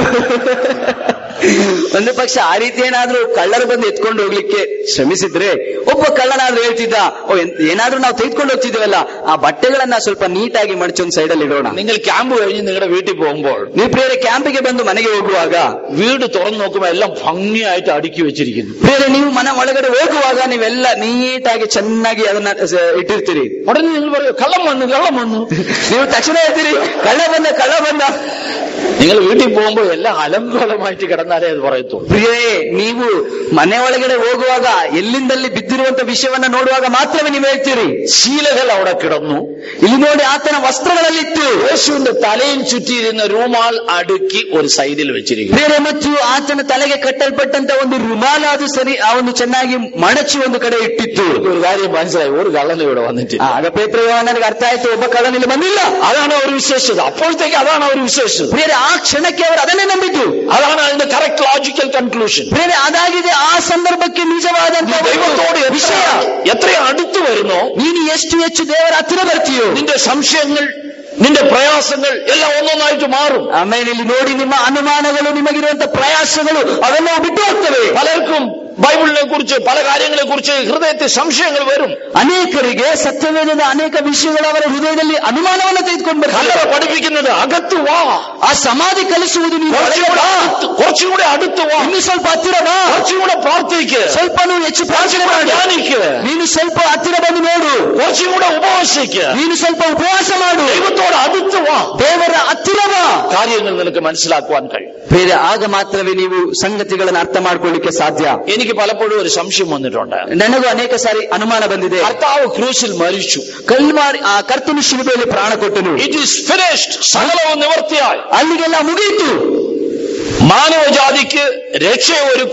ಒಂದು ಪಕ್ಷ ಆ ರೀತಿ ಏನಾದ್ರೂ ಕಳ್ಳರು ಬಂದು ಎತ್ಕೊಂಡು ಹೋಗ್ಲಿಕ್ಕೆ ಶ್ರಮಿಸಿದ್ರೆ, ಒಬ್ಬ ಕಳ್ಳನಾದ್ರೂ ಹೇಳ್ತಿದ್ದ, ಓ ಏನಾದ್ರೂ ನಾವು ತೆಗೆದುಕೊಂಡು ಹೋಗ್ತಿದ್ವಲ್ಲ, ಆ ಬಟ್ಟೆಗಳನ್ನ ಸ್ವಲ್ಪ ನೀಟಾಗಿ ಮಡಚೊಂದು ಸೈಡ್ ಅಲ್ಲಿ ಇಡೋಣ. നിങ്ങൾ ക്യാമ്പ് കഴിഞ്ഞ് നിങ്ങളുടെ വീട്ടിൽ പോകുമ്പോൾ, ನೀವು ಪ್ರಿಯರೇ ಕ್ಯಾಂಪಿಗೆ ಬಂದು ಮನೆಗೆ ಹೋಗುವಾಗ വീട് തുറന്നു നോക്കുമ്പോൾ എല്ലാം ഭംഗിയായിട്ട് അടുക്കി വെച്ചിരിക്കുന്നു. ಬೇರೆ ನೀವು ಮನೆ ಒಳಗಡೆ ಹೋಗುವಾಗ ನೀವೆಲ್ಲ ನೀಟಾಗಿ ಚೆನ್ನಾಗಿ ಅದನ್ನ ಇಟ್ಟಿರ್ತೀರಿ. ഉടനെ നിങ്ങൾ പറയും, കള്ളം വന്നു, കള്ളം വന്നു. ನೀವು ತಕ್ಷಣ ಹೇಳ್ತೀರಿ, ಕಳ್ಳ ಬಂದ, ಕಳ್ಳ ಬಂದ. നിങ്ങൾ വീട്ടിൽ പോകുമ്പോൾ എല്ലാം അലങ്കോലമായിട്ട് കിടന്നാലേ അത് പറയത്തുള്ളൂ. ಪ್ರಿಯೇ, ನೀವು ಮನೆ ಒಳಗಡೆ ಹೋಗುವಾಗ ಎಲ್ಲಿಂದಲ್ಲಿ ಬಿದ್ದಿರುವಂತ ವಿಷಯವನ್ನ ನೋಡುವಾಗ ಮಾತ್ರವೇ ನೀವು ಹೇಳ್ತೀರಿ. ശീലകൾ അവിടെ കിടന്നു. ಇಲ್ಲಿ ನೋಡಿ, ಆತನ ವಸ್ತ್ರಗಳಲ್ಲಿತ್ತು. യേശുവിന്റെ തലയിൽ ചുറ്റിയിരുന്ന റുമാൽ അടുക്കി ഒരു സൈഡിൽ വെച്ചിരിക്കുന്നു. ಬೇರೆ ಮತ್ತು ಆತನ ತಲೆಗೆ ಕಟ್ಟಲ್ಪಟ್ಟಂತ ಒಂದು ರುಮಾಲಾದು ಸರಿ ಆ ಒಂದು ಚೆನ್ನಾಗಿ ಮಡಚಿ ಒಂದು ಕಡೆ ಇಟ್ಟಿತ್ತು. ഒരു കാര്യം മനസ്സിലായി, ഒരു കള്ളനും ഇവിടെ വന്നിട്ടില്ല. ಆಗ ಪೇತ್ರ ಯೋಹಾನನಿಗೆ ಅರ್ಥ ಆಯ್ತು, ಒಬ್ಬ ಕಳ್ಳನಿಲ್ಲಿ ಬಂದಿಲ್ಲ. അതാണ് അവർ വിശ്വസിച്ചത്. അപ്പോഴത്തേക്ക് അതാണ് അവർ വിശ്വസിച്ചത്. ಬೇರೆ ಆ ಕ್ಷಣಕ್ಕೆ ಅವರು ಅದನ್ನೇ ನಂಬಿದ್ರು. അതാണ് അതിന്റെ കറക്റ്റ് ലോജിക്കൽ കൺക്ലൂഷൻ. ಬೇರೆ ಅದಾಗಿದೆ ಆ ಸಂದರ್ಭಕ್ಕೆ ನಿಜವಾದಂತಹ ദൈവത്തോട് ವಿಷಯ. എത്ര അടുത്ത് വരുന്നോ, ನೀನು ಎಷ್ಟು ಹೆಚ್ಚು ದೇವರ ಹತ್ತಿರ ಬರ್ತೀಯೋ, നിന്റെ സംശയങ്ങൾ, നിന്റെ പ്രയാസങ്ങൾ എല്ലാം ഒന്നൊന്നായിട്ട് മാറും. ಆಮೇಲೆ ಇಲ್ಲಿ ನೋಡಿ, ನಿಮ್ಮ ಅನುಮಾನಗಳು, ನಿಮಗಿರುವಂತಹ ಪ್ರಯಾಸಗಳು ಅವೆಲ್ಲ ಬಿಟ್ಟು ಹೋಗ್ತವೆ. പലർക്കും ബൈബിളിനെ കുറിച്ച്, പല കാര്യങ്ങളെ കുറിച്ച് ഹൃദയത്തിൽ സംശയങ്ങൾ വരും. ಅನೇಕರಿಗೆ ಸತ್ಯವೇದದ ಅನೇಕ ವಿಷಯಗಳು ಅವರ ಹೃದಯದಲ್ಲಿ ಅನುಮಾನವನ್ನು ತೆಗೆದುಕೊಂಡು ಬರ್ತಾರೆ. കല്ലറ പഠിപ്പിക്കുന്നത് അകത്ത് വാ, ಆ ಸಮಾಧಿ ಕಲಿಸುವುದು ನೀನು കുറച്ചും കൂടെ അടുത്ത് വാ, ಇನ್ನು ಸ್ವಲ್ಪ ಹತ್ತಿರ ಬಾ, കുറച്ചും കൂടെ പ്രാർത്ഥിക്ക്, ಸ್ವಲ್ಪ ಹೆಚ್ಚು ಪ್ರಾರ್ಥನೆ ಮಾಡು, ധ്യാനിക്ക്, ನೀನು ಸ್ವಲ್ಪ ಹತ್ತಿರ ಬಂದು ನೋಡು, കുറച്ചും കൂടെ ഉപവസിക്ക്, ನೀನು ಸ್ವಲ್ಪ ಉಪವಾಸ ಮಾಡು, ദൈവത്തോട് അടുത്ത് വാ, ದೇವರ ಹತ್ತಿರ ಬಾ. കാര്യങ്ങൾ നിനക്ക് മനസ്സിലാക്കുവാൻ കഴിയും. ಬೇರೆ ಆಗ ಮಾತ್ರವೇ ನೀವು ಸಂಗತಿಗಳನ್ನು ಅರ್ಥ ಮಾಡ್ಕೊಳ್ಳಿಕ್ಕೆ ಸಾಧ್ಯ. എനിക്ക് പലപ്പോഴും ഒരു സംശയം വന്നിട്ടുണ്ട്. ನನಗೂ ಅನೇಕ ಸಾರಿ ಅನುಮಾನ ಬಂದಿದೆ. കർത്താവ് ക്രൂശിൽ മരിച്ചു, ಕಲ್ವಾರಿ ಆ ಕರ್ತನು ಶಿಲುಬೆಯಲ್ಲಿ ಪ್ರಾಣ ಕೊಟ್ಟನು. ഇറ്റ് ഈസ് ഫിനിഷ്ഡ്, സകലവും നിവർത്തിയായി, ಅಲ್ಲಿಗೆಲ್ಲ ಮುಗಿಯಿತು. മാനവജാതിക്ക് രക്ഷ ഒരുക്കുവാൻ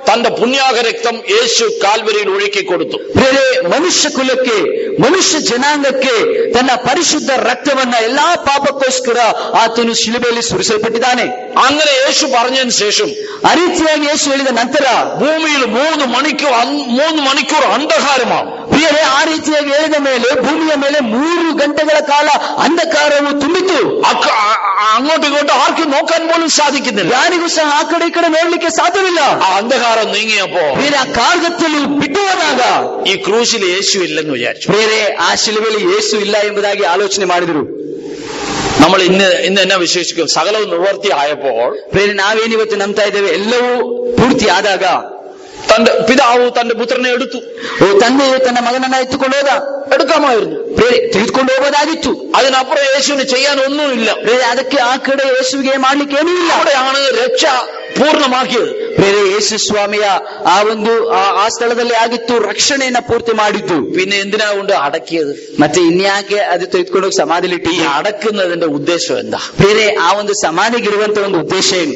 തന്റെ പുണ്യാക രക്തം യേശു കാൽവരിയിൽ ഒഴുക്കി കൊടുത്തു. ಬೇರೆ ಮನುಷ್ಯ ಕುಲಕ್ಕೆ, ಮನುಷ್ಯ ಜನಾಂಗಕ್ಕೆ ತನ್ನ ಪರಿಶುದ್ಧ ರಕ್ತವನ್ನ ಎಲ್ಲಾ ಪಾಪಕ್ಕೋಸ್ಕರ ಆತನು ಶಿಲುಬೆಯಲ್ಲಿ ಸುರಿಸಲ್ಪಟ್ಟಿದ್ದಾನೆ. അങ്ങനെ യേശു പറഞ്ഞതിന് ശേഷം ಆ ರೀತಿಯಾಗಿ ಯೇಸು ಹೇಳಿದ ನಂತರ ഭൂമിയിൽ മൂന്ന് മണിക്കൂർ മൂന്ന് മണിക്കൂർ അന്ധകാരമാണ്. ಪ್ರಿಯರೇ, ಆ ರೀತಿಯಾಗಿ ಹೇಳಿದ ಮೇಲೆ ಭೂಮಿಯ ಮೇಲೆ ಮೂರು ಗಂಟೆಗಳ ಕಾಲ ಅಂಧಕಾರವು ತುಂಬಿತು. അങ്ങോട്ടും ഇങ്ങോട്ടും ആർക്കും നോക്കാൻ പോലും സാധിക്കുന്നില്ല. ಯಾರಿಗೂ ಸಹ ಆ ಕಡೆ ಈ ಕಡೆ ನೋಡ್ಲಿಕ್ಕೆ ಸಾಧ್ಯವಿಲ್ಲ. ആ അന്ധകാരം നീങ്ങിയപ്പോ ಬೇರೆ ಆ ಕಾರ್ಗತ್ತಲು ಬಿಟ್ಟು ಹೋದಾಗ ഈ ക്രൂശിൽ യേശു ഇല്ലെന്ന് വിചാരിച്ചു. ಬೇರೆ ಆ ಶಿಲುಬೆಯಲ್ಲಿ ಯೇಸು ಇಲ್ಲ ಎಂಬುದಾಗಿ ಆಲೋಚನೆ ಮಾಡಿದರು. നമ്മൾ ഇന്ന് ഇന്ന് എന്നാ വിശേഷിക്കും? സകലവും നിവർത്തി ആയപ്പോൾ ಬೇರೆ ನಾವೇನಿವತ್ತು ನಂಬ್ತಾ ಇದ್ದೇವೆ, ಎಲ್ಲವೂ ಪೂರ್ತಿ ಆದಾಗ തന്റെ പിതാവ് തന്റെ പുത്രനെ എടുത്തു. ಓ ತಂದೆಯು ತನ್ನ ಮಗನನ್ನ ಎತ್ತುಕೊಂಡು ಹೋದ. എടുക്കാമായിരുന്നു, ಬೇರೆ ತೆಗೆದುಕೊಂಡು ಹೋಗೋದಾಗಿತ್ತು. അതിനപ്പുറം യേശുവിന് ചെയ്യാൻ ഒന്നുമില്ല. ಬೇರೆ ಅದಕ್ಕೆ ಆ ಕಡೆ ಯೇಸುವಿಗೆ ಮಾಡ್ಲಿಕ್ಕೆ ಏನೂ ಇಲ್ಲ. അവിടെയാണ് രക്ഷ പൂർണ്ണമാക്കിയത്. ಬೇರೆ ಯೇಸು ಸ್ವಾಮಿಯ ಆ ಒಂದು ಆ ಸ್ಥಳದಲ್ಲಿ ಆಗಿತ್ತು, ರಕ್ಷಣೆಯನ್ನ ಪೂರ್ತಿ ಮಾಡಿದ್ದು. പിന്നെ എന്തിനാ കൊണ്ട് അടക്കിയത്? ಮತ್ತೆ ಇನ್ಯಾಕೆ ಅದು ತೆಗೆದುಕೊಂಡು ಹೋಗಿ ಸಮಾಧಿಲಿಟ್ಟು? ഈ അടക്കുന്നതിന്റെ ഉദ്ദേശം എന്താ? ಬೇರೆ ಆ ಒಂದು ಸಮಾಧಿಗಿರುವಂತ ಒಂದು ಉದ್ದೇಶ ಏನು?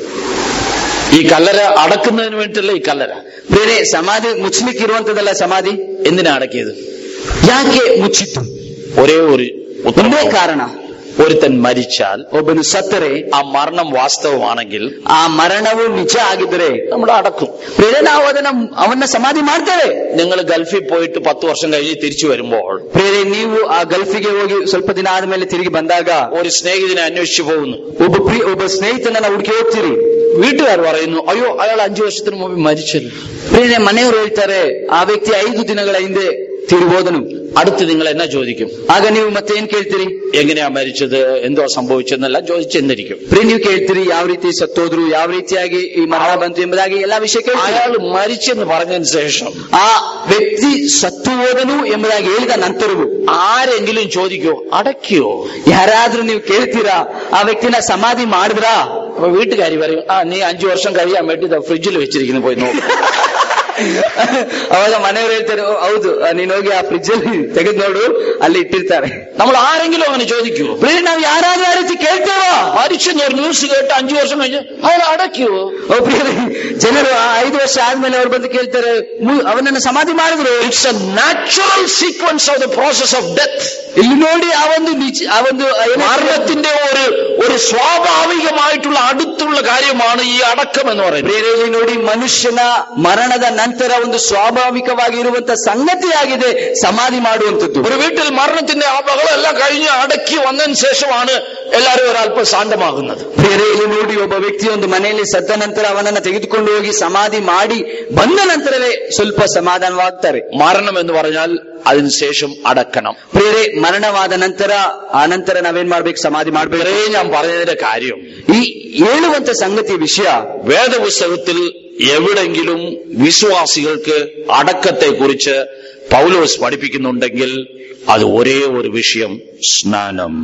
ഈ കല്ലറ അടക്കുന്നതിന് വേണ്ടിയിട്ടല്ല ഈ കല്ലറ. ಬೇರೆ ಸಮಾಧಿ ಮುಚ್ಚಲಿಕ್ಕೆ ಇರುವಂತದಲ್ಲ ಸಮಾಧಿ. എന്തിനാ അടക്കിയത്? ಯಾಕೆ ಮುಚ್ಚಿತ್ತು? ഒരേ ഒരു ಒಂದೇ ಕಾರಣ, ഒരുത്തൻ മരിച്ചാൽ, ಒಬ್ಬನು ಸತ್ತರೆ, ആ മരണം വാസ്തവമാണെങ്കിൽ ಆ ಮರಣವು ನಿಜ ಆಗಿದ್ದರೆ നമ്മൾ അടക്കും. ಬೇರೆ ನಾವು ಅದನ್ನ ಅವನ್ನ ಸಮಾಧಿ ಮಾಡ್ತೇವೆ. നിങ്ങൾ ഗൾഫിൽ പോയിട്ട് പത്ത് വർഷം കഴിഞ്ഞ് തിരിച്ചു വരുമ്പോൾ ಬೇರೆ ನೀವು ಆ ಗಲ್ಫಿಗೆ ಹೋಗಿ ಸ್ವಲ್ಪ ದಿನ ಆದ್ಮೇಲೆ ತಿರುಗಿ ಬಂದಾಗ ഒരു സ്നേഹിതനെ അന്വേഷിച്ചു പോകുന്നു. ಒಬ್ಬ ಪ್ರಿಯ ಒಬ್ಬ ಸ್ನೇಹಿತನನ್ನ ಹುಡುಕಿ ಹೋಗ್ತೀರಿ. വീട്ടുകാർ പറയുന്നു, അയ്യോ അയാൾ അഞ്ചു വർഷത്തിന് മുമ്പ് മരിച്ചല്ലോ. ಬೇರೆ ಮನೆಯವರು ಹೇಳ್ತಾರೆ, ಆ ವ್ಯಕ್ತಿ ಐದು ದಿನಗಳ ಹಿಂದೆ ತೀರಿಬೋದನು. അടുത്ത് നിങ്ങൾ എന്നാ ചോദിക്കും? ಆಗ ನೀವು ಮತ್ತೆ ಏನ್ ಕೇಳ್ತೀರಿ? എങ്ങനെയാ മരിച്ചത്, എന്തോ സംഭവിച്ചെന്നെല്ലാം ചോദിച്ചെന്നിരിക്കും. ಪ್ರಿಯ ನೀವು ಕೇಳ್ತೀರಿ, ಯಾವ ರೀತಿ ಸತ್ತೋದ್ರು, ಯಾವ ರೀತಿಯಾಗಿ ಈ ಮರಣ ಬಂತು ಎಂಬುದಾಗಿ ಎಲ್ಲಾ ವಿಷಯ ಕೇಳ್ತೀರಿ. അയാൾ മരിച്ചെന്ന് പറഞ്ഞതിന് ശേഷം ಆ ವ್ಯಕ್ತಿ ಸತ್ತು ಹೋದನು ಎಂಬುದಾಗಿ ಹೇಳಿದ ನಂತರವೂ ആരെങ്കിലും ചോദിക്കോ അടക്കിയോ? ಯಾರಾದ್ರೂ ನೀವು ಕೇಳ್ತೀರಾ, ಆ ವ್ಯಕ್ತಿನ ಸಮಾಧಿ ಮಾಡಿದ್ರಾ? അപ്പൊ വീട്ടുകാരി പറയും, ആ നീ അഞ്ചു വർഷം കഴിയാൻ വേണ്ടി ഫ്രിഡ്ജിൽ വെച്ചിരിക്കുന്നു, പോയി നോക്കും. ಅವಾಗ ಮನೆಯವರು ಹೇಳ್ತಾರೆ, ಹೌದು ನೀನ್ ಹೋಗಿ ಆ ಫ್ರಿಡ್ಜ್ ಅಲ್ಲಿ ತೆಗೆದು ನೋಡು, ಅಲ್ಲಿ ಇಟ್ಟಿರ್ತಾರೆ. നമ്മൾ ആരെങ്കിലും അങ്ങനെ ചോദിക്കുവോ? ನಾವು ಯಾರಾದ್ರೂ ಆ ರೀತಿ ಕೇಳ್ತೇವ? മരിച്ചെന്ന് ഒരു ന്യൂസ് കേട്ട് അഞ്ചു വർഷം കഴിഞ്ഞ് അയാൾ അടക്കിയോ? ಜನರು ಆ ಐದು ವರ್ಷ ಆದ್ಮೇಲೆ ಅವ್ರು ಬಂದು ಕೇಳ್ತಾರೆ, ಅವನನ್ನ ಸಮಾಧಿ ಮಾಡಿದ್ರು. It's a natural sequence of the process of death. ಇಲ್ಲಿ ನೋಡಿ ಆ ಒಂದು ನಿಜ ಆ ಒಂದು മരണത്തിന്റെ ഒരു ഒരു സ്വാഭാവികമായിട്ടുള്ള അടുത്തുള്ള കാര്യമാണ് ഈ അടക്കം എന്ന് പറയുന്നത്. ಬೇರೆ ನೋಡಿ, ಮನುಷ್ಯನ ಮರಣದ ನಂತರ ಒಂದು ಸ್ವಾಭಾವಿಕವಾಗಿ ಇರುವಂತಹ ಸಂಗತಿಯಾಗಿದೆ ಸಮಾಧಿ ಮಾಡುವಂತದ್ದು. ഒരു വീട്ടിൽ മരണത്തിന്റെ ആ ബഹളം എല്ലാം കഴിഞ്ഞ് അടക്കി വന്നതിന് ശേഷമാണ് എല്ലാവരും ഒരല്പം ശാന്തമാകുന്നത്. ಬೇರೆ ಇಲ್ಲಿ ನೋಡಿ, ಒಬ್ಬ ವ್ಯಕ್ತಿ ಒಂದು ಮನೆಯಲ್ಲಿ ಸತ್ತ ನಂತರ ಅವನನ್ನ ತೆಗೆದುಕೊಂಡು ಹೋಗಿ ಸಮಾಧಿ ಮಾಡಿ ಬಂದ ನಂತರವೇ ಸ್ವಲ್ಪ ಸಮಾಧಾನವಾಗ್ತಾರೆ. മരണം എന്ന് പറഞ്ഞാൽ അതിനുശേഷം അടക്കണം. ಬೇರೆ ಮರಣವಾದ ನಂತರ ಆ ನಂತರ ನಾವೇನ್ ಮಾಡ್ಬೇಕು? ಸಮಾಧಿ ಮಾಡ್ಬೇಕು. ഞാൻ പറഞ്ഞതിന്റെ കാര്യം, ಈ ಹೇಳುವಂತ ಸಂಗತಿ ವಿಷಯ, വേദപുസ്തകത്തിൽ എവിടെങ്കിലും വിശ്വാസികൾക്ക് അടക്കത്തെ കുറിച്ച് പൗലോസ് പഠിപ്പിക്കുന്നുണ്ടെങ്കിൽ അത് ഒരേ ഒരു വിഷയം, സ്നാനം.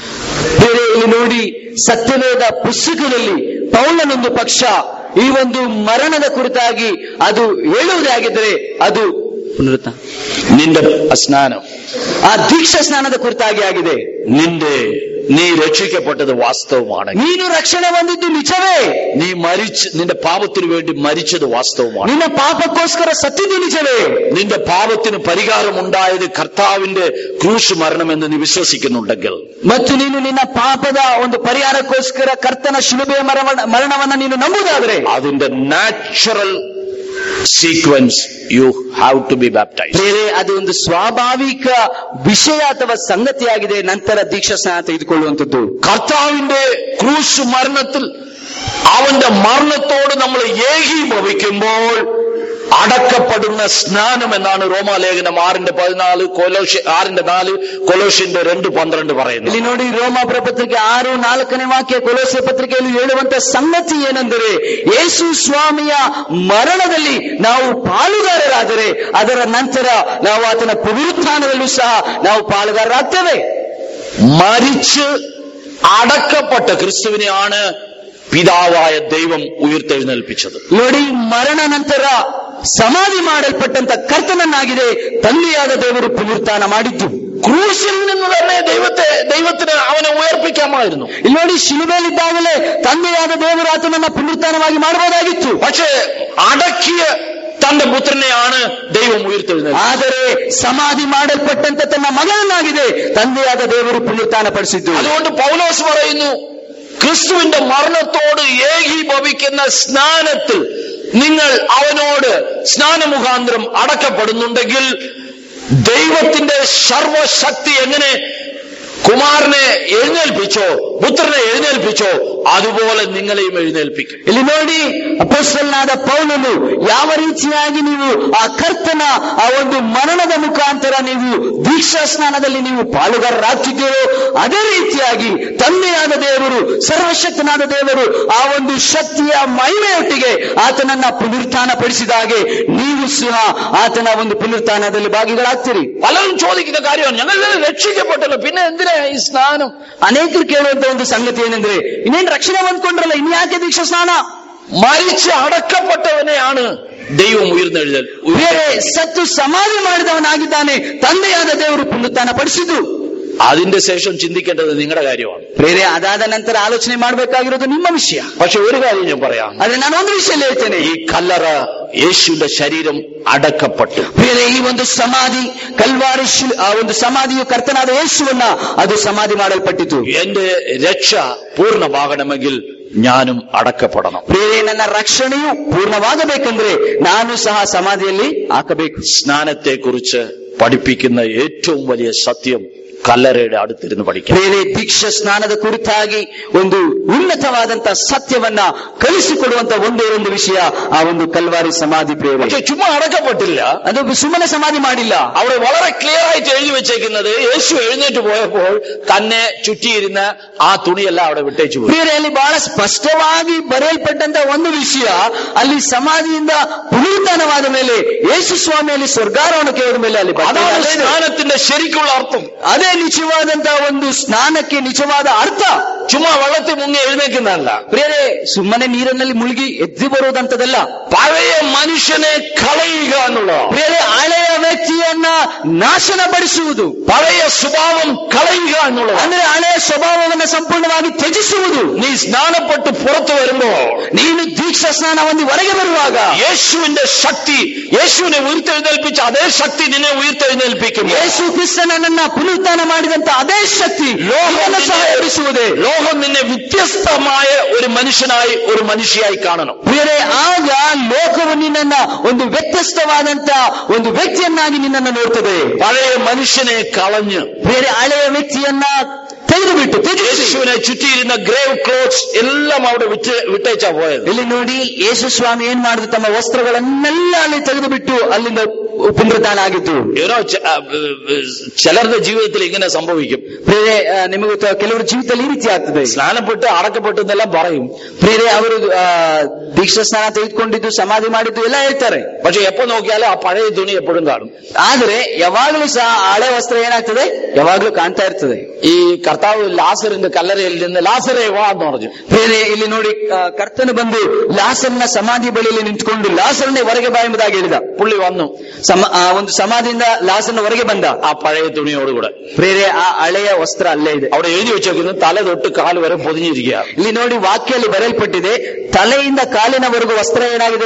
ಬೇರೆ ಇಲ್ಲಿ ನೋಡಿ, ಸತ್ಯವೇದ ಪುಸ್ತಕದಲ್ಲಿ ಪೌಲನೊಂದು ಪಕ್ಷ ಈ ಒಂದು ಮರಣದ ಕುರಿತಾಗಿ ಅದು ಹೇಳುವುದಾಗಿದ್ದರೆ ಅದು ಪುನರುತ್ಥ നിന്റെ സ്നാനം, ಆ ದೀಕ್ಷಾ ಸ್ನಾನದ ಕುರಿತಾಗಿ ಆಗಿದೆ. നിന്റെ നീ രക്ഷിക്കപ്പെട്ടത് വാസ്തവമാണ്, ನೀನು ರಕ್ಷಣೆ ಹೊಂದಿದ್ದು ನಿಜವೇ, നീ മരിച്ച് നിന്റെ പാപത്തിനു വേണ്ടി മരിച്ചത് വാസ്തവമാണ്, ನಿನ್ನ ಪಾಪಕ್ಕೋಸ್ಕರ ಸತ್ತಿದ್ದು ನಿಜವೇ, നിന്റെ പാപത്തിന് പരിഹാരം ഉണ്ടായത് കർത്താവിന്റെ ക്രൂശ് മരണമെന്ന് നീ വിശ്വസിക്കുന്നുണ്ടെങ്കിൽ, ಮತ್ತು ನೀನು ನಿನ್ನ ಪಾಪದ ಒಂದು ಪರಿಹಾರಕ್ಕೋಸ್ಕರ ಕರ್ತನ ಶಿಲುಬೆಯ ಮರಣವನ್ನ ನೀನು ನಂಬುದಾದ್ರೆ, അതിന്റെ natural sequence you have to be baptise. ಬೇರೆ ಅದು ಒಂದು ಸ್ವಾಭಾವಿಕ ವಿಷಯ ಅಥವಾ ಸಂಗತಿಯಾಗಿದೆ. ನಂತರ ದೀಕ್ಷಾ ಸ್ನಾನ ತೆಗೆದುಕೊಳ್ಳುವಂಥದ್ದು. കർത്താവിന്റെ ക്രൂശ് മരണത്തിൽ അവന്റെ മരണത്തോട് നമ്മൾ ഏകീഭവിക്കുമ്പോൾ അടക്കപ്പെടുന്ന സ്നാനം എന്നാണ് റോമാലേഖനം ആറിന്റെ പതിനാല് കൊലോഷി ആറിന്റെ നാല് കൊലോഷിന്റെ രണ്ട് പന്ത്രണ്ട് പറയുന്നത്. ಇಲ್ಲಿ ನೋಡಿ, ರೋಮ ಪತ್ರಿಕೆ ಆರು ನಾಲ್ಕನೇ ವಾಕ್ಯ, ಕೊಲೋಸ್ಯ ಪತ್ರಿಕೆಯಲ್ಲಿ ಹೇಳುವಂತ ಸಂಗತಿ ಏನೆಂದರೆ, ಯೇಸು ಸ್ವಾಮಿಯ ಮರಣದಲ್ಲಿ ನಾವು ಪಾಲುಗಾರರಾದರೆ ಅದರ ನಂತರ ನಾವು ಆತನ ಪುನರುತ್ಥಾನದಲ್ಲೂ ಸಹ ನಾವು ಪಾಲುಗಾರರಾಗ್ತೇವೆ. മരിച്ച് അടക്കപ്പെട്ട ക്രിസ്തുവിനെയാണ് പിതാവായ ദൈവം ഉയർത്തെഴുന്നേൽപ്പിച്ചത്. ನೋಡಿ, ಮರಣ ನಂತರ ಸಮಾಧಿ ಮಾಡಲ್ಪಟ್ಟಂತ ಕರ್ತನನ್ನಾಗಿದೆ ತಂದೆಯಾದ ದೇವರು ಪುನರುತ್ಥಾನ ಮಾಡಿದ್ದು. ക്രൂശിൽ നിന്ന് തന്നെ ദൈവത്തെ ദൈവത്തിന് അവനെ ഉയർപ്പിക്കാമായിരുന്നു. ಇಲ್ಲಿ ನೋಡಿ, ಶಿಲುಬೆಯಲ್ಲಿದ್ದಾಗಲೇ ತಂದೆಯಾದ ದೇವರು ಆತನನ್ನ ಪುನರುತ್ಥಾನವಾಗಿ ಮಾಡಬಹುದಾಗಿತ್ತು. പക്ഷേ അടക്കിയ തന്റെ പുത്രനെയാണ് ദൈവം ഉയർത്തെഴുന്നേൽപ്പിച്ചത്. ಆದರೆ ಸಮಾಧಿ ಮಾಡಲ್ಪಟ್ಟಂತ ತನ್ನ ಮಗನನ್ನಾಗಿದೆ ತಂದೆಯಾದ ದೇವರು ಪುನರುತ್ಥಾನಪಡಿಸಿದ್ದು. അതുകൊണ്ട് പൗലോസ് പറയുന്നു, ക്രിസ്തുവിന്റെ മരണത്തോട് ഏകീഭവിക്കുന്ന സ്നാനത്തിൽ നിങ്ങൾ അവനോട് സ്നാനമുഖാന്തരം അടക്കപ്പെടുന്നുണ്ടെങ്കിൽ ദൈവത്തിന്റെ സർവശക്തി എങ്ങനെ കുമാരനെ എഴുന്നേൽപ്പിച്ചോ പുത്രനെ എഴുന്നേൽപ്പിച്ചോ അതുപോലെ നിങ്ങളെയും എഴുന്നേൽപ്പിക്കും. ಇಲ್ಲಿ ನೋಡಿ, ಅಪೊಸ್ತಲನಾದ ಪೌಲನು ಯಾವ ರೀತಿಯಾಗಿ ನೀವು ಆ ಕರ್ತನ ಆ ಒಂದು ಮರಣದ ಮುಖಾಂತರ ನೀವು ದೀಕ್ಷಾ ಸ್ನಾನದಲ್ಲಿ ನೀವು ಪಾಲುಗಾರರಾಗ್ತಿದ್ದೀರೋ ಅದೇ ರೀತಿಯಾಗಿ ತಂದೆಯಾದ ದೇವರು, ಸರ್ವಶಕ್ತನಾದ ದೇವರು ಆ ಒಂದು ಶಕ್ತಿಯ ಮಹಿಮೆಯೊಟ್ಟಿಗೆ ಆತನನ್ನ ಪುನರುತ್ಥಾನ ಪಡಿಸಿದ ಹಾಗೆ ನೀವು ಸಹ ಆತನ ಒಂದು ಪುನರುತ್ಥಾನದಲ್ಲಿ ಭಾಗಿಗಳಾಗ್ತೀರಿ. പലരും ചോദിക്കുന്ന കാര്യമാണ്, ഞങ്ങളെല്ലാം രക്ഷിക്കപ്പെട്ടല്ലോ, പിന്നെ എന്തിനാ ഈ സ്നാനം? ಅನೇಕರು ಕೇಳುವಂತ ಒಂದು ಸಂಗತಿ ಏನಂದ್ರೆ, ಇನ್ನೇನು ರಕ್ಷಣೆ ಹೊಂದ್ಕೊಂಡ್ರಲ್ಲ, ಇನ್ನು ಯಾಕೆ ದೀಕ್ಷಾ ಸ್ನಾನ? മരിച്ച് അടക്കപ്പെട്ടവനെയാണ് ദൈവം ഉയർന്നെഴുന്നേൽ ಬೇರೆ ಸತ್ತು ಸಮಾಧಿ ಮಾಡಿದವನಾಗಿದ್ದಾನೆ ತಂದೆಯಾದ ದೇವರು ಪುನರುತ್ಥಾನ ಪಡಿಸಿದ್ದು. അതിന്റെ ശേഷം ചിന്തിക്കേണ്ടത് നിങ്ങളുടെ കാര്യമാണ്. ಬೇರೆ ಅದಾದ ನಂತರ ಆಲೋಚನೆ ಮಾಡಬೇಕಾಗಿರೋದು ನಿಮ್ಮ ವಿಷಯ. പക്ഷെ ഒരു കാര്യം ഞാൻ പറയാം, ಆದ್ರೆ ನಾನು ಒಂದು ವಿಷಯ ಹೇಳ್ತೇನೆ, ഈ കല്ലറ യേശുവിന്റെ ശരീരം അടക്കപ്പെട്ടു. ಬೇರೆ ಈ ಒಂದು ಸಮಾಧಿ ಕಲ್ವಾರಿ ಶಿಲು ಆ ಒಂದು ಸಮಾಧಿಯು ಕರ್ತನಾದ ಯೇಸುವನ್ನ ಅದು ಸಮಾಧಿ ಮಾಡಲ್ಪಟ್ಟಿತು. എന്റെ രക്ഷ പൂർണ്ണമാകണമെങ്കിൽ ഞാനും അടക്കപ്പെടണം. ಬೇರೆ ನನ್ನ ರಕ್ಷಣೆಯು ಪೂರ್ಣವಾಗಬೇಕಂದ್ರೆ ನಾನು ಸಹ ಸಮಾಧಿಯಲ್ಲಿ ಹಾಕಬೇಕು. സ്നാനത്തെ കുറിച്ച് പഠിപ്പിക്കുന്ന ഏറ്റവും വലിയ സത്യം ಕಲ್ಲರೆയുടെ അടുത്തിരുന്ന് പഠിക്കാം. ಬೇರೆ ದೀಕ್ಷಾ ಸ್ನಾನದ ಕುರಿತಾಗಿ ಒಂದು ಉನ್ನತವಾದಂತಹ ಸತ್ಯವನ್ನ ಕಲಿಸಿಕೊಡುವಂತ ಒಂದೇ ಒಂದು ವಿಷಯ ಆ ಒಂದು ಕಲ್ವಾರಿ ಸಮಾಧಿ ಪ್ರೇರಣೆ. പക്ഷെ ചുമ്മാ അടക്കപ്പെട്ടില്ല, ಅದು ಸುಮ್ಮನೆ ಸಮಾಧಿ ಮಾಡಿಲ್ಲ. അവിടെ വളരെ ക്ലിയർ ആയിട്ട് എഴുതി വെച്ചേക്കുന്നത്, യേശു എഴുന്നേറ്റ് പോയപ്പോൾ തന്നെ ചുറ്റിയിരുന്ന ആ തുണിയെല്ലാം അവിടെ വിട്ടേച്ചു പോയി. ಬೇರೆಯಲ್ಲಿ ಬಹಳ ಸ್ಪಷ್ಟವಾಗಿ ಬರೆಯಲ್ಪಟ್ಟಂತ ಒಂದು ವಿಷಯ, ಅಲ್ಲಿ ಸಮಾಧಿಯಿಂದ ಪುನರುತ್ಥಾನವಾದ ಮೇಲೆ ಯೇಸು ಸ್ವಾಮಿಯಲ್ಲಿ ಸ್ವರ್ಗಾರೋಹಣಕ್ಕೆ ಹೋದ ಮೇಲೆ ಅಲ್ಲಿ അതാണ് സ്നാനത്തിന്റെ ശരിക്കുള്ള അർത്ഥം. ಅದೇ ನಿಜವಾದಂತಹ ಒಂದು ಸ್ನಾನಕ್ಕೆ ನಿಜವಾದ ಅರ್ಥ. ചുമ്മാ വെള്ളത്തിൽ മുങ്ങി എഴുന്നേക്കുന്നതല്ല, ಬೇರೆ ಸುಮ್ಮನೆ ನೀರಿನಲ್ಲಿ ಮುಳುಗಿ ಎದ್ದು ಬರುವುದಂತದಲ್ಲ. പഴയ മനുഷ്യനെ കളയുക എന്നുള്ളതാണ്. ಬೇರೆ ಹಳೆಯ ವ್ಯಕ್ತಿಯನ್ನ ನಾಶನಪಡಿಸುವುದು, പഴയ സ്വഭാവം കളയുക എന്നുള്ളത്. ಅಂದ್ರೆ ಹಳೆಯ ಸ್ವಭಾವವನ್ನು ಸಂಪೂರ್ಣವಾಗಿ ತ್ಯಜಿಸುವುದು. നീ സ്നാനപ്പെട്ട് പുറത്തു വരുമ്പോ, ನೀನು ದೀಕ್ಷಾ ಸ್ನಾನ ಹೊಂದಿ ಹೊರಗೆ ಬರುವಾಗ യേശുവിന്റെ ശക്തി, യേശുവിനെ ഉയർത്തെഴുന്നേൽപ്പിച്ച അതേ ശക്തി നിന്നെ ഉയർത്തെഴുന്നേൽപ്പിക്കും. ಯೇಸು ಕ್ರಿಸ್ತನನ್ನ ಪುನರುತ್ಥಾನ ಮಾಡಿದಂತ ಅದೇ ಶಕ್ತಿ ಲೋಕವನ್ನು ಸಹ ಎಬ್ಬಿಸುವುದೇ. ലോകം നിന്നെ വ്യത്യസ്തമായ ഒരു മനുഷ്യനായി ഒരു മനുഷ്യയായി കാണണം. ಬೇರೆ ಆಗ ಲೋಕವು ನಿನ್ನನ್ನ ಒಂದು ವ್ಯತ್ಯಸ್ತವಾದಂತ ಒಂದು ವ್ಯಕ್ತಿಯನ್ನಾಗಿ ನಿನ್ನನ್ನು ನೋಡ್ತದೆ. പഴയ മനുഷ്യനെ കളഞ്ഞ് ಬೇರೆ ಹಳೆಯ ವ್ಯಕ್ತಿಯನ್ನ ತೆಗೆದು ಬಿಟ್ಟು യേശുവിനെ ചുറ്റിയിരുന്ന ഗ്രേവ് ക്ലോത്ത്സ് എല്ലാം അവിടെ വിട്ട് വിട്ടേച്ചാ പോയത്. ಇಲ್ಲಿ ನೋಡಿ, ಯೇಸು ಸ್ವಾಮಿ ಏನ್ ಮಾಡಿದ್ರು, ತಮ್ಮ ವಸ್ತ್ರಗಳನ್ನೆಲ್ಲ ಅಲ್ಲಿ ತೆಗೆದು ಬಿಟ್ಟು ಅಲ್ಲಿಂದ ಪುನರುತ್ಥಾನ ಆಗಿತ್ತು. ಏನೋ ചിലരുടെ ജീവിതത്തിൽ ഇങ്ങനെ സംഭവിക്കും. ಬೇರೆ ನಿಮಗೆ ಗೊತ್ತಾ, ಕೆಲವರ ಜೀವಿತದಲ್ಲಿ ಈ ರೀತಿ ಆಗ್ತದೆ. സ്നാനപ്പെട്ട് അടക്കപ്പെട്ടു എന്നെല്ലാം പറയും, ಬೇರೆ ಅವರು ದೀಕ್ಷಾ ಸ್ನಾನ ತೆಗೆದುಕೊಂಡಿದ್ದು ಸಮಾಧಿ ಮಾಡಿದ್ದು ಎಲ್ಲ ಹೇಳ್ತಾರೆ. പക്ഷെ എപ്പോ നോക്കിയാലും ಆ പഴയ തുണി എപ്പോഴും കാണും. ಆದ್ರೆ ಯಾವಾಗಲೂ ಸಹ ಹಳೆ ವಸ್ತ್ರ ಏನಾಗ್ತದೆ, ಯಾವಾಗ್ಲೂ ಕಾಣ್ತಾ ಇರ್ತದೆ. ഈ കർത്താവ് ലാസറിന്റെ കല്ലറയിൽ നിന്ന് ലാസറേ വാ എന്ന് പറഞ്ഞു. ಬೇರೆ ಇಲ್ಲಿ ನೋಡಿ, ಕರ್ತನು ಬಂದು ಲಾಸರ್ನ ಸಮಾಧಿ ಬಳಿಯಲ್ಲಿ ನಿಂತ್ಕೊಂಡು ಲಾಸರನ್ನೇ ಹೊರಗೆ ಬಾ ಎಂಬುದಾಗಿ ಹೇಳಿದ. പുള്ളി വന്നു, ಆ ಒಂದು ಸಮಾಧಿಯಿಂದ ಲಾಸರ್ನ ಹೊರಗೆ ಬಂದ ആ പഴയ തുണിയോടുകൂടെ. ಬೇರೆ ಆ ಹಳೆಯ ವಸ್ತ್ರ ಅಲ್ಲೇ ಇದೆ. അവിടെ എഴുതി വെച്ചേക്കുന്നത് തല തൊട്ട് കാല് വരെ പൊതിഞ്ഞിരിക്കുക. ಇಲ್ಲಿ ನೋಡಿ, ವಾಕ್ಯಲ್ಲಿ ಬರೆಯಲ್ಪಟ್ಟಿದೆ, ತಲೆಯಿಂದ ಕಾಲಿನವರೆಗೂ ವಸ್ತ್ರ ಏನಾಗಿದೆ,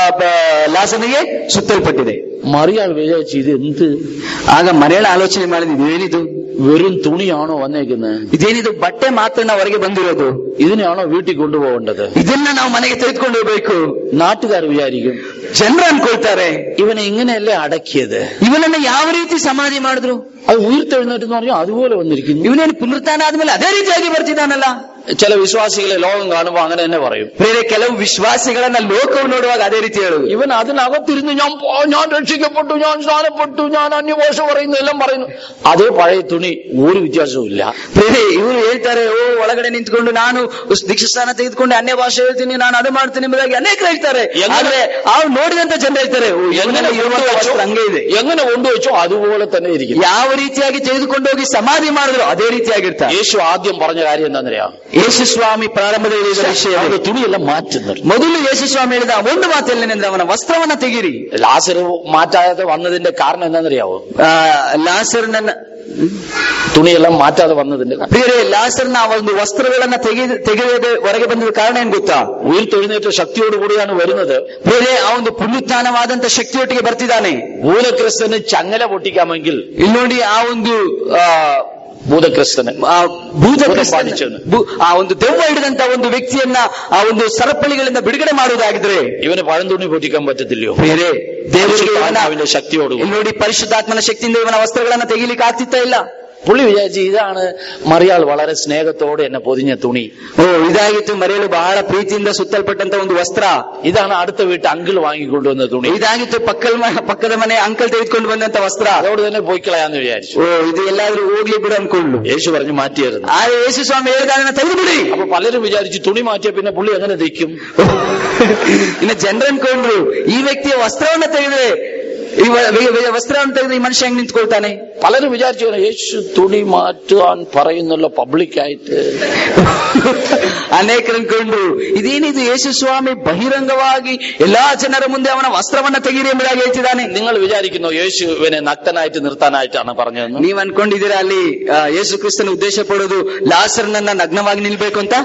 ಲಾಸನಿಗೆ ಸುತ್ತಲ್ಪಟ್ಟಿದೆ. മറിയാൾ വിചാരിച്ചു ഇത് എന്ത്? ಆಗ ಮರೆಯಳ ಆಲೋಚನೆ ಮಾಡಿದ, ಇದೇನಿದು, വെറും തുണിയാണോ വന്നേക്കുന്നത്? ಇದೇನಿದು, ಬಟ್ಟೆ ಮಾತ್ರ ಹೊರಗೆ ಬಂದಿರೋದು, ഇതിനെയാണോ വീട്ടിൽ കൊണ്ടുപോകേണ്ടത്? ಇದನ್ನ ನಾವು ಮನೆಗೆ ತೆಗೆದುಕೊಂಡು ಹೋಗ್ಬೇಕು. നാട്ടുകാർ വിചാരിക്കും, ಜನರು ಅನ್ಕೊಳ್ತಾರೆ, ഇവനെ ഇങ്ങനെയല്ലേ അടക്കിയത്, ಇವನನ್ನ ಯಾವ ರೀತಿ ಸಮಾಧಿ ಮಾಡಿದ್ರು, അത് ഉയർത്തെഴുന്നേറ്റ് പറഞ്ഞാൽ അതുപോലെ വന്നിരിക്കുന്നു. ಇವನೇನು ಪುನರುತ್ಥಾನ ಆದ್ಮೇಲೆ ಅದೇ ರೀತಿಯಾಗಿ ಬರ್ತಿದ್ದಾನಲ್ಲ. ചില വിശ്വാസികളെ ലോകം കാണുമ്പോൾ അങ്ങനെ തന്നെ പറയും. ಬೇರೆ ಕೆಲವು ವಿಶ್ವಾಸಿಗಳನ್ನ ಲೋಕವು ನೋಡುವಾಗ ಅದೇ ರೀತಿ ಹೇಳುದು, ഇവൻ അതിനകത്തിരുന്ന് ഞാൻ ഞാൻ രക്ഷിക്കപ്പെട്ടു, ഞാൻ സ്നാനപ്പെട്ടു, ഞാൻ അന്യഭാഷ പറയുന്നു, എല്ലാം പറയുന്നു. അതേ പഴയ തുണി, ഒരു വ്യത്യാസവും ഇല്ല. ಬೇರೆ ಇವರು ಹೇಳ್ತಾರೆ, ಓ ಒಳಗಡೆ ನಿಂತ್ಕೊಂಡು ನಾನು ದೀಕ್ಷಾ ಸ್ನಾನ ತೆಗೆದುಕೊಂಡು ಅನ್ಯ ಭಾಷೆ ಹೇಳ್ತೀನಿ, ನಾನು ಅದು ಮಾಡ್ತೀನಿ ಎಂಬುದಾಗಿ ಅನೇಕರು ಹೇಳ್ತಾರೆ. ಆದ್ರೆ ಅವ್ರು ನೋಡಿದಂತ ಜನರು ಹೇಳ್ತಾರೆ, എങ്ങനെ ಹಂಗೆ ಇದೆ, എങ്ങനെ കൊണ്ടുവച്ചോ അതുപോലെ തന്നെ ഇരിക്കും. ಯಾವ ರೀತಿಯಾಗಿ ತೆಗೆದುಕೊಂಡು ಹೋಗಿ ಸಮಾಧಿ ಮಾಡಿದ್ರು ಅದೇ ರೀತಿಯಾಗಿರ್ತಾರೆ. യേശു ആദ്യം പറഞ്ഞ കാര്യം എന്താണെന്നറിയാം? ಯೇಸುಸ್ವಾಮಿ ಪ್ರಾರಂಭದಲ್ಲಿ ಹೇಳಿದ ವಿಷಯ ಅವರ ತುಣಿಯೆಲ್ಲ ಮಾറ്റുന്നത്. ಮೊದಲು ಯೇಸುಸ್ವಾಮಿ ಹೇಳಿದ ಒಂದು ಮಾತೇನೆಂದ್ರೆ ಅವನ ವಸ್ತ್ರವನ್ನ ತೆಗಿರಿ. ലാസർ മാറ്റാതെ വന്നതിന്റെ കാരണം എന്താണെന്നറിയാവോ? ಲಾಸರ್ನ തുണിയെല്ലാം മാറ്റാതെ വന്നതിന്റെ ಬೇರೆ ಲಾಸರ್ನ ಆ ಒಂದು ವಸ್ತ್ರಗಳನ್ನ ತೆಗೆ ತೆಗೆಯದೆ ಹೊರಗೆ ಬಂದ ಕಾರಣ ಏನ್ ಗೊತ್ತಾ? ഉയർത്തെഴുന്നേറ്റ ശക്തിയോടുകൂടിയാണ് വരുന്നത്. ಬೇರೆ ಆ ಒಂದು ಪುನರುತ್ಥಾನವಾದಂತ ಶಕ್ತಿಯೊಟ್ಟಿಗೆ ಬರ್ತಿದ್ದಾನೆ. ഭൂതക്രിസ്തന് ചങ്ങല പൊട്ടിക്കാമെങ്കിൽ ಇಲ್ಲಿ ನೋಡಿ ಆ ಒಂದು ಭೂತಕ್ರಿಸ್ತನ ಭೂತ ಆ ಒಂದು ದೆವ್ವ ಹಿಡಿದಂತ ಒಂದು ವ್ಯಕ್ತಿಯನ್ನ ಆ ಒಂದು ಸರಪಳಿಗಳಿಂದ ಬಿಡುಗಡೆ ಮಾಡುವುದಾಗಿದ್ರೆ ಇವನು ಪഴಂതുಣಿ പൊട്ടിക്കാൻ പറ്റത്തില്ലയോ? ಬೇರೆ ದೇವರಿಗೆ ശക്തിയോട് ನೋಡಿ ಪರಿಶುದ್ಧಾತ್ಮನ ಶಕ್ತಿಯಿಂದ ಇವನ ವಸ್ತ್ರಗಳನ್ನ ತೆಗಿಲಿಕ್ಕೆ ಆಗ್ತಿತ್ತ ಇಲ್ಲ. പുള്ളി വിചാരിച്ചു ഇതാണ് മറിയാൾ വളരെ സ്നേഹത്തോടെ എന്നെ പൊതിഞ്ഞ തുണി. ಓ ಇದಾಗಿತ್ತು ಮರೆಯಲು ಬಹಳ ಪ್ರೀತಿಯಿಂದ ಸುತ್ತಲ್ಪಟ್ಟಂತ ಒಂದು ವಸ್ತ್ರ. ഇതാണ് അടുത്ത വീട്ട് അങ്കിൾ വാങ്ങിക്കൊണ്ടുവന്ന തുണി. ಇದಾಗಿತ್ತು ಪಕ್ಕದ ಪಕ್ಕದ ಮನೆ ಅಂಕಲ್ ತೆಗೆದುಕೊಂಡು ಬಂದಂತ ವಸ್ತ್ರ. അതോട് തന്നെ പോയിക്കളയാന്ന് വിചാരിച്ചു. ಓ ಇದು ಎಲ್ಲಾದ್ರೂ ಹೋಗ್ಲಿ ಬಿಡು ಅನ್ಕೊಂಡು യേശു പറഞ്ഞു മാറ്റിയായിരുന്നു. ആ യേശു സ്വാമി ಹೇಳಿದ ತೆಗೆದು ಬಿಡಿ. അപ്പൊ പലരും വിചാരിച്ചു തുണി മാറ്റിയ പിന്നെ പുള്ളി എങ്ങനെ തയ്ക്കും? ಇನ್ನು ಜನರು ಅನ್ಕೊಂಡ್ರು ಈ ವ್ಯಕ್ತಿಯ ವಸ್ತ್ರವನ್ನ ತೆಗೆದ್ರೆ ಈ ವಸ್ತ್ರವನ್ನು ತೆಗೆದು ಈ ಮನುಷ್ಯ ಹೆಂಗ್ ನಿಂತ್ಕೊಳ್ತಾನೆ? പലരും വിചാരിച്ചു യേശു തുണി മാറ്റാൻ പറയുന്നല്ലോ പബ്ലിക്കായിട്ട്. ಅನೇಕರು ಅನ್ಕೊಂಡ್ರು ಇದೇನಿದು ಯೇಸು ಸ್ವಾಮಿ ಬಹಿರಂಗವಾಗಿ ಎಲ್ಲಾ ಜನರ ಮುಂದೆ ಅವನ ವಸ್ತ್ರವನ್ನ ತೆಗೀರಿ ಎಂಬುದಾಗಿ ಹೇಳ್ತಿದ್ದಾನೆ. നിങ്ങൾ വിചാരിക്കുന്നു യേശുവിനെ നഗ്നനായിട്ട് നിർത്താനായിട്ടാണ് പറഞ്ഞതെന്ന്? ನೀವ್ ಅನ್ಕೊಂಡಿದ್ದೀರಾ ಅಲ್ಲಿ ಯೇಸು ಕ್ರಿಸ್ತನ ಉದ್ದೇಶ ಪಡೋದು ಲಾಸರ್ನನ್ನ ನಗ್ನವಾಗಿ ನಿಲ್ಬೇಕು ಅಂತ?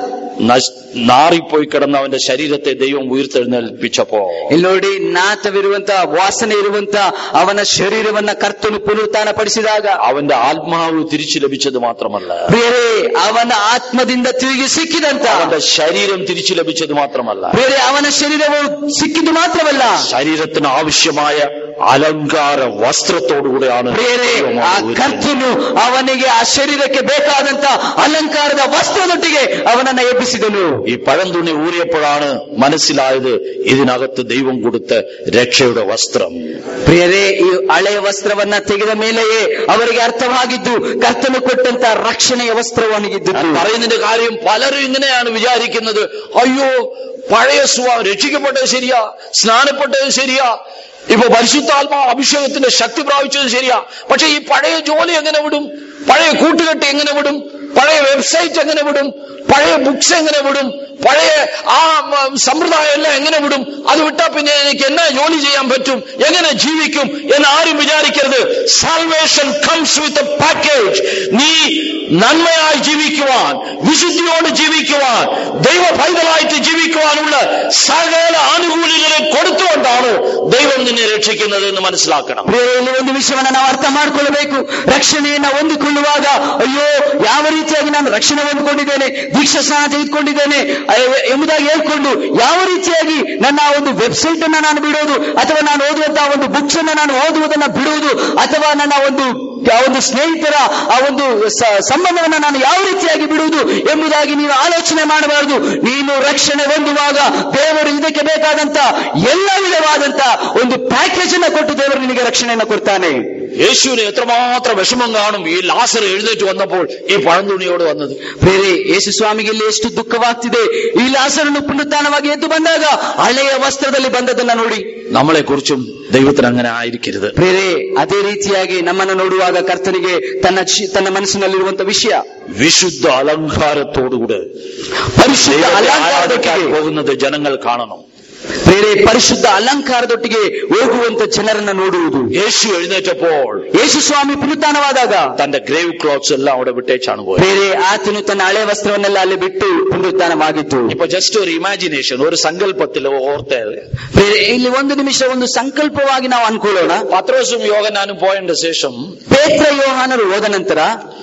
നാറിപ്പോയി കിടന്ന അവന്റെ ശരീരത്തെ ദൈവം ഉയർത്തെഴുന്നേൽപ്പിച്ചപ്പോ ಇಲ್ಲಿ ನೋಡಿ ನಾತವಿರುವಂತ ವಾಸನೆ ಇರುವಂತ ಅವನ ಶರೀರವನ್ನ ಕರ್ತನು ಪುನರುತ್ಥಾನ ಪಡಿಸಿದಾಗ അവന്റെ ആത്മാവ് തിരിച്ചു ലഭിച്ചത് മാത്രമല്ല, ಬೇರೆ ಅವನ ಆತ್ಮದಿಂದ ತಿರುಗಿ ಸಿಕ್ಕಿದಂತ അവന്റെ ശരീരം തിരിച്ചു ലഭിച്ചത് മാത്രമല്ല, ಬೇರೆ ಅವನ ಶರೀರವು ಸಿಕ್ಕಿದ್ದು ಮಾತ್ರವಲ್ಲ, ശരീരത്തിന് ആവശ്യമായ ಅಲಂಕಾರ ವಸ್ತ್ರത്തോടുകൂടെയാണ് ಬೇರೆ ಆ ಕರ್ತನು ಅವನಿಗೆ ಆ ಶರೀರಕ್ಕೆ ಬೇಕಾದಂತ ಅಲಂಕಾರದ ವಸ್ತ್ರದೊಟ್ಟಿಗೆ ಅವನನ್ನ ಎಬ್ಬಿಸಿದನು. ഈ പഴംതുണി ഊരിയപ്പോഴാണ് മനസ്സിലായത് ഇതിനകത്ത് ദൈവം കൊടുത്ത രക്ഷയുടെ വസ്ത്രം. ಪ್ರಿಯರೇ, ಈ ಹಳೆಯ ವಸ್ತ್ರವನ್ನ ತೆಗೆದ ಮೇಲೆಯೇ ಅವರಿಗೆ ಅರ್ಥವಾಗಿದ್ದು ಕರ್ತನು ಕೊಟ್ಟಂತ ರಕ್ಷಣೆಯ ವಸ್ತ್ರವನಿಗಿದ್ದು. പറയുന്നതിന്റെ കാര്യം പലരും ഇങ്ങനെയാണ് വിചാരിക്കുന്നത്, അയ്യോ പഴയ സ്വഭാവം രക്ഷിക്കപ്പെട്ടത് ശരിയാ, സ്നാനപ്പെട്ടത് ശരിയാ, ഇപ്പൊ പരിശുദ്ധാത്മാ അഭിഷേകത്തിന്റെ ശക്തി പ്രാപിച്ചത് ശരിയാ, പക്ഷെ ഈ പഴയ ജോലി എങ്ങനെ വിടും, പഴയ കൂട്ടുകെട്ട് എങ്ങനെ വിടും, പഴയ വെബ്സൈറ്റ് എങ്ങനെ വിടും, പഴയ ബുക്സ് എങ്ങനെ വിടും, പഴയ ആ സമ്പ്രദായം എല്ലാം എങ്ങനെ വിടും, അത് വിട്ടാ പിന്നെ എനിക്ക് എന്നാ ജോലി ചെയ്യാൻ പറ്റും, എങ്ങനെ ജീവിക്കും എന്ന് ആരും വിചാരിക്കരുത്. Salvation comes with a package. നീ നന്മയായി ജീവിക്കുവാൻ, വിശുദ്ധിയോട് ജീവിക്കുവാൻ, ദൈവ പൈതലായിട്ട് ജീവിക്കുവാനുള്ള സകല ആനുകൂല്യങ്ങളെ കൊടുത്തുകൊണ്ടാണ് ദൈവം നിന്നെ രക്ഷിക്കുന്നത് എന്ന് മനസ്സിലാക്കണം. ಇಲ್ಲಿ ಒಂದು ವಿಷಯವನ್ನು ನಾವು ಅರ್ಥ ಮಾಡಿಕೊಳ್ಳಬೇಕು. ರಕ್ಷಣೆಯನ್ನ ಹೊಂದಿಕೊಳ್ಳುವಾಗ ಅಯ್ಯೋ ಯಾವ ರೀತಿಯಾಗಿ ನಾನು ರಕ್ಷಣೆ ಹೊಂದಿಕೊಂಡಿದ್ದೇನೆ, ದೀಕ್ಷಾ ಸ್ನಾನ ತೆಗೆದುಕೊಂಡಿದ್ದೇನೆ ಎಂಬುದಾಗಿ ಹೇಳ್ಕೊಂಡು ಯಾವ ರೀತಿಯಾಗಿ ನನ್ನ ಒಂದು ವೆಬ್ಸೈಟ್ ಅನ್ನ ನಾನು ಬಿಡುವುದು, ಅಥವಾ ನಾನು ಓದುವಂತಹ ಒಂದು ಬುಕ್ಸ್ ಅನ್ನ ನಾನು ಓದುವುದನ್ನ ಬಿಡುವುದು, ಅಥವಾ ನನ್ನ ಒಂದು ಒಂದು ಸ್ನೇಹಿತರ ಆ ಒಂದು ಸಂಬಂಧವನ್ನ ನಾನು ಯಾವ ರೀತಿಯಾಗಿ ಬಿಡುವುದು ಎಂಬುದಾಗಿ ನೀನು ಆಲೋಚನೆ ಮಾಡಬಾರದು. ನೀನು ರಕ್ಷಣೆ ಹೊಂದುವಾಗ ದೇವರು ಇದಕ್ಕೆ ಬೇಕಾದಂತ ಎಲ್ಲ ವಿಧವಾದಂತ ಒಂದು ಪ್ಯಾಕೇಜ್ ಅನ್ನ ಕೊಟ್ಟು ದೇವರು ನಿನಗೆ ರಕ್ಷಣೆಯನ್ನು ಕೊಡ್ತಾನೆ. യേശുവിന് എത്രമാത്രം വിഷമം കാണും ഈ ലാസർ എഴുന്നേറ്റ് വന്നപ്പോൾ ഈ പഴംതുണിയോട് വന്നത്. ಬೇರೆ ಯೇಸು ಸ್ವಾಮಿಗೆ ಇಲ್ಲಿ ಎಷ್ಟು ದುಃಖವಾಗ್ತಿದೆ, ಈ ಲಾಸರನ್ನು ಪುನರುತ್ಥಾನವಾಗಿ ಎದ್ದು ಬಂದಾಗ ಹಳೆಯ ವಸ್ತ್ರದಲ್ಲಿ ಬಂದದನ್ನ ನೋಡಿ. നമ്മളെ കുറിച്ചും ദൈവത്തിന് അങ്ങനെ ആയിരിക്കരുത്. ಬೇರೆ ಅದೇ ರೀತಿಯಾಗಿ ನಮ್ಮನ್ನು ನೋಡುವಾಗ ಕರ್ತನಿಗೆ ತನ್ನ ತನ್ನ ಮನಸ್ಸಿನಲ್ಲಿರುವಂತ ವಿಷಯ വിശുദ്ധ അലങ്കാരത്തോടുകൂടെ ಪರಿಶುದ್ಧ ಅಲಂಕಾರದೊಟ್ಟಿಗೆ പോകുന്നത് ജനങ്ങൾ കാണണം. ಬೇರೆ ಪರಿಶುದ್ಧ ಅಲಂಕಾರದೊಟ್ಟಿಗೆ ಹೋಗುವಂತ ಜನರನ್ನ ನೋಡುವುದು. യേശു എഴുന്നേറ്റപ്പോൾ ಯೇಸು ಸ್ವಾಮಿ ಪುನರುತ್ಥಾನವಾದಾಗ തന്റെ ഗ്രേവ് ക്ലോത്ത്സ് എല്ലാം അവിടെ വിട്ടേച്ചാണ് പോയത്. ಬೇರೆ ಆತನು ತನ್ನ ಹಳೆ ವಸ್ತ್ರವನ್ನೆಲ್ಲ ಅಲ್ಲಿ ಬಿಟ್ಟು ಪುನರುತ್ಥಾನವಾಗಿತ್ತು. ഇപ്പൊ ജസ്റ്റ് ഒരു ഇമാജിനേഷൻ, ഒരു സങ്കല്പത്തിൽ ഓർത്തേ. ಬೇರೆ ಇಲ್ಲಿ ಒಂದು ನಿಮಿಷ ಒಂದು ಸಂಕಲ್ಪವಾಗಿ ನಾವು ಅನ್ಕೊಳ್ಳೋಣ. പത്രോസും യോഹന്നാനും പോയതിന്റെ ശേഷം ಪೇತ್ರ ಯೋಹಾನರು ಹೋದ ನಂತರ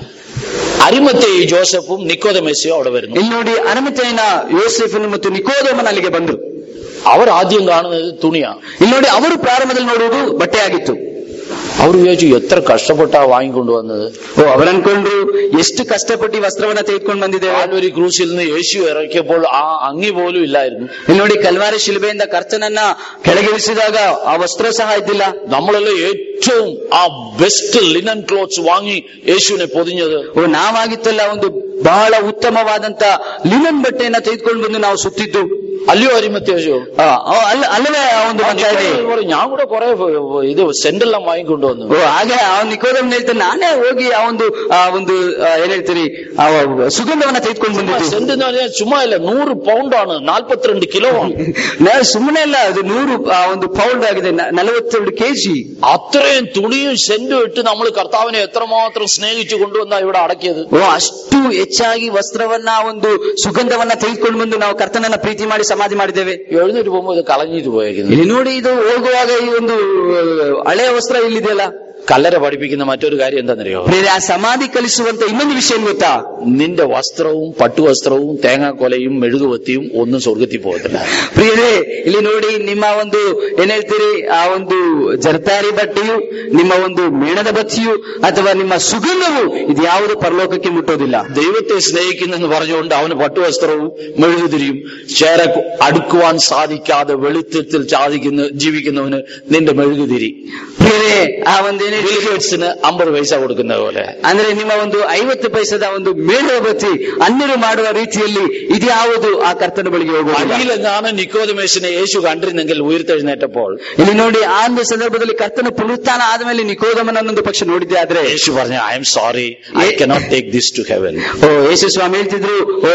അരിമത്തെയും ജോസഫും നിക്കോദെമോസും അവിടെ വരുന്നു. ಇಲ್ಲಿ ನೋಡಿ ಅರಿಮಥೆಯನ ಯೋಸೇಫನು ಮತ್ತು ನಿಕೋದೇಮನ ಅಲ್ಲಿಗೆ ಬಂದರು. അവർ ആദ്യം കാണുന്നത് തുണിയാണ്. ಇಲ್ಲಿ ನೋಡಿ ಅವರು ಪ್ರಾರಂಭದಲ್ಲಿ ನೋಡುವುದು ಬಟ್ಟೆಯಾಗಿತ್ತು. അവർ വിചാരിച്ചു എത്ര കഷ്ടപ്പെട്ടാ വാങ്ങിക്കൊണ്ടു വന്നത്. ಓ ಅವರನ್ಕೊಂಡ್ರು ಎಷ್ಟು ಕಷ್ಟಪಟ್ಟು ಈ ವಸ್ತ್ರವನ್ನ ತೆಗೆದುಕೊಂಡು ಬಂದಿದ್ದೇವೆ. കാൽവരി ക്രൂസിൽ നിന്ന് യേശു ഇറക്കിയപ്പോൾ ആ ಅಂಗಿ പോലും ಇല്ലായിരുന്നു. ಇಲ್ಲಿ ನೋಡಿ ಕಲ್ವಾರಿ ಶಿಲುಬೆಯಿಂದ ಕರ್ತನನ್ನ ಕೆಳಗಿಳಿಸಿದಾಗ ಆ ವಸ್ತ್ರ ಸಹ ಇದ್ದಿಲ್ಲ. നമ്മളെല്ലാം ഏറ്റവും ആ ಬೆಸ್ಟ್ ಲಿನನ್ ಕ್ಲೋತ್ಸ್ ವಾങ്ങി യേശുവിനെ പൊതിഞ്ഞത്. ಓ ನಾವಾಗಿತ್ತಲ್ಲ ಒಂದು ಬಹಳ ಉತ್ತಮವಾದಂತ ಲಿನನ್ ಬಟ್ಟೆಯನ್ನ ತೆಗೆದುಕೊಂಡು ಬಂದು ನಾವು ಸುತ್ತಿದ್ದು. അല്ലയോ അരിമത്തെയോ? ಅಲ್ಲವೇ ಆ ಒಂದು ഞാൻ കൂടെ കുറെ ഇത് സെന്റെല്ലാം വാങ്ങിക്കൊണ്ടു കൊണ്ടുവന്നു. ಓ ಹಾಗೆ ಅವನು ನಿಕೋದೇಮನ ಹೇಳ್ತಾನೆ, ನಾನೇ ಹೋಗಿ ಆ ಒಂದು ಆ ಒಂದು ಏನ್ ಹೇಳ್ತೀರಿ ಆ ಸುಗಂಧವನ್ನ ತೆಗೆದುಕೊಂಡು ಬಂದಿದ್ದು. സെന്റ് എന്ന് പറഞ്ഞാൽ ചുമ്മാ ഇല്ല, നൂറ് പൗണ്ടാണ്, നാൽപ്പത്തിരണ്ട് കിലോ ആണ്. ಸುಮ್ಮನೆ ಅಲ್ಲ, ಅದು ನೂರು ಆ ಒಂದು ಪೌಂಡ್ ಆಗಿದೆ, ನಲವತ್ತೆರಡು ಕೆಜಿ. അത്രയും തുണിയും സെന്റും ഇട്ട് നമ്മൾ കർത്താവിനെ എത്രമാത്രം സ്നേഹിച്ചു കൊണ്ടുവന്നാ ഇവിടെ അടക്കിയത്. ಓ ಅಷ್ಟು ಹೆಚ್ಚಾಗಿ ವಸ್ತ್ರವನ್ನ ಒಂದು ಸುಗಂಧವನ್ನ ತೆಗೆದುಕೊಂಡು ಬಂದು ನಾವು ಕರ್ತನನ್ನ ಪ್ರೀತಿ ಮಾಡಿ ಸಮಾಧಿ ಮಾಡಿದ್ದೇವೆ. എഴുന്നേറ്റ് പോകുമ്പോൾ ഇത് കളഞ്ഞിട്ട് പോയേക്കുന്നു. ಇಲ್ಲಿ ನೋಡಿ, ಇದು ಹೋಗುವಾಗ ಈ ಒಂದು ಹಳೆಯ ವಸ್ತ್ರ ಇಲ್ಲಿದೆಯಲ್ಲ. കല്ലറ പഠിപ്പിക്കുന്ന മറ്റൊരു കാര്യം എന്താണെന്നറിയോ? ಪ್ರಿಯರೇ, ಆ ಸಮಾಧಿ ಕಲಿಸುವಂತ ಇನ್ನೊಂದು ವಿಷಯ ಗೊತ್ತಾ? നിന്റെ വസ്ത്രവും പട്ടുവസ്ത്രവും തേങ്ങാക്കൊലയും മെഴുകുവത്തിയും ഒന്നും സ്വർഗത്തിൽ പോകത്തില്ല. ಪ್ರಿಯರೇ, ಇಲ್ಲಿ ನೋಡಿ, ನಿಮ್ಮ ಒಂದು ಏನ್ ಹೇಳ್ತೀರಿ ಆ ಒಂದು ಜರತಾರಿ ಬಟ್ಟೆಯು, ನಿಮ್ಮ ಒಂದು ಮೇಣದ ಬತ್ತಿಯು ಅಥವಾ ನಿಮ್ಮ ಸುಗಂಧವು ಇದು ಯಾವುದು ಪರಲೋಕಕ್ಕೆ ಮುಟ್ಟೋದಿಲ್ಲ. ദൈവത്തെ സ്നേഹിക്കുന്നെന്ന് പറഞ്ഞുകൊണ്ട് അവന് പട്ടുവസ്ത്രവും മെഴുകുതിരിയും ചേര അടുക്കുവാൻ സാധിക്കാതെ വെളിച്ചത്തിൽ സാധിക്കുന്ന ജീവിക്കുന്നവന് നിന്റെ മെഴുകുതിരി. ಪ್ರಿಯರೇ, ಆ ಒಂದೇನೇ ബിൽഗേറ്റ്സിന് അമ്പത് പൈസ കൊടുക്കുന്ന പോലെ, ಅಂದ್ರೆ ನಿಮ್ಮ ಒಂದು ಐವತ್ತು ಪೈಸದ ಒಂದು ಮೇಣದ ಬತ್ತಿ ಅನ್ಯರು ಮಾಡುವ ರೀತಿಯಲ್ಲಿ ಇದ್ಯಾವುದು ಆ ಕರ್ತನ ಬಳಿಗೆ ಹೋಗುವುದಿಲ್ಲ. അടിയിലെങ്ങാണ് നിക്കോദമേസിനെ യേശു കണ്ടിരുന്നെങ്കിൽ ഉയർത്തെഴുന്നേറ്റപ്പോൾ ಇಲ್ಲಿ ನೋಡಿ, ಆ ಒಂದು ಸಂದರ್ಭದಲ್ಲಿ ಕರ್ತನ ಪುನರುತ್ಥಾನ ಆದ್ಮೇಲೆ ನಿಕೋದಮನನ್ನೊಂದು ಪಕ್ಷ ನೋಡಿದ್ದೆ ಆದ್ರೆ യേശു പറഞ്ഞു, I am sorry, I cannot take this to heaven. ಓ ಯೇಸು ಸ್ವಾಮಿ ಹೇಳ್ತಿದ್ರು, ಓ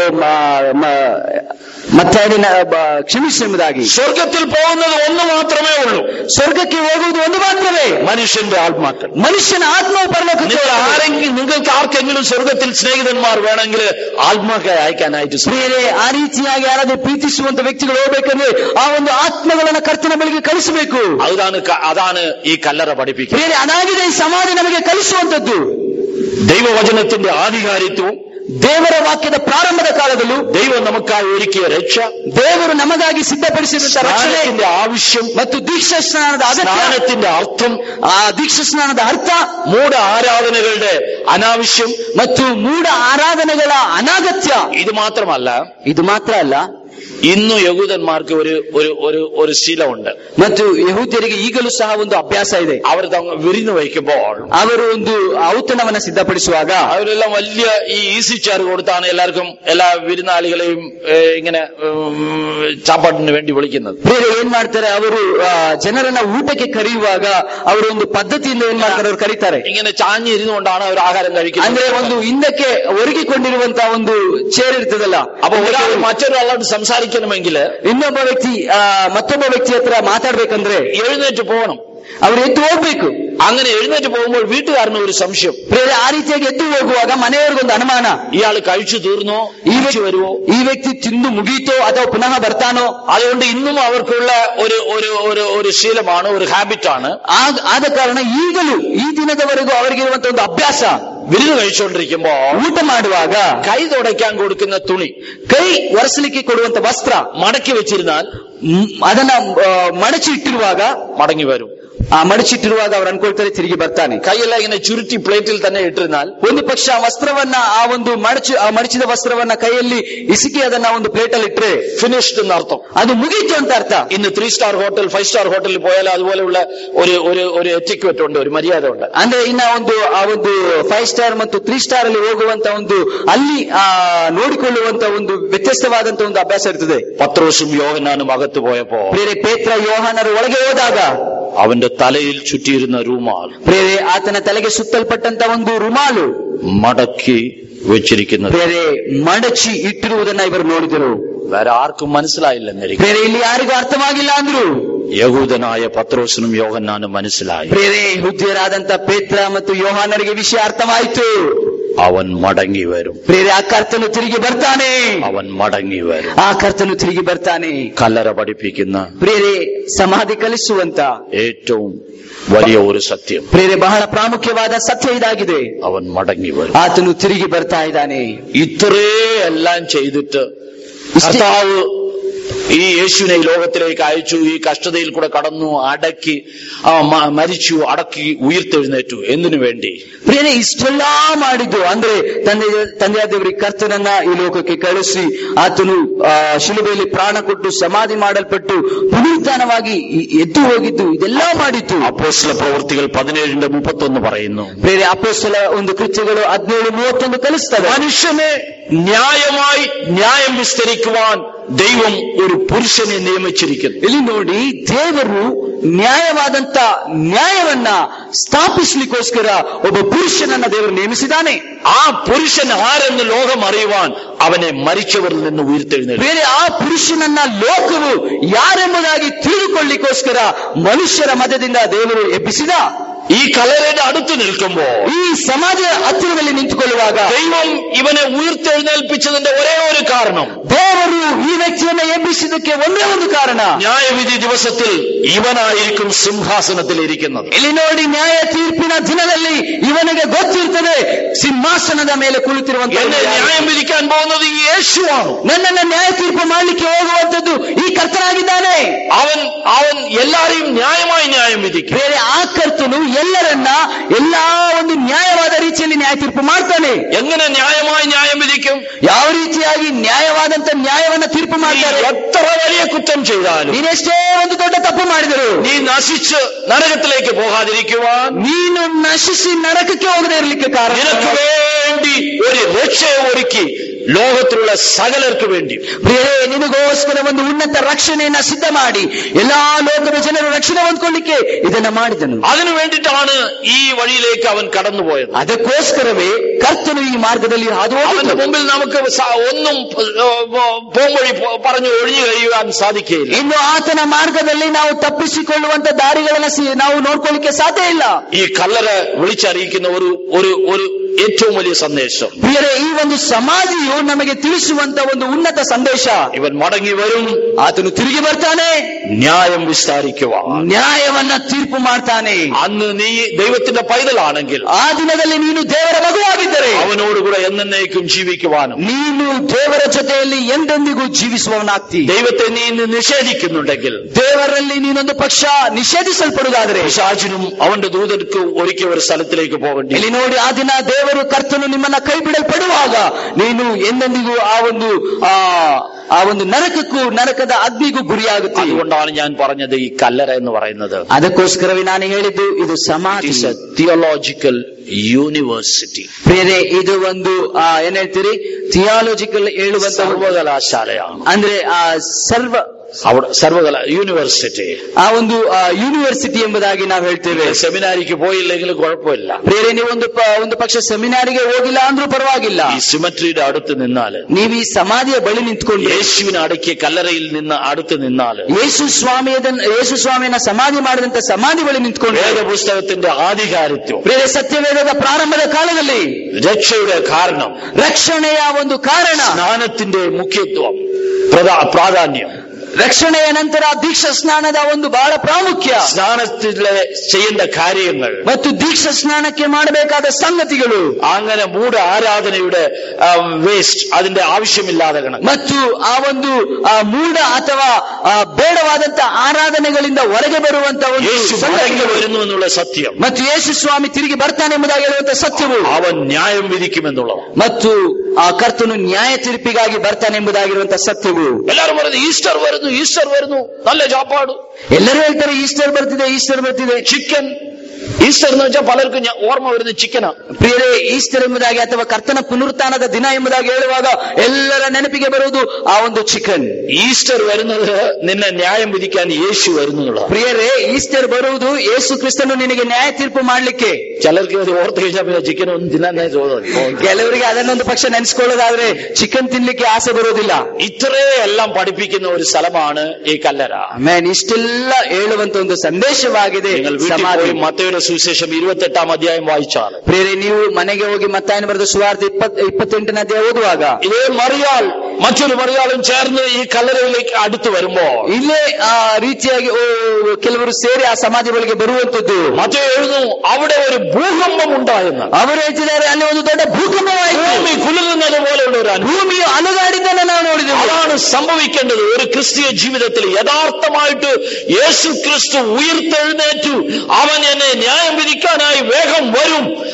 ಮತ್ತೆ ಕ್ಷಮಿಸಿ ಎಂಬುದಾಗಿ. സ്വർഗത്തിൽ പോകുന്നത് ഒന്ന് മാത്രമേ ഉള്ളൂ. ಸ್ವರ್ಗಕ್ಕೆ ಹೋಗುವುದು ಒಂದು ಮಾತ್ರವೇ, മനുഷ്യന്റെ ആത്മാക്കൾ. ಮನುಷ್ಯನ ಆತ್ಮವು ಪರಲೋಕಕ್ಕೆ. ആരെങ്കിലും നിങ്ങൾക്ക് ആർക്കെങ്കിലും സ്വർഗത്തിൽ സ്നേഹിതന്മാർ വേണമെങ്കിൽ ആത്മാക്കളെ അയക്കാനായിട്ട്. ಪ್ರಿಯರೇ, ಆ ರೀತಿಯಾಗಿ ಯಾರಾದ್ರೂ ಪ್ರೀತಿಸುವಂತ ವ್ಯಕ್ತಿಗಳು ಹೋಗ್ಬೇಕಂದ್ರೆ ಆ ಒಂದು ಆತ್ಮಗಳನ್ನ ಕರ್ತನ ಬಳಿಗೆ ಕಳಿಸಬೇಕು. അതാണ് അതാണ് ഈ കല്ലറ പഠിപ്പിക്കുന്നത്. ಪ್ರಿಯರೇ, ಅದಾಗಿದೆ ಈ ಸಮಾಧಿ ನಮಗೆ ಕಲಿಸುವಂತದ್ದು. ദൈവവചനത്തിന്റെ ആധികാരിത്വവും ದೇವರ ವಾಕ್ಯದ ಪ್ರಾರಂಭದ ಕಾಲದಲ್ಲೂ ദൈവം നമുക്കായി ഒരുക്കിയ രക്ഷ, ದೇವರು ನಮಗಾಗಿ ಸಿದ್ಧಪಡಿಸಿದಂತ ರಕ್ಷಣೆಯ ആവശ്യം ಮತ್ತು ದೀಕ್ಷಾ ಸ್ನಾನದ ಅಗತ್ಯ, സ്നാനത്തിന്റെ അർത്ഥം, ಆ ದೀಕ್ಷಾ ಸ್ನಾನದ ಅರ್ಥ, മൂഢ ആരാധനകളുടെ അനാവശ്യം ಮತ್ತು ಮೂಢ ಆರಾಧನೆಗಳ ಅನಾಗತ್ಯ. ഇത് മാത്രമല്ല, ಇದು ಮಾತ್ರ ಅಲ್ಲ, ഇന്നു യഹൂദന്മാർക്ക് ഒരു ഒരു ഒരു ഒരു ശീലമുണ്ട്. ಮತ್ತು ಯಹೂದ್ಯರಿಗೆ ಈಗಲೂ ಸಹ ಒಂದು ಅಭ್ಯಾಸ ಇದೆ. അവർ വിരുന്ന് വയ്ക്കുമ്പോൾ ಅವರು ಒಂದು ಔತಣವನ್ನ ಸಿದ್ಧಪಡಿಸುವಾಗ അവരെല്ലാം വലിയ ഈ ഈസി ചെയർ കൊടുത്താണ് എല്ലാവർക്കും എല്ലാ വിരുന്നാളികളെയും ഇങ്ങനെ ചാപ്പാട്ടിന് വേണ്ടി വിളിക്കുന്നത്. ಬೇರೆ ಏನ್ ಮಾಡ್ತಾರೆ, ಅವರು ಜನರನ್ನ ಊಟಕ್ಕೆ ಕರೆಯುವಾಗ ಅವರು ಒಂದು ಪದ್ಧತಿಯಿಂದ ಏನ್ ಮಾಡ್ತಾರೆ, ಅವರು ಕರೀತಾರೆ. ഇങ്ങനെ ചാഞ്ഞിരുന്നുകൊണ്ടാണ് അവർ ആഹാരം കഴിക്കുന്നത്. ಅಂದ್ರೆ ಒಂದು ಹಿಂದಕ್ಕೆ ಒರಗಿಕೊಂಡಿರುವಂತಹ ಒಂದು ಚೇರ್ ಇರ್ತದಲ್ಲ, അപ്പൊ ഒരാൾ മറ്റൊരാളോട് സംസാരിക്കണമെങ്കിൽ ಇನ್ನೊಬ್ಬ ವ್ಯಕ್ತಿ ಮತ್ತೊಬ್ಬ ವ್ಯಕ್ತಿ ಹತ್ರ ಮಾತಾಡ್ಬೇಕಂದ್ರೆ എഴുന്നേറ്റ് പോകണം, ಅವ್ರು ಎದ್ದು ಹೋಗ್ಬೇಕು. അങ്ങനെ എഴുന്നേറ്റ് പോകുമ്പോൾ വീട്ടുകാരന് ഒരു സംശയം. ಆ ರೀತಿಯಾಗಿ ಎದ್ದು ಹೋಗುವಾಗ ಮನೆಯವರಿಗೊಂದು ಅನುಮಾನ, ഇയാൾ കഴിച്ചു തീർന്നോ, ഈ വരുവോ, ಈ ವ್ಯಕ್ತಿ ತಿಂದು ಮುಗೀತೋ ಅಥವಾ ಪುನಃ ಬರ್ತಾನೋ. അതുകൊണ്ട് ഇന്നും അവർക്കുള്ള ഒരു ഒരു ഒരു ഒരു ശീലമാണ്, ഒരു ഹാബിറ്റാണ്. ಆದ ಕಾರಣ ಈಗಲೂ ಈ ದಿನದವರೆಗೂ ಅವರಿಗಿರುವಂತಹ ಒಂದು ಅಭ್ಯಾಸ, വിരുന്ന് കഴിച്ചുകൊണ്ടിരിക്കുമ്പോ ಊಟ ಮಾಡುವಾಗ കൈ തുടയ്ക്കാൻ കൊടുക്കുന്ന തുണി, ಕೈ ಒರೆಸಲಿಕ್ಕೆ ಕೊಡುವಂತ ವಸ್ತ್ರ മടക്കി വെച്ചിരുന്നാൽ ಅದನ್ನ ಮಡಚಿ ಇಟ್ಟಿರುವಾಗ മടങ്ങി വരും. ಆ ಮಡಚಿಟ್ಟಿರುವಾಗ ಅವ್ರು ಅನ್ಕೊಳ್ತಾರೆ ತಿರುಗಿ ಬರ್ತಾನೆ. ಕೈಯೆಲ್ಲ ಇങ്ങനെ ചുരുട്ടി പ്ലേറ്റിൽ തന്നെ ഇട്ടിരുന്നാൽ ಒಂದು ಪಕ್ಷ ಆ ವಸ್ತ್ರವನ್ನ ಆ ಒಂದು ಮಡಚಿ ಆ ಮಡಚಿದ ವಸ್ತ್ರವನ್ನ ಕೈಯಲ್ಲಿ ಇಸುಕಿ ಅದನ್ನ ಒಂದು ಪ್ಲೇಟ್ ಅಲ್ಲಿ ಇಟ್ರೆ ഫിനിഷ്ഡ് എന്ന് അർത്ഥം, ಅದು ಮುಗೀತು ಅಂತ ಅರ್ಥ. ഇന്ന് three star hotel five star ഹോട്ടലിൽ പോയാൽ അതുപോലെയുള്ള ഒരു ഒരു ഒരു എറ്റിക്വറ്റ് ഉണ്ട്, ഒരു മര്യാദ ഉണ്ട്. ಅಂದ್ರೆ ಇನ್ನ ಒಂದು ಆ ಒಂದು ಫೈವ್ ಸ್ಟಾರ್ ಮತ್ತು ತ್ರೀ ಸ್ಟಾರ್ ಅಲ್ಲಿ ಹೋಗುವಂತ ಒಂದು ಅಲ್ಲಿ ಆ ನೋಡಿಕೊಳ್ಳುವಂತ ಒಂದು ವ್ಯತ್ಯಸ್ತವಾದಂತ ಒಂದು ಅಭ್ಯಾಸ ಇರ್ತದೆ. പത്രോസും യോഹന്നാനും അകത്ത് പോയപ്പോ ಬೇರೆ ಪೇತ್ರ ಯೋಹಾನರು ಒಳಗೆ ಹೋದಾಗ അവന്റെ തലയിൽ ചുറ്റിയിരുന്ന റുമാൽ, ಬೇರೆ ಆತನ ತಲೆಗೆ ಸುತ್ತಲ್ಪಟ್ಟಂತ ಒಂದು ರುಮಾಲು മടക്കി വെച്ചിരിക്കുന്നത്, ಬೇರೆ ಮಡಚಿ ಇಟ್ಟಿರುವುದನ್ನ ಇವರು ನೋಡಿದರು. വേറെ ആർക്കും മനസ്സിലായില്ലെന്നിരിക്കും. ಬೇರೆ ಇಲ್ಲಿ ಯಾರಿಗೂ ಅರ್ಥವಾಗಿಲ್ಲ ಅಂದ್ರು. യഹൂദനായ പത്രോസിനും യോഹന്നാനും മനസ്സിലായി. ಬೇರೆ ಯಹೂದ್ಯರಾದಂತ ಪೇತ್ರ ಮತ್ತು ಯೋಹಾನರಿಗೆ ವಿಷಯ ಅರ್ಥವಾಯಿತು. അവൻ മടങ്ങി വരും. ಬೇರೆ ಆ ಕರ್ತನು ತಿರುಗಿ ಬರ್ತಾನೆ. അവൻ മടങ്ങി വരും. ಆ ಕರ್ತನು ತಿರುಗಿ ಬರ್ತಾನೆ. കല്ലറ പഠിപ്പിക്കുന്ന ಬೇರೆ ಸಮಾಧಿ ಕಲಿಸುವಂತ ഏറ്റവും വലിയ ഒരു സത്യം, ಬೇರೆ ಬಹಳ ಪ್ರಾಮುಖ್ಯವಾದ ಸತ್ಯ ಇದಾಗಿದೆ. അവൻ മടങ്ങി വരും. ಆತನು ತಿರುಗಿ ಬರ್ತಾ ಇದ್ದಾನೆ. ഇത്രേ എല്ലാം ചെയ്തിട്ട് കർത്താവ് ഈ യേശുവിനെ ഈ ലോകത്തിലേക്ക് അയച്ചു, ഈ കഷ്ടതയിൽ കൂടെ കടന്നു, അടക്കി മരിച്ചു, അടക്കി ഉയർത്തെഴുന്നേറ്റു. എന്തിനു വേണ്ടി? ಪ್ರಿಯರೇ, ಇಷ್ಟೆಲ್ಲಾ ಮಾಡಿದ್ದು ಅಂದ್ರೆ ತಂದೆ ತಂದೆಯ ದೇವರಿಗೆ ಕರ್ತನನ್ನ ಈ ಲೋಕಕ್ಕೆ ಕಳಿಸಿ ಆತನು ಶಿಲುಬೆಯಲ್ಲಿ ಪ್ರಾಣ ಕೊಟ್ಟು ಸಮಾಧಿ ಮಾಡಲ್ಪಟ್ಟು ಪುನರುತ್ಥಾನವಾಗಿ ಎದ್ದು ಹೋಗಿದ್ದು ಇದೆಲ್ಲ ಮಾಡಿತ್ತು. അപ്പോസ്തല പ്രവൃത്തികൾ പതിനേഴിന്റെ മുപ്പത്തൊന്ന് പറയുന്നു. ಬೇರೆ ಅಪೊಸ್ತಲ ಒಂದು ಕೃತ್ಯಗಳು ಹದಿನೇಳು ಮೂವತ್ತೊಂದು ಕಲಿಸ್ತವೆ. മനുഷ്യനെ ന്യായമായി ന്യായം വിസ്തരിക്കുവാൻ ദൈവം ഒരു പുരുഷനെ നിയമിച്ചിരിക്കുന്നു. ಇಲ್ಲಿ ನೋಡಿ, ದೇವರು ನ್ಯಾಯವಾದಂತ ನ್ಯಾಯವನ್ನ ಸ್ಥಾಪಿಸ್ಲಿಕ್ಕೋಸ್ಕರ ಒಬ್ಬ ಪುರುಷನನ್ನ ದೇವರು ನೇಮಿಸಿದ್ದಾನೆ. ആ പുരുഷൻ ആരെന്ന് ലോകം അറിയുവാൻ അവനെ മരിച്ചവരിൽ നിന്ന് ഉയർത്തെഴുന്നേൽപ്പിച്ചു. ಬೇರೆ ಆ ಪುರುಷನನ್ನ ಲೋಕವು ಯಾರೆಂಬುದಾಗಿ ತಿಳಿದುಕೊಳ್ಳಿಕ್ಕೋಸ್ಕರ ಮನುಷ್ಯರ ಮಧ್ಯದಿಂದ ದೇವರು ಎಬ್ಬಿಸಿದ. ഈ കല്ലറയുടെ അടുത്ത് നിൽക്കുമ്പോ, ಈ ಸಮಾಜ ಹತ್ತಿರದಲ್ಲಿ ನಿಂತುಕೊಳ್ಳುವಾಗ ദൈവം ഇവനെ ഉയർത്തെഴുന്നേൽപ്പിച്ചതിന്റെ ഒരേ ഒരു കാരണം, ದೇವರು ಈ ವ್ಯಕ್ತಿಯನ್ನ ಎಬ್ಬಿಸಿದ್ದಕ್ಕೆ ಒಂದೇ ಒಂದು ಕಾರಣ, ന്യായവിധി ദിവസത്തിൽ ಇವನಾയിരിക്കും ಸಿಂಹಾಸನത്തിൽ ഇരിക്കുന്നത്. ಇಲ್ಲಿ ನೋಡಿ, ನ್ಯಾಯ ತೀರ್ಪಿನ ದಿನದಲ್ಲಿ ಇವನಿಗೆ ಗೊತ್ತಿರ್ತದೆ ಸಿಂಹಾಸನದ ಮೇಲೆ ಕುಳಿತಿರುವಂತ എന്നെ ന്യായം വിധിക്കാൻ പോകുന്നത് ഈ യേശുവാണ്. ನನ್ನನ್ನ ನ್ಯಾಯ ತೀರ್ಪು ಮಾಡಲಿಕ್ಕೆ ಹೋಗುವಂತದ್ದು ಈ ಕರ್ತನಾಗಿದ್ದಾನೆ. അവൻ അവൻ എല്ലാരെയും ന്യായമായി ന്യായം വിധിക്കും. ಬೇರೆ ಆ ಕರ್ತನು ಎಲ್ಲರನ್ನ ಎಲ್ಲಾ ಒಂದು ನ್ಯಾಯವಾದ ರೀತಿಯಲ್ಲಿ ನ್ಯಾಯ ತೀರ್ಪು ಮಾಡ್ತಾನೆ. എങ്ങനെ ന്യായമായി ന്യായം വിധിക്കും? ಯಾವ ರೀತಿಯಾಗಿ ನ್ಯಾಯವಾದಂತ ನ್ಯಾಯವನ್ನ ತೀರ್ಪು ಮಾಡ್ತಾರೆ? എത്ര വലിയ കുറ്റം ചെയ്താലും, ನೀನೆಷ್ಟೇ ಒಂದು ದೊಡ್ಡ ತಪ್ಪು ಮಾಡಿದರು, നീ നശിച്ച് നരകത്തിലേക്ക് പോകാതിരിക്കുവാൻ, ನೀನು ನಶಿಸಿ ನರಕಕ್ಕೆ ಹೋಗದೆ ಇರಲಿಕ್ಕೆ ಕಾರಣ, നിനക്ക് വേണ്ടി ഒരു രക്ഷയെ ഒരുക്കി ലോകത്തിലുള്ള സകലർക്ക് വേണ്ടി, ಬೇರೆ ನಿನಗೋಸ್ಕರ ಒಂದು ಉನ್ನತ ರಕ್ಷಣೆಯನ್ನ ಸಿದ್ಧ ಮಾಡಿ ಎಲ್ಲಾ ಲೋಕದ ಜನರು ರಕ್ಷಣೆ ಹೊಂದ್ಕೊಳ್ಳಿಕ್ಕೆ ಇದನ್ನ ಮಾಡಿದನು. അതിനു വേണ്ടിയിട്ടാണ് ഈ വഴിയിലേക്ക് അവൻ കടന്നുപോയത്. ಅದಕ್ಕೋಸ್ಕರವೇ ಕರ್ತನು ಈ ಮಾರ್ಗದಲ್ಲಿ ಹಾದು അവന്റെ മുമ്പിൽ നമുക്ക് സ- ഒന്നും പോംവഴി പറഞ്ഞു ഒഴിഞ്ഞു കഴിയുവാൻ സാധിക്കുകയില്ല. ಇನ್ನು ಆತನ ಮಾರ್ಗದಲ್ಲಿ ನಾವು ತಪ್ಪಿಸಿಕೊಳ್ಳುವಂತ ದಾರಿಗಳನ್ನ ಸಿ- ನಾವು ನೋಡ್ಕೊಳ್ಳಿಕ್ಕೆ ಸಾಧ್ಯ ಇಲ್ಲ. ഈ കല്ലറ വിളിച്ചറിയിക്കുന്ന ഒരു ഒരു ഒരു ഏറ്റവും വലിയ സന്ദേശം, ಪ್ರಿಯರೇ, ಈ ಒಂದು ಸಮಾಧಿಯು ನಮಗೆ ತಿಳಿಸುವಂತ ಒಂದು ಉನ್ನತ ಸಂದೇಶ, ഇവൻ മടങ്ങി വരും, ಆತನು ತಿರುಗಿ ಬರ್ತಾನೆ, ന്യായം വിസ്താരിക്കുവാൻ. ನ್ಯಾಯವನ್ನ ತೀರ್ಪು ಮಾಡ್ತಾನೆ. അന്ന് നീ ദൈവത്തിന്റെ പൈതലാണെങ്കിൽ, ಆ ದಿನದಲ್ಲಿ ನೀನು ದೇವರ ಮಗುವಾಗಿದ್ದರೆ അവനോടുകൂടെ എന്നേക്കും ജീവിക്കുവാനും, ನೀನು ದೇವರ ಜೊತೆಯಲ್ಲಿ ಎಂದೆಂದಿಗೂ ಜೀವಿಸುವವನಾಗ್ತಿ. ദൈവത്തെ നീ ഇന്ന് നിഷേധിക്കുന്നുണ്ടെങ്കിൽ, ದೇವರಲ್ಲಿ ನೀನೊಂದು ಪಕ್ಷ ನಿಷೇಧಿಸಲ್ಪಡುವುದಾದರೆ, പിശാചിനും അവന്റെ ദൂതർക്കും ഒരിക്കൽ ഒരു സ്ഥലത്തിലേക്ക് പോകേണ്ടി. ಇಲ್ಲಿ ನೋಡಿ, ಆ ದಿನ ದೇವರು ಕರ್ತನು ನಿಮ್ಮನ್ನ ಕೈ ಬಿಡಲ್ಪಡುವಾಗ ನೀನು ಎಂದೆಂದಿಗೂ ಆ ಒಂದು ಆ ಆ ಒಂದು ನರಕಕ್ಕೂ ನರಕದ ಅಗ್ನಿಗೂ ಗುರಿಯಾಗುತ್ತೆ. അതുകൊണ്ടാണ് ഞാൻ പറഞ്ഞത് ഈ കല്ലറ എന്ന് പറയുന്നത് ಅದಕ್ಕೋಸ್ಕರವೇ ನಾನು ಹೇಳಿದ್ದು ಇದು ಸಮಾಧಿ, തിയോളജിക്കൽ യൂണിവേഴ്സിറ്റി. ಬೇರೆ ಇದು ಒಂದು ಆ, ಏನ್ ಹೇಳ್ತೀರಿ, ಥಿಯಾಲಜಿಕಲ್ ಹೇಳುವಂತ സർവകലാശാലയാണ്. ಅಂದ್ರೆ ಆ ಸರ್ವ അവിടെ സർവകല യൂണിവേഴ്സിറ്റി, ಆ ಒಂದು ಯೂನಿವರ್ಸಿಟಿ ಎಂಬುದಾಗಿ ನಾವು ಹೇಳ್ತೇವೆ. സെമിനാരിക്ക് പോയില്ലെങ്കിലും കുഴപ്പമില്ല. ಬೇರೆ ನೀವು ಒಂದು ಪ- ಒಂದು ಪಕ್ಷ ಸೆಮಿನಾರಿಗೆ ಹೋಗಿಲ್ಲ ಅಂದ್ರೂ ಪರವಾಗಿಲ್ಲ. ഈ സിമട്രിയുടെ അടുത്ത് നിന്നാല്, ನೀವು ಈ ಸಮಾಧಿಯ ಬಳಿ ನಿಂತ್ಕೊಂಡು യേശുവിനെ അടക്കിയ കല്ലറയിൽ നിന്ന് അടുത്ത് നിന്നാല്, ಯೇಸು ಸ್ವಾಮಿಯದ ಯೇಸು ಸ್ವಾಮಿಯನ್ನ ಸಮಾಧಿ ಮಾಡಿದಂತ ಸಮಾಧಿ ಬಳಿ ನಿಂತ್ಕೊಂಡು വേദപുസ്തകത്തിന്റെ ആധികാരിത്വം, ಬೇರೆ ಸತ್ಯವೇದದ ಪ್ರಾರಂಭದ ಕಾಲದಲ್ಲಿ രക്ഷയുടെ കാരണം, ರಕ್ಷಣೆಯ ಒಂದು ಕಾರಣ, സ്നാനത്തിന്റെ മുഖ്യത്വം, പ്രധാ- പ്രാധാന്യം, ರಕ್ಷಣೆಯ ನಂತರ ದೀಕ್ಷಾ ಸ್ನಾನದ ಒಂದು ಬಹಳ ಪ್ರಾಮುಖ್ಯ, സ്നാനത്തിലെ ചെയ്യേണ്ട കാര്യങ്ങൾ, ಮತ್ತು ದೀಕ್ಷಾ ಸ್ನಾನಕ್ಕೆ ಮಾಡಬೇಕಾದ ಸಂಗತಿಗಳು, അങ്ങനെ മൂഢ ആരാധനയുടെ വേസ്റ്റ്, അതിന്റെ ಆവശ്ಯമില്ലാതെ കണക്ക്, ಮತ್ತು ಆ ಒಂದು ಆ ಮೂಢ ಅಥವಾ ಆ ಬೇಡವಾದಂತ ಆರಾಧನೆಗಳಿಂದ ಹೊರಗೆ ಬರುವಂತ ಒಂದು യേശു മടങ്ങി ಸಂಗತಿಗಳು, വരുന്നു എന്നുള്ള സത്യം, ಮತ್ತು ಯೇಸು ಸ್ವಾಮಿ ತಿರುಗಿ ಬರ್ತಾನೆ ಎಂಬುದಾಗಿ ಹೇಳುವಂತ ಸತ್ಯವು, അവൻ ന്യായം വിധിക്കുമെന്നുള്ളത്, ಮತ್ತು ಆ ಕರ್ತನು ನ್ಯಾಯ ತೀರ್ಪಿಗಾಗಿ ಬರ್ತಾನೆ ಎಂಬುದಾಗಿರುವಂತ ಸತ್ಯವು. എല്ലാവരും പറയുന്നത് ഈസ്റ്റർ വരുന്നു, ഈസ്റ്റർ വരുന്നു, നല്ല ചാപ്പാട്, ಎಲ್ಲರೂ ಹೇಳ್ತಾರೆ ಈಸ್ಟರ್ ಬರ್ತಿದೆ, ಈಸ್ಟರ್ ಬರ್ತಿದೆ. ചിക്കൻ. ഈസ്റ്റർ എന്ന് വെച്ചാൽ പലർക്കും ഞാൻ ഓർമ്മ വരുന്നത് ചിക്കനാ. ಪ್ರಿಯರೇ, ಈಸ್ಟರ್ ಎಂಬುದಾಗಿ ಅಥವಾ ಕರ್ತನ ಪುನರುತ್ಥಾನದ ದಿನ ಎಂಬುದಾಗಿ ಹೇಳುವಾಗ ಎಲ್ಲರ ನೆನಪಿಗೆ ಬರುವುದು ಆ ಒಂದು ಚಿಕನ್. ഈസ്റ്റർ വരുന്നത് നിന്നെ ന്യായം വിധിക്കാൻ യേശു വരുന്നുള്ള. ಪ್ರಿಯರೇ, ಈಸ್ಟರ್ ಬರುವುದು ಯೇಸು ಕ್ರಿಸ್ತನು ನಿನಗೆ ನ್ಯಾಯ ತೀರ್ಪು ಮಾಡ್ಲಿಕ್ಕೆ. ചിലർക്ക് അത് ഓർത്ത് കഴിഞ്ഞാൽ പിന്നെ ചിക്കൻ ഒന്നും തിന്നാൻ തോന്നുന്നു. ಕೆಲವರಿಗೆ ಅದನ್ನೊಂದು ಪಕ್ಷ ನೆನೆಸ್ಕೊಳ್ಳೋದಾದ್ರೆ ಚಿಕನ್ ತಿನ್ಲಿಕ್ಕೆ ಆಸೆ ಬರೋದಿಲ್ಲ. ഇത്രയെല്ലാം പഠിപ്പിക്കുന്ന ഒരു സ്ഥലമാണ് ഈ കല്ലറ. ಆಮೇನ್. ಇಷ್ಟೆಲ್ಲ ಹೇಳುವಂತ ಒಂದು ಸಂದೇಶವಾಗಿದೆ നിങ്ങൾ വീട്ടിൽ ಸಮಾಧಿ. പോയി മത്തയുടെ സുവിശേഷം ഇരുപത്തെട്ടാം അധ്യായം വായിച്ചാൽ, ಪ್ರಿಯರೇ, ನೀವು ಮನೆಗೆ ಹೋಗಿ ಮತ್ತಾಯನ ಬರೆದ ಸುವಾರ್ತೆ ಇಪ್ಪತ್ ಇಪ್ಪತ್ತೆಂಟನೇ ಅಧ್ಯಾಯ ಓದುವಾಗ ഇതേ മറിയാൾ മറ്റൊരു മറിയാളും ചേർന്ന് ഈ കല്ലറയിലേക്ക് അടുത്ത് വരുമ്പോ ಇಲ್ಲೇ ಆ ರೀತಿಯಾಗಿ ಓ, ಕೆಲವರು ಸೇರಿ ಆ ಸಮಾಧಿ ಬಳಿಗೆ ಬರುವಂತದ್ದು മത്തയി എഴുതുന്നു, അവിടെ ഒരു ഭൂകമ്പം ഉണ്ടായെന്ന്. ಅವರು ಹೇಳ್ತಿದ್ದಾರೆ, ಅಲ್ಲಿ ಒಂದು ದೊಡ್ಡ ಭೂಕಂಪವಾಯಿತು, ഭൂമി കുലുങ്ങുന്നത് പോലെയുള്ള ഒരു അനുഭവം. ಭೂಮಿಯು ಅಲುಗಾಡಿದ್ದನ್ನು ನಾವು ನೋಡಿದೆವು. അതാണ് സംഭവിക്കേണ്ടത്. ഒരു ക്രിസ്തീയ ജീവിതത്തിൽ യഥാർത്ഥമായിട്ട് യേശു ക്രിസ്തു ഉയർത്തെഴുന്നേറ്റു, അവൻ എന്നെ ന്യായം വിധിക്കാനായി വേഗം വരും.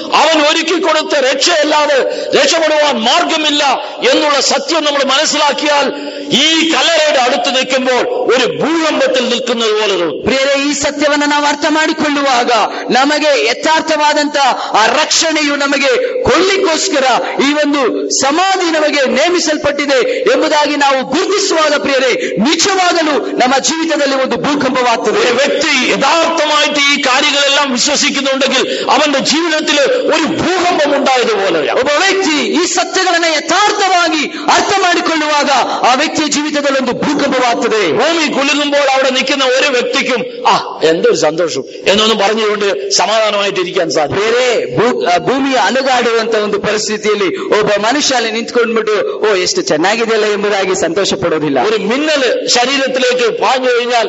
അവൻ ഒരുക്കി കൊടുത്ത രക്ഷയല്ലാതെ രക്ഷപ്പെടുവാൻ മാർഗമില്ല എന്നുള്ള സത്യം നമ്മൾ മനസ്സിലാക്കിയാൽ ഈ കല്ലറയുടെ അടുത്ത് നിൽക്കുമ്പോൾ ഒരു ಭೂಕಂಪത്തിൽ ನಿಲ್ಕುന്നത് പോലെ തോന്നും. ಪ್ರಿಯರೇ, ಈ ಸತ್ಯವನ್ನು ನಾವು ಅರ್ಥ ಮಾಡಿಕೊಳ್ಳುವಾಗ ನಮಗೆ ಯಥಾರ್ಥವಾದಂತ ಆ ರಕ್ಷಣೆಯು ನಮಗೆ ಕೊಳ್ಳಿಕ್ಕೋಸ್ಕರ ಈ ಒಂದು ಸಮಾಧಿ ನಮಗೆ ನೇಮಿಸಲ್ಪಟ್ಟಿದೆ ಎಂಬುದಾಗಿ ನಾವು ಗುರುತಿಸುವಾಗ ಪ್ರಿಯರೇ, ನಿಜವಾಗಲೂ ನಮ್ಮ ಜೀವಿತದಲ್ಲಿ ಒಂದು ಭೂಕಂಪವಾಗ್ತದೆ. ഒരു വ്യക്തി യഥാർത്ഥമായിട്ട് ഈ കാര്യങ്ങളെല്ലാം വിശ്വസിക്കുന്നുണ്ടെങ്കിൽ അവന്റെ ജീവിതത്തിൽ ഒരു ഭൂകമ്പം ഉണ്ടായതുപോലെ ಒಬ್ಬ ವ್ಯಕ್ತಿ ಈ ಸತ್ಯಗಳನ್ನ ಯಥಾರ್ಥವಾಗಿ ಅರ್ಥ ಮಾಡಿಕೊಳ್ಳುವಾಗ ಆ ವ್ಯಕ್ತಿಯ ಜೀವಿತದಲ್ಲಿ ಒಂದು ಭೂಕಂಪವಾಗ್ತದೆ. ഭൂമി കുലുങ്ങുമ്പോൾ അവിടെ നിൽക്കുന്ന ഒരു വ്യക്തിക്കും ആ എന്തൊരു സന്തോഷം എന്നൊന്നും പറഞ്ഞുകൊണ്ട് സമാധാനമായിട്ടിരിക്കാൻ സാധിക്കും. ಬೇರೆ ಭೂಮಿಯ ಅಲುಗಾಡುವಂತ ಒಂದು ಪರಿಸ್ಥಿತಿಯಲ್ಲಿ ಒಬ್ಬ ಮನುಷ್ಯ ಅಲ್ಲಿ ನಿಂತ್ಕೊಂಡ್ಬಿಟ್ಟು ಓ ಎಷ್ಟು ಚೆನ್ನಾಗಿದೆಯಲ್ಲ ಎಂಬುದಾಗಿ ಸಂತೋಷ ಪಡೋದಿಲ್ಲ. ഒരു മിന്നൽ ശരീരത്തിലേക്ക് പാഞ്ഞു കഴിഞ്ഞാൽ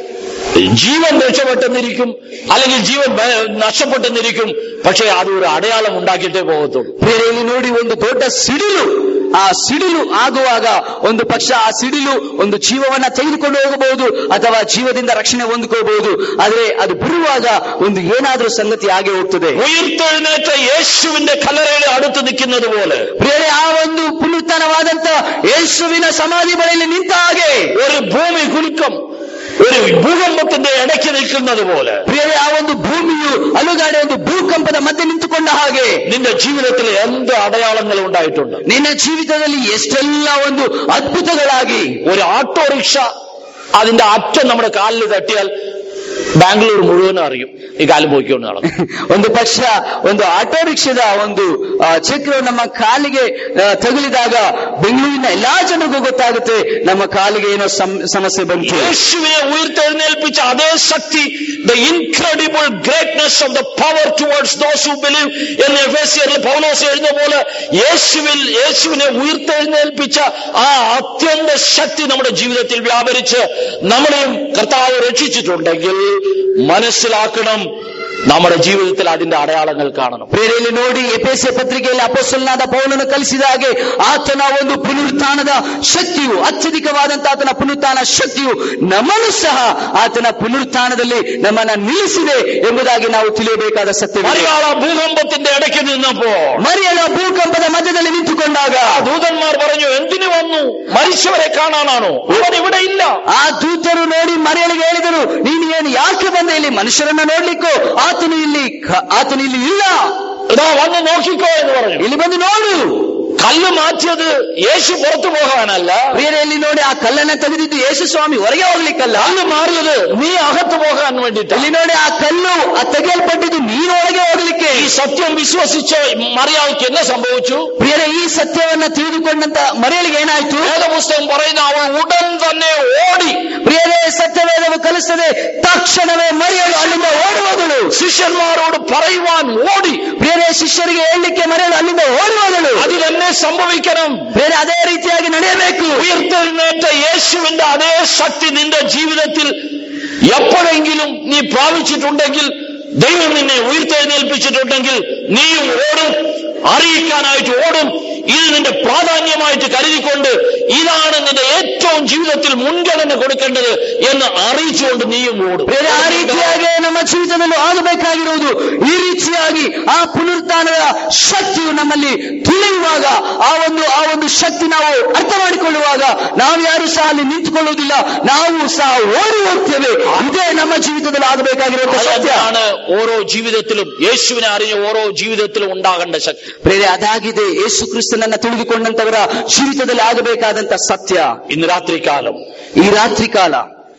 ജീവൻ രക്ഷപ്പെട്ടെന്നിരിക്കും, അല്ലെങ്കിൽ ജീവൻ നഷ്ടപ്പെട്ടെന്നിരിക്കും. പക്ഷേ അത് ഒരു അടയാളം ഉണ്ടാക്കിയിട്ടേ പോകത്തുള്ളൂ. ಬೇರೆ ಇಲ್ಲಿ ನೋಡಿ, ಒಂದು ದೊಡ್ಡ ಸಿಡಿಲು, ಆ ಸಿಡಿಲು ಆಗುವಾಗ ಒಂದು ಪಕ್ಷ ಆ ಸಿಡಿಲು ಒಂದು ಜೀವವನ್ನ ತೆಗೆದುಕೊಂಡು ಹೋಗಬಹುದು ಅಥವಾ ಜೀವದಿಂದ ರಕ್ಷಣೆ ಹೊಂದ್ಕೋಬಹುದು. ಆದ್ರೆ ಅದು ಬಿಡುವಾಗ ಒಂದು ಏನಾದ್ರೂ ಸಂಗತಿ ಆಗೇ ಹೋಗ್ತದೆ. ഉയർത്തെഴുന്നേറ്റ യേശുവിന്റെ കല്ലറയുടെ അടുത്ത് നിൽക്കുന്നത് പോലെ ಬೇರೆ ಆ ಒಂದು ಪುನರುತ್ಥಾನವಾದಂತ ಯೇಸುವಿನ ಸಮಾಧಿ ಬಳಿಯಲ್ಲಿ ನಿಂತ ಹಾಗೆ ഒരു ഭൂമി കുലുക്കം ഒരു ಭೂಕಂಪത്തിന്റെ ഇടയ്ക്ക് നിൽക്കുന്നത് പോലെ ಬೇರೆ ಆ ಒಂದು ಭೂಮಿಯು ಅಲುಗಾಡೆ ಒಂದು ಭೂಕಂಪದ ಮಧ್ಯೆ ನಿಂತುಕೊಂಡ ಹಾಗೆ നിന്റെ ജീവിതത്തിൽ എന്ത് അടയാളങ്ങൾ ഉണ്ടായിട്ടുണ്ട്? ನಿನ್ನ ಜೀವಿತದಲ್ಲಿ ಎಷ್ಟೆಲ್ಲ ಒಂದು ಅದ್ಭುತಗಳಾಗಿ. ഒരു ഓട്ടോറിക്ഷ അതിന്റെ അറ്റം നമ്മുടെ കാലിൽ തട്ടിയാൽ ബാംഗ്ലൂർ മുഴുവനും അറിയും ഈ കാല് പോയിക്കൊണ്ട് നടക്കും. ಒಂದು ಪಕ್ಷ ಒಂದು ಆಟೋ ರಿಕ್ಷಾದ ಒಂದು ಚಕ್ರವು ನಮ್ಮ ಕಾಲಿಗೆ ತಗುಲಿದಾಗ ಬೆಂಗಳೂರಿನ ಎಲ್ಲಾ ಜನರಿಗೂ ಗೊತ್ತಾಗುತ್ತೆ ನಮ್ಮ ಕಾಲಿಗೆ ಏನೋ ಸಮಸ್ಯೆ ಬಂತು. യേശുവിനെ ഉയർത്തെഴുന്നേൽപ്പിച്ച അതേ ശക്തി, the incredible greatness of the power towards those who believe എന്ന് എഫേസ്യരിൽ പൗലോസ് എഴുതുന്ന പോലെ യേശുവിൽ യേശുവിനെ ഉയർത്തെഴുന്നേൽപ്പിച്ച ആ അത്യന്ത ശക്തി നമ്മുടെ ജീവിതത്തിൽ വ്യാപരിച്ച് നമ്മളെയും കർത്താവ് രക്ഷിച്ചിട്ടുണ്ടെങ്കിൽ മനസ്സിലാക്കണം, നമ്മുടെ ജീവിതത്തിൽ അതിന്റെ ಅಡಯಾಳಗಳು ಕಾಣണം. ಪ್ರೇರೆಯಲ್ಲಿ ನೋಡಿ, ಎಫೆಸ ಪತ್ರಿಕೆಯಲ್ಲಿ ಅಪೊಸ್ತಲನಾದ ಪೌಲನು ಕಲಿಸಿದ ಹಾಗೆ ಆತನ ಒಂದು ಪುನರುತ್ಥಾನದ ಶಕ್ತಿಯು, ಅತ್ಯಧಿಕವಾದಂತಹ ಆತನ ಪುನರುತ್ಥಾನ ಶಕ್ತಿಯು ನಮ್ಮನ್ನು ಸಹ ಆತನ ಪುನರುತ್ಥಾನದಲ್ಲಿ ನಮ್ಮನ್ನ ನಿಲ್ಲಿಸಿದೆ ಎಂಬುದಾಗಿ ನಾವು ತಿಳಿಯಬೇಕಾದ ಸತ್ಯ. മറിയാള ഭൂകമ്പത്തിന്റെ ഇടയ്ക്ക് നിന്നപ്പോ, ಮರಿಯಳ ಭೂಕಂಪದ ಮಧ್ಯದಲ್ಲಿ ನಿಂತುಕೊಂಡಾಗ ദൂതന്മാർ പറഞ്ഞു, എന്തിനു വന്നു? മരിച്ചവരെ കാണാനാണോ? അവൻ ഇവിടെ ഇല്ല. ಆ ದೂತರು ನೋಡಿ ಮರಿಯಳಿಗೆ ಹೇಳಿದರು, ನೀನು ಏನು ಯಾಕೆ ಬಂದೆ ಇಲ್ಲಿ? ಮನುಷ್ಯರನ್ನ ನೋಡ್ಲಿಕ್ಕೋ? ಆತನು ಇಲ್ಲಿ ಆತನು ಇಲ್ಲಿ ಇಲ್ಲ, വന്ന് നോക്കിക്കോ എന്ന് പറഞ്ഞു. ಇಲ್ಲಿ ಬಂದು ನೋಡು. കല്ല് മാറ്റിയത് യേശു പുറത്തു പോകാനല്ല. ಪ್ರಿಯರಲ್ಲಿ ನೋಡಿ, ಆ ಕಲ್ಲನ್ನ ತೆಗೆದಿದ್ದು ಯೇಸು ಸ್ವಾಮಿ ಹೊರಗೆ ಹೋಗ್ಲಿಕ್ಕಲ್ಲ. കല്ല് മാറിയത് നീ അകത്ത് പോകാൻ വേണ്ടിട്ട്. ಇಲ್ಲಿ ನೋಡಿ, ಆ ಕಲ್ಲು ತೆಗೆಯಲ್ಪಟ್ಟಿದ್ದು ನೀನು ಒಳಗೆ ಹೋಗ್ಲಿಕ್ಕೆ. ഈ സത്യം വിശ്വസിച്ച മറിയാൾക്ക് എന്നെ സംഭവിച്ചു? ಪ್ರಿಯರೇ, ಈ ಸತ್ಯವನ್ನ ತಿಳಿದುಕೊಂಡಂತ ಮರಿಯಳಿಗೆ ಏನಾಯ್ತು? വേദപുസ്തകം പറയുന്ന അവൾ ഉടൻ തന്നെ ഓടി. ಪ್ರಿಯರೇ, ಸತ್ಯವೇದವು ಕಲಿಸ್ತದೆ, ತಕ್ಷಣವೇ ಮರಿಯಳು ಅಲ್ಲಿಂದ ಓಡಿ ಹೋದಳು. ശിഷ്യന്മാരോട് പറയുവാൻ ഓടി. ಪ್ರಿಯರೇ, ಶಿಷ್ಯರಿಗೆ ಹೇಳಲಿಕ್ಕೆ ಮರಿಯಳು ಅಲ್ಲಿಂದ ಓಡಿ ಹೋದಳು. അത് തന്നെ സംഭവിക്കണം. ಬೇರೆ ಅದೇ ರೀತಿಯಾಗಿ ನಡೆಯಬೇಕು. ഉയർത്തെഴുന്നേറ്റ യേശുവിന്റെ അതേ ശക്തി നിന്റെ ജീവിതത്തിൽ എപ്പോഴെങ്കിലും നീ പ്രാപിച്ചിട്ടുണ്ടെങ്കിൽ, ദൈവം നിന്നെ ഉയർത്തെഴുന്നേൽപ്പിച്ചിട്ടുണ്ടെങ്കിൽ, നീയും ഓടും, അറിയിക്കാനായിട്ട് ഓടും. ഇത് നിന്റെ പ്രാധാന്യമായിട്ട് കരുതിക്കൊണ്ട് ഇതാണ് നിന്റെ ഏറ്റവും ജീവിതത്തിൽ മുൻഗണന കൊടുക്കേണ്ടത് എന്ന് അറിയിച്ചുകൊണ്ട് നീയും ಓடும். ಬೇರೆ ಆ ರೀತಿಯಾಗಿ ನಮ್ಮ ಜೀವಿತದಲ್ಲಿ ಆಗಬೇಕಾಗಿರುವುದು ಈ ರೀತಿಯಾಗಿ ಆ ಪುನರುತ್ಥಾನದ ಶಕ್ತಿಯು ನಮ್ಮಲ್ಲಿ ತಿಳಿಯುವಾಗ, ಆ ಒಂದು ಆ ಒಂದು ಶಕ್ತಿ ನಾವು ಅರ್ಥ ಮಾಡಿಕೊಳ್ಳುವಾಗ ನಾವು ಯಾರು ಸಹ ಅಲ್ಲಿ ನಿಂತುಕೊಳ್ಳುವುದಿಲ್ಲ, ನಾವು ಸಹ ಓಡಿ ಹೋಗ್ತೇವೆ. ಇದೇ ನಮ್ಮ ಜೀವಿತದಲ್ಲಿ ಆಗಬೇಕಾಗಿರುವ ಸತ್ಯ. ഓരോ ജീവിതത്തിലും യേശുവിനെ അറിഞ്ഞ ഓരോ ജീവിതത്തിലും ഉണ്ടാകേണ്ട ശക്തി. ಬೇರೆ ಅದಾಗಿದೆ ಯೇಸು ಕ್ರಿಸ್ತನನ್ನ ತಿಳಿದುಕೊಂಡಂತವರ ಜೀವಿತದಲ್ಲಿ ಆಗಬೇಕಾದಂತ ಸತ್ಯ. ഇന്ന് രാത്രി കാലം, ಈ ರಾತ್ರಿ ಕಾಲ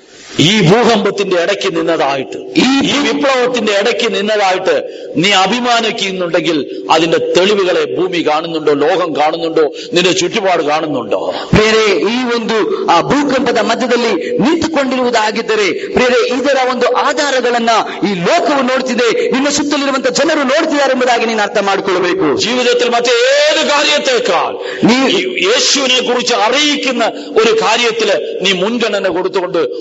ഈ ഭൂകമ്പത്തിന്റെ ഇടയ്ക്ക് നിന്നതായിട്ട്, ഈ വിപ്ലവത്തിന്റെ ഇടയ്ക്ക് നിന്നതായിട്ട് നീ അഭിമാനിക്കുന്നുണ്ടെങ്കിൽ അതിന്റെ തെളിവുകളെ ഭൂമി കാണുന്നുണ്ടോ, ലോകം കാണുന്നുണ്ടോ, നിന്റെ ചുറ്റുപാട് കാണുന്നുണ്ടോ? ಬೇರೆ ಈ ಒಂದು ಆ ಭೂಕಂಪದ ಮಧ್ಯದಲ್ಲಿ ನಿಂತುಕೊಂಡಿರುವುದಾಗಿದ್ದರೆ, ಬೇರೆ ಇದರ ಒಂದು ಆಧಾರಗಳನ್ನ ಈ ಲೋಕವು ನೋಡ್ತಿದೆ, ನಿನ್ನ ಸುತ್ತಲಿರುವಂತಹ ಜನರು ನೋಡ್ತಿದ್ದಾರೆ ಎಂಬುದಾಗಿ ನೀನು ಅರ್ಥ ಮಾಡಿಕೊಳ್ಳಬೇಕು. ജീവിതത്തിൽ മറ്റേത് കാര്യത്തെക്കാൾ നീ യേശുവിനെ കുറിച്ച് അറിയിക്കുന്ന ഒരു കാര്യത്തില് നീ മുൻഗണന കൊടുത്തുകൊണ്ട് ഓടുന്ന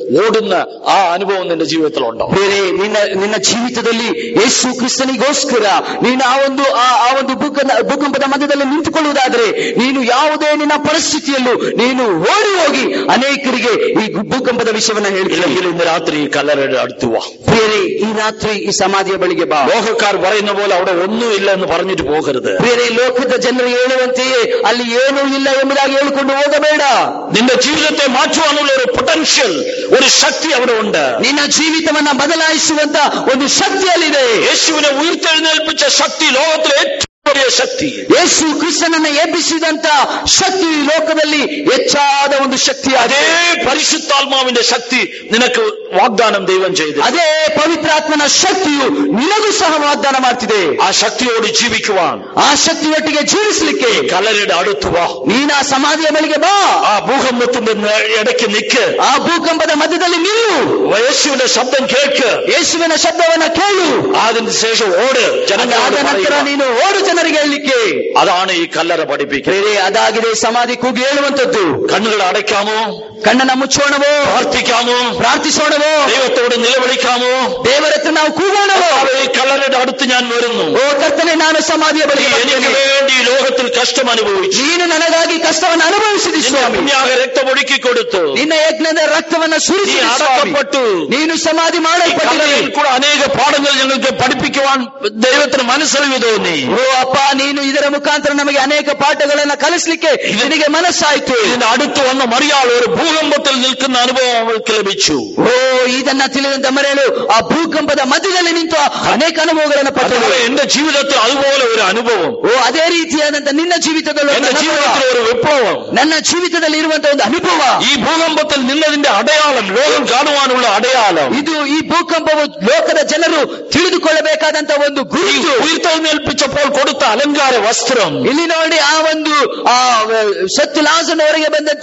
പോകുന്ന ആ അനുഭവം നിന്റെ ജീവിതത്തിലുണ്ടോ? ಬೇರೆ ನಿನ್ನ ನಿನ್ನ ಜೀವಿತದಲ್ಲಿ ಯೇಸು ಕ್ರಿಸ್ತನಿಗೋಸ್ಕರ ನೀನು ಆ ಒಂದು ಆ ಒಂದು ಭೂಕಂಪದ ಮಧ್ಯದಲ್ಲಿ ನಿಂತುಕೊಳ್ಳುವುದಾದ್ರೆ ನೀನು ಯಾವುದೇ ನಿನ್ನ ಪರಿಸ್ಥಿತಿಯಲ್ಲೂ ನೀನು ಓಡಿ ಹೋಗಿ ಅನೇಕರಿಗೆ ಈ ಭೂಕಂಪದ ವಿಷಯವನ್ನ ಹೇಳ್ತೀನಿ. ഇന്ന് രാത്രി കല്ലറയുടെ അടുത്ത് വാ. ಬೇರೆ ಈ ರಾತ್ರಿ ಈ ಸಮಾಧಿಯ ಬಳಿಗೆ ಬಾ. ലോകക്കാർ പറയുന്ന പോലെ അവിടെ ഒന്നും ഇല്ല എന്ന് പറഞ്ഞിട്ട് പോകരുത്. ಬೇರೆ ಲೋಕದ ಜನರು ಹೇಳುವಂತೆಯೇ ಅಲ್ಲಿ ಏನೂ ಇಲ್ಲ ಎಂಬುದಾಗಿ ಹೇಳಿಕೊಂಡು ಹೋಗಬೇಡ. നിന്റെ ജീവിതത്തെ മാറ്റുവാനുള്ള ഒരു പൊട്ടൻഷ്യൽ, ഒരു ശക്തി അവിടെ ഉണ്ട്. ನಿನ್ನ ಜೀವಿತವನ್ನ ಬದಲಾಯಿಸುವಂತ ಒಂದು ಶಕ್ತಿ ಅಲ್ಲಿದೆ. യേശുവിനെ ഉയർത്തെഴുന്നേൽപ്പിച്ച ശക്തി ലോകത്തിലെ ഏറ്റവും വലിയ ശക്തി. ಯೇಸು ಕ್ರಿಸ್ತನನ್ನ ಎಬ್ಬಿಸಿದಂತ ಶಕ್ತಿ ಲೋಕದಲ್ಲಿ ಹೆಚ್ಚಾದ ಒಂದು ಶಕ್ತಿ. അതേ പരിശുദ്ധാത്മാവിന്റെ ശക്തി നിനക്ക് വാഗ്ദാനം ദൈവം ചെയ്തു. ಅದೇ ಪವಿತ್ರಾತ್ಮನ ಶಕ್ತಿಯು ನಿನಗೂ ಸಹ ವಾಗ್ದಾನ ಮಾಡ್ತಿದೆ. ആ ശക്തിയോട് ജീവിക്കുവാൻ, ಆ ಶಕ್ತಿಯೊಟ್ಟಿಗೆ ಜೀವಿಸಲಿಕ್ಕೆ കല്ലറയുടെ അടുത്ത് വാ. ನೀನ ಸಮಾಧಿಯ ಬಳಿಗೆ ಬಾ. ആ ഭൂകമ്പത്തിന്റെ ഇടയ്ക്ക് നിൽക്ക്. ಆ ಭೂಕಂಪದ ಮಧ್ಯದಲ್ಲಿ ನಿಲ್ಲು. യേശുവിന്റെ ശബ്ദം കേൾക്ക്. ಯೇಸುವಿನ ಶಬ್ದವನ್ನ ಕೇಳು. അതിന് ശേഷം ഓട്. ಅದಾದ ನಂತರ ನೀನು ಓಡು ಜನರಿಗೆ ಹೇಳಲಿಕ್ಕೆ. അതാണ് ഈ കല്ലറ പഠിപ്പിക്കുന്നത്. ಅದಾಗಿದೆ ಸಮಾಧಿ ಕೂಗಿ ಹೇಳುವಂತದ್ದು. കണ്ണുകൾ അടയ്ക്കാമോ? ಕಣ್ಣನ್ನ ಮುಚ್ಚೋಣವೋ? പ്രാർത്ഥിക്കാമോ? ಪ್ರಾರ್ಥಿಸೋಣವೋ? ദൈവത്തോട് നിലവിളിക്കാമോ? ದೇವರತ್ರ ನಾವು ಕೂಗೋಣವೋ? ഈ കല്ലറയുടെ അടുത്ത് ഞാൻ വരുന്നു. ಓ ಕರ್ತನೆ, ನಾನು ಸಮಾಧಿಯ ಬಳಿಗೆ എനിക്ക് വേണ്ടി ലോകത്തിൽ കഷ്ടം അനുഭവിച്ചു. ನೀನು ನನಗಾಗಿ ಕಷ್ಟವನ್ನು ಅನುಭವಿಸಿದಿ ಸ್ವಾಮಿ. രക്തമൊഴുക്കി കൊടുത്തു. ನಿನ್ನ ಯಜ್ಞದ ರಕ್ತವನ್ನ ಸುರಿಸಿ അടക്കപ്പെട്ടു. ನೀನು ಸಮಾಧಿ ಮಾಡಲ್ಪಟ್ಟಿದ್ದೀ. ಕೂಡ ಅನೇക പാഠങ്ങൾ ഞങ്ങൾക്ക് പഠിപ്പിക്കുവാൻ ദൈവത്തിന് മനസ്സറിവ് തോന്നി. ಓ ಅಪ್ಪ, ನೀನು ಇದರ ಮುಖಾಂತರ ನಮಗೆ ಅನೇಕ ಪಾಠಗಳನ್ನ ಕಲಿಸಲಿಕ್ಕೆ ನಿನಗೆ ಮನಸ್ಸಾಯ್ತು. ഇതിന്റെ അടുത്ത് വന്ന മറിയാൾ ഒരു ഭൂകമ്പത്തിൽ നിൽക്കുന്ന അനുഭവം അവൾക്ക് ലഭിച്ചു. ಓ ಇದನ್ನ ತಿಳಿದಂತ ಮರೆಯಲು ಆ ಭೂಕಂಪದ ಮಧ್ಯದಲ್ಲಿ ನಿಂತು ಅನೇಕ ಅನುಭವಗಳನ್ನು ಪಡೆದಳು. എന്റെ ജീവിതത്തിൽ അതുപോലെ ഒരു അനുഭവം. ಓ ಅದೇ ರೀತಿಯಾದಂತ ನಿನ್ನ ಜೀವಿತದಲ್ಲಿ എന്റെ ജീവിതത്തിൽ ഒരു വിപ്ലവം, ನನ್ನ ಜೀವಿತದಲ್ಲಿ ಇರುವಂತಹ ಒಂದು ಅನುಭವ. ഈ ഭൂകമ്പത്തിൽ നിന്നതിന്റെ അടയാളം, ലോകം കാണുവാനുള്ള അടയാളം. ಇದು ಈ ಭೂಕಂಪವು ಲೋಕದ ಜನರು ತಿಳಿದುಕೊಳ್ಳಬೇಕಾದಂತ ಒಂದು ಗುರುತು. ഉയർത്തെഴുന്നേൽപ്പിച്ചപ്പോൾ കൊടുത്ത അലങ്കാര വസ്ത്രം. ಇಲ್ಲಿ ನೋಡಿ, ಆ ಒಂದು ಆ ಸತ್ತು ಲಾಜರ್ನವರೆಗೆ ಬಂದಂತ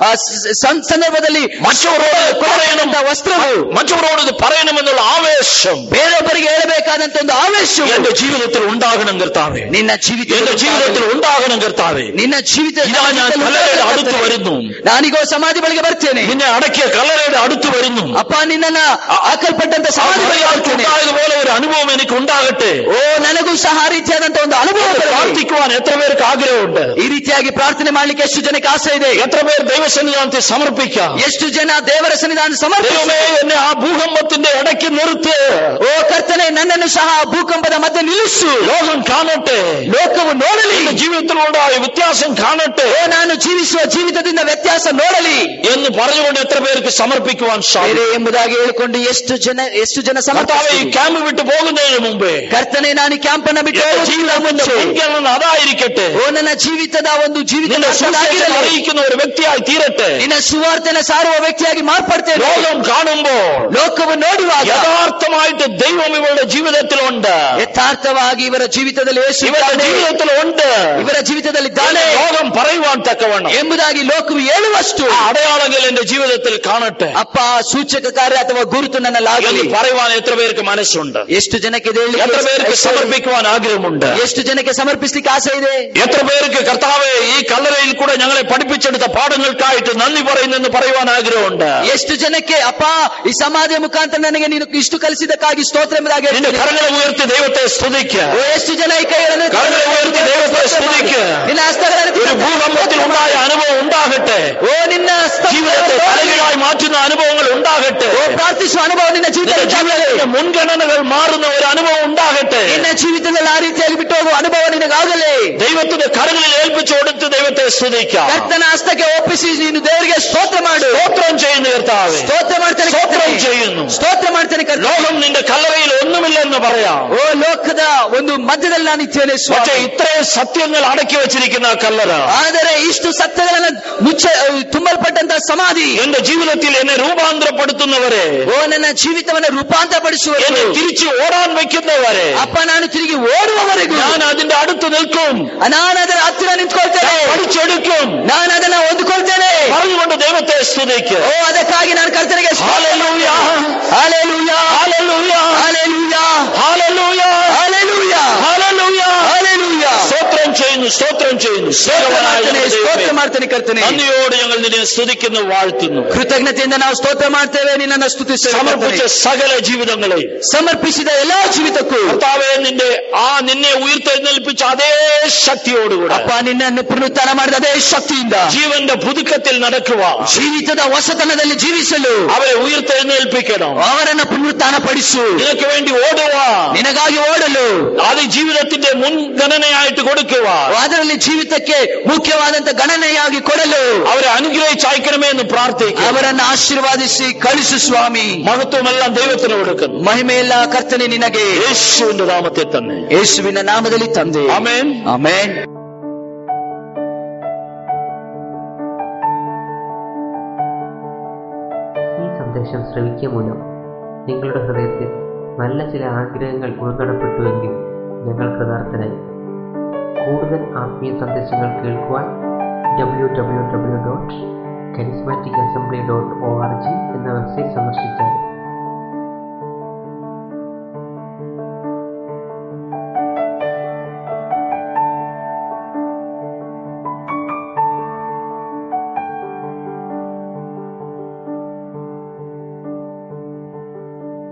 ಸಂದರ್ಭದಲ್ಲಿ മറ്റവരോട് ವಸ್ತ್ರವು, മറ്റവരോട് ഇത് പറയണമെന്നുള്ള ആവേശം, ಬೇರೊಬ್ಬರಿಗೆ ಹೇಳಬೇಕಾದಂತ ಒಂದು ಆವೇಶ എന്റെ ജീവിതത്തിൽ ഉണ്ടാകണം കർത്താവേ. ನಿನ್ನ ಜೀವಿತ എന്റെ ജീവിതത്തിൽ ഉണ്ടാകണം കർത്താവേ. ನಿನ್ನ ಜೀವಿತ ഞാൻ കല്ലറയുടെ അടുത്ത് വരുന്നു. ನಾನೀಗ ಸಮಾಧಿ ಬಳಿಗೆ ಬರ್ತೇನೆ. നിന്നെ അടക്കിയ കല്ലറയുടെ അടുത്ത് വരുന്നു. ಅಪ್ಪ, ನಿನ್ನನ್ನ ಹಾಕಲ್ಪಟ್ಟಂತ ಸಮಾಧಿ ಬಳಿಗೆ ಬರ್ತೇನೆ. ഉണ്ടായതുപോലെ ഒരു അനുഭവം എനിക്ക് ഉണ്ടാകട്ടെ. ಓ ನನಗೂ ಸಹ ಆ ರೀತಿಯಾದಂತ ಒಂದು ಅನುಭವ. പ്രാർത്ഥിക്കുവാൻ എത്ര പേർക്ക് ആഗ്രഹമുണ്ട്? ಈ ರೀತಿಯಾಗಿ ಪ್ರಾರ್ಥನೆ ಮಾಡ್ಲಿಕ್ಕೆ ಎಷ್ಟು ಜನಕ್ಕೆ ಆಸೆ ಇದೆ? എത്ര പേർ ദൈവസന്നിധാനത്തെ സമർപ്പിക്കാം? ಎಷ್ಟು ಜನ ದೇವರ ಸನ್ನಿಧಾನ ಸಮರ್ಪಿಸುವೆ? എന്നെ ആ ഭൂകമ്പത്തിന്റെ ഇടയ്ക്ക് നിർത്ത്. ಓ ಕರ್ತನೆ, ನನ್ನನ್ನು ಸಹ ಭೂಕಂಪದ ಮಧ್ಯೆ ನಿಲ್ಲಿಸು. ലോകം കാണട്ടെ, ಲೋಕವು ನೋಡಲಿ, ജീവിതത്തിലുണ്ടായ വ്യത്യാസം കാണട്ടെ. ಓ ನಾನು ಜೀವಿಸುವ ಜೀವಿತದಿಂದ ವ್ಯತ್ಯಾಸ ನೋಡಲಿ എന്ന് പറഞ്ഞുകൊണ്ട് എത്ര പേർക്ക് സമർപ്പിക്കുവാൻ സാധിക്കും ಎಂಬುದಾಗಿ ಹೇಳಿಕೊಂಡು ಎಷ್ಟು ಜನ ಎಷ್ಟು ಜನ സമർപ്പിಸುವೆ? ഈ ക്യാമ്പ് വിട്ടു പോകുന്നതിന് മുമ്പേ ಕರ್ತನೆ, ನಾನು ಈ ಕ್ಯಾಂಪ್ ಅನ್ನು ಬಿಟ್ಟು ജീവിതം അതായിരിക്കട്ടെ. ಓ ನನ್ನ ಜೀವಿತದ ಒಂದು ಜೀವಿತ അറിയിക്കുന്ന ഒരു വ്യക്തിയായി തീരട്ടെ. ನಿನ್ನ ಸುವಾರ್ತೆನ ಸಾರುವ ವ್ಯಕ್ತಿಯಾಗಿ ಮಾರ್ಪಡ್ತೇನೆ. ലോകം കാണുമ്പോൾ, ಲೋಕವು ನೋಡುವಾಗ യഥാർത്ഥമായിട്ട് ദൈവം ഇവരുടെ ജീവിതത്തിലുണ്ട്. ಯಥಾರ್ಥವಾಗಿ ಇವರ ಜೀವಿತದಲ್ಲಿ ಯೇಸು ഇവരുടെ ജീവിതത്തിലുണ്ട്. ಇವರ ಜೀವಿತದಲ್ಲಿದ್ದಾನೆ ലോകം പറയുവാൻ തക്കവണ്ണം ಎಂಬುದಾಗಿ ಲೋಕವು ಹೇಳುವಷ್ಟು അടയാളങ്ങൾ എന്റെ ജീവിതത്തിൽ കാണട്ടെ. ಅಪ್ಪ, ಸೂಚಕ ಕಾರ್ಯ ಅಥವಾ ಗುರುತು ನನ್ನಲ್ಲಿ പറയുവാൻ എത്ര പേർക്ക് മനസ്സുണ്ട്? ಎಷ್ಟು ಜನಕ್ಕೆ എത്ര പേർക്ക് സമർപ്പിക്കുവാൻ ആഗ്രഹമുണ്ട്? ಎಷ್ಟು ಜನಕ್ಕೆ ಸಮರ್ಪಿಸಲಿಕ್ಕೆ ಆಸೆ ಇದೆ? എത്ര പേർക്ക് കർത്താവേ ഈ കല്ലറയിൽ കൂടെ ഞങ്ങളെ പഠിപ്പിച്ചെടുത്ത പാഠങ്ങൾക്കായിട്ട് നന്ദി പറയുന്നെന്ന് പറയുവാൻ ആഗ്രഹമുണ്ട്? ಎಷ್ಟು ಜನಕ್ಕೆ ಅಪ್ಪ ಈ ಸಮಾಧಿಯ ಮುಖಾಂತರ ನನಗೆ ನೀನು ಇಷ್ಟು ಕಲಿಸಿದಕ್ಕಾಗಿ ಸ್ತೋತ್ರ ಎಂಬುದಾಗಿ നിന്റെ കരങ്ങളെ ഉയർത്തി ദൈവത്തെ സ്തുതിക്കുക. ಎಷ್ಟು ಜನ ಈ ಕೈಗಳನ್ನು കരങ്ങളെ ഉയർത്തി ദൈവത്തെ സ്തുതിക്കുക. ನಿನ್ನ ಹಸ್ತಗಳನ್ನು ഒരു ഭൂകമ്പത്തിൽ ഉണ്ടായ അനുഭവം ഉണ്ടാകട്ടെ. ಓ ನಿನ್ನ ജീവിതത്തെ തലകീഴായി മാറ്റുന്ന അനുഭവങ്ങൾ ഉണ്ടാകട്ടെ. ಓ ಪ್ರಾರ್ಥಿಸುವ ಅನುಭವ ನಿನ್ನ ಜೀವಿತದಲ್ಲಿ മുൻഗണനകൾ മാറുന്ന ഒരു അനുഭവം ഉണ്ടാകട്ടെ. ನಿನ್ನ ಜೀವಿತದಲ್ಲಿ ಆ ರೀತಿಯಾಗಿ ಬಿಟ್ಟು ಹೋಗುವ ಅನುಭವ ನಿನಗಾಗಲೇ. ദൈവത്തിന്റെ കരങ്ങളിൽ ഏൽപ്പിച്ചു കൊടുത്ത് ദൈവത്തെ സ്തുതിക്കാം. ಕರ್ತನ ಹಸ್ತಕ್ಕೆ ಒಪ್ಪಿಸಿ ನೀನು ದೇವರಿಗೆ ಸ್ತೋತ್ರ ಮಾಡು. സ്തോത്രം ചെയ്യുന്ന കർത്താവേ, ಸ್ತೋತ್ರ ಮಾಡ್ತೇನೆ, സ്തോത്രം ചെയ്യുന്നു. ಸ್ತೋತ್ರ ಮಾಡ್ತೇನೆ. ലോകം നിന്റെ കല്ലറയിൽ ഒന്നുമില്ലെന്ന് പറയാം. ಓ ಲೋಕದ ಒಂದು ಮಧ್ಯದಲ್ಲಿ ನಾನು ಇದ್ದೇನೆ പക്ഷേ ಸ್ವಾಮಿ. ഇത്രയും സത്യങ്ങൾ അടക്കി വെച്ചിരിക്കുന്ന കല്ലറ, ಆದರೆ ಇಷ್ಟು ಸತ್ಯಗಳನ್ನು ಮುಚ್ಚ ತುಂಬಲ್ಪಟ್ಟಂತಹ ಸಮಾಧಿ എന്റെ ജീവിതത്തിൽ എന്നെ രൂപാന്തരപ്പെടുത്തുന്നവരെ, ಓ ನನ್ನ ಜೀವಿತವನ್ನು ರೂಪಾಂತರಪಡಿಸುವರು, എന്നെ തിരിച്ചു ഓടാൻ വെക്കുന്നവരെ, ಅಪ್ಪ ನಾನು ತಿರುಗಿ ಓಡುವವರೆಗೂ ഞാൻ അതിന്റെ അടുത്ത് നിൽക്കും. ನಾನು ಅದರ ಹತ್ತಿರ ನಿಂತ್ಕೊಳ್ತೇನೆ, പഠിച്ചെടുക്കും. ನಾನು ಅದನ್ನ ಹೊಂದಿಕೊಳ್ತೇನೆ പറഞ്ഞുകൊണ്ട് ദൈവത്തെ സ്തുതിക്കുക. ಓ ಅದಕ್ಕಾಗಿ ನಾನು ಕರ್ತನಿಗೆ hallelujah, hallelujah, hallelujah, hallelujah, hallelujah, hallelujah, hallelujah, hallelujah. സ്തോത്രം ചെയ്യുന്നു, സ്തോത്രം ചെയ്യുന്നു. ಸ್ತೋತ್ರ ಮಾಡ್ತೇನೆ ಕರ್ತನೆ. നന്ദിയോട് ഞങ്ങൾ നിന്നെ സ്തുതിക്കുന്നു, വാഴ്ത്തുന്നു. ಕೃತಜ್ಞತೆಯಿಂದ ನಾವು ಸ್ತೋತ್ರ ಮಾಡ್ತೇವೆ, ನಿನ್ನನ್ನು ಸ್ತುತಿಸ್ತೇವೆ. സമർപ്പിച്ച സകല ജീവിതങ്ങളെ ಸಮರ್ಪಿಸಿದ ಎಲ್ಲಾ ಜೀವಿತಕ್ಕೂ കർത്താവേ, നിന്റെ ആ നിന്നെ ഉയർത്തെഴുന്നേൽപ്പിച്ച അതേ ശക്തിയോടുകൂടെ ಅಪ್ಪ ನಿನ್ನನ್ನು ಪುನರುತ್ಥಾನ ಮಾಡಿದ ಅದೇ ಶಕ್ತಿಯಿಂದ ജീവന്റെ പുതുക്കത്തിൽ നടക്കുക, ಜೀವಿತದ ಹೊಸತನದಲ್ಲಿ ಜೀವಿಸಲು അവരെ ഉയർത്തെഴുന്നേൽപ്പിക്കണം. ಅವರನ್ನು ಪುನರುತ್ಥಾನ ಪಡಿಸು. നിനക്ക് വേണ്ടി ഓടുക, ನಿನಗಾಗಿ ಓಡಲು അത് ജീവിതത്തിന്റെ മുൻഗണനയായിട്ട് കൊടുക്കുക, ಅದರಲ್ಲಿ ಜೀವಿತಕ್ಕೆ ಮುಖ್ಯವಾದಂತ ಗಣನೆಯಾಗಿ ಕೊಡಲು അവരെ അനുഗ്രഹിച്ച് അയക്കണമേ എന്ന് പ്രാർത്ഥിക്കുക. ಅವರನ್ನು ಆಶೀರ್ವಾದಿಸಿ ಕಳಿಸು ಸ್ವಾಮಿ. മഹത്വമെല്ലാം ദൈവത്തിന് കൊടുക്കുന്നു. ಮಹಿಮೆಯೆಲ್ಲ ಕರ್ತನೆ ನಿನಗೆ, യേശുവിന്റെ നാമത്തിൽ തന്നെ. ಯೇಸುವಿನ ನಾಮದಲ್ಲಿ ತಂದೆ. Amen, amen. ഈ സന്ദേശം ശ്രവിക്കുക മൂലം നിങ്ങളുടെ ഹൃദയത്തിൽ നല്ല ചില ആഗ്രഹങ്ങൾ ഉൾക്കടപ്പെട്ടുവെങ്കിൽ ഞങ്ങൾ കൃതാർത്ഥനായി. കൂടുതൽ ആത്മീയ സന്ദേശങ്ങൾ കേൾക്കുവാൻ W W W dot charismatic assembly dot O R G എന്ന വെബ്സൈറ്റ് സന്ദർശിച്ചാൽ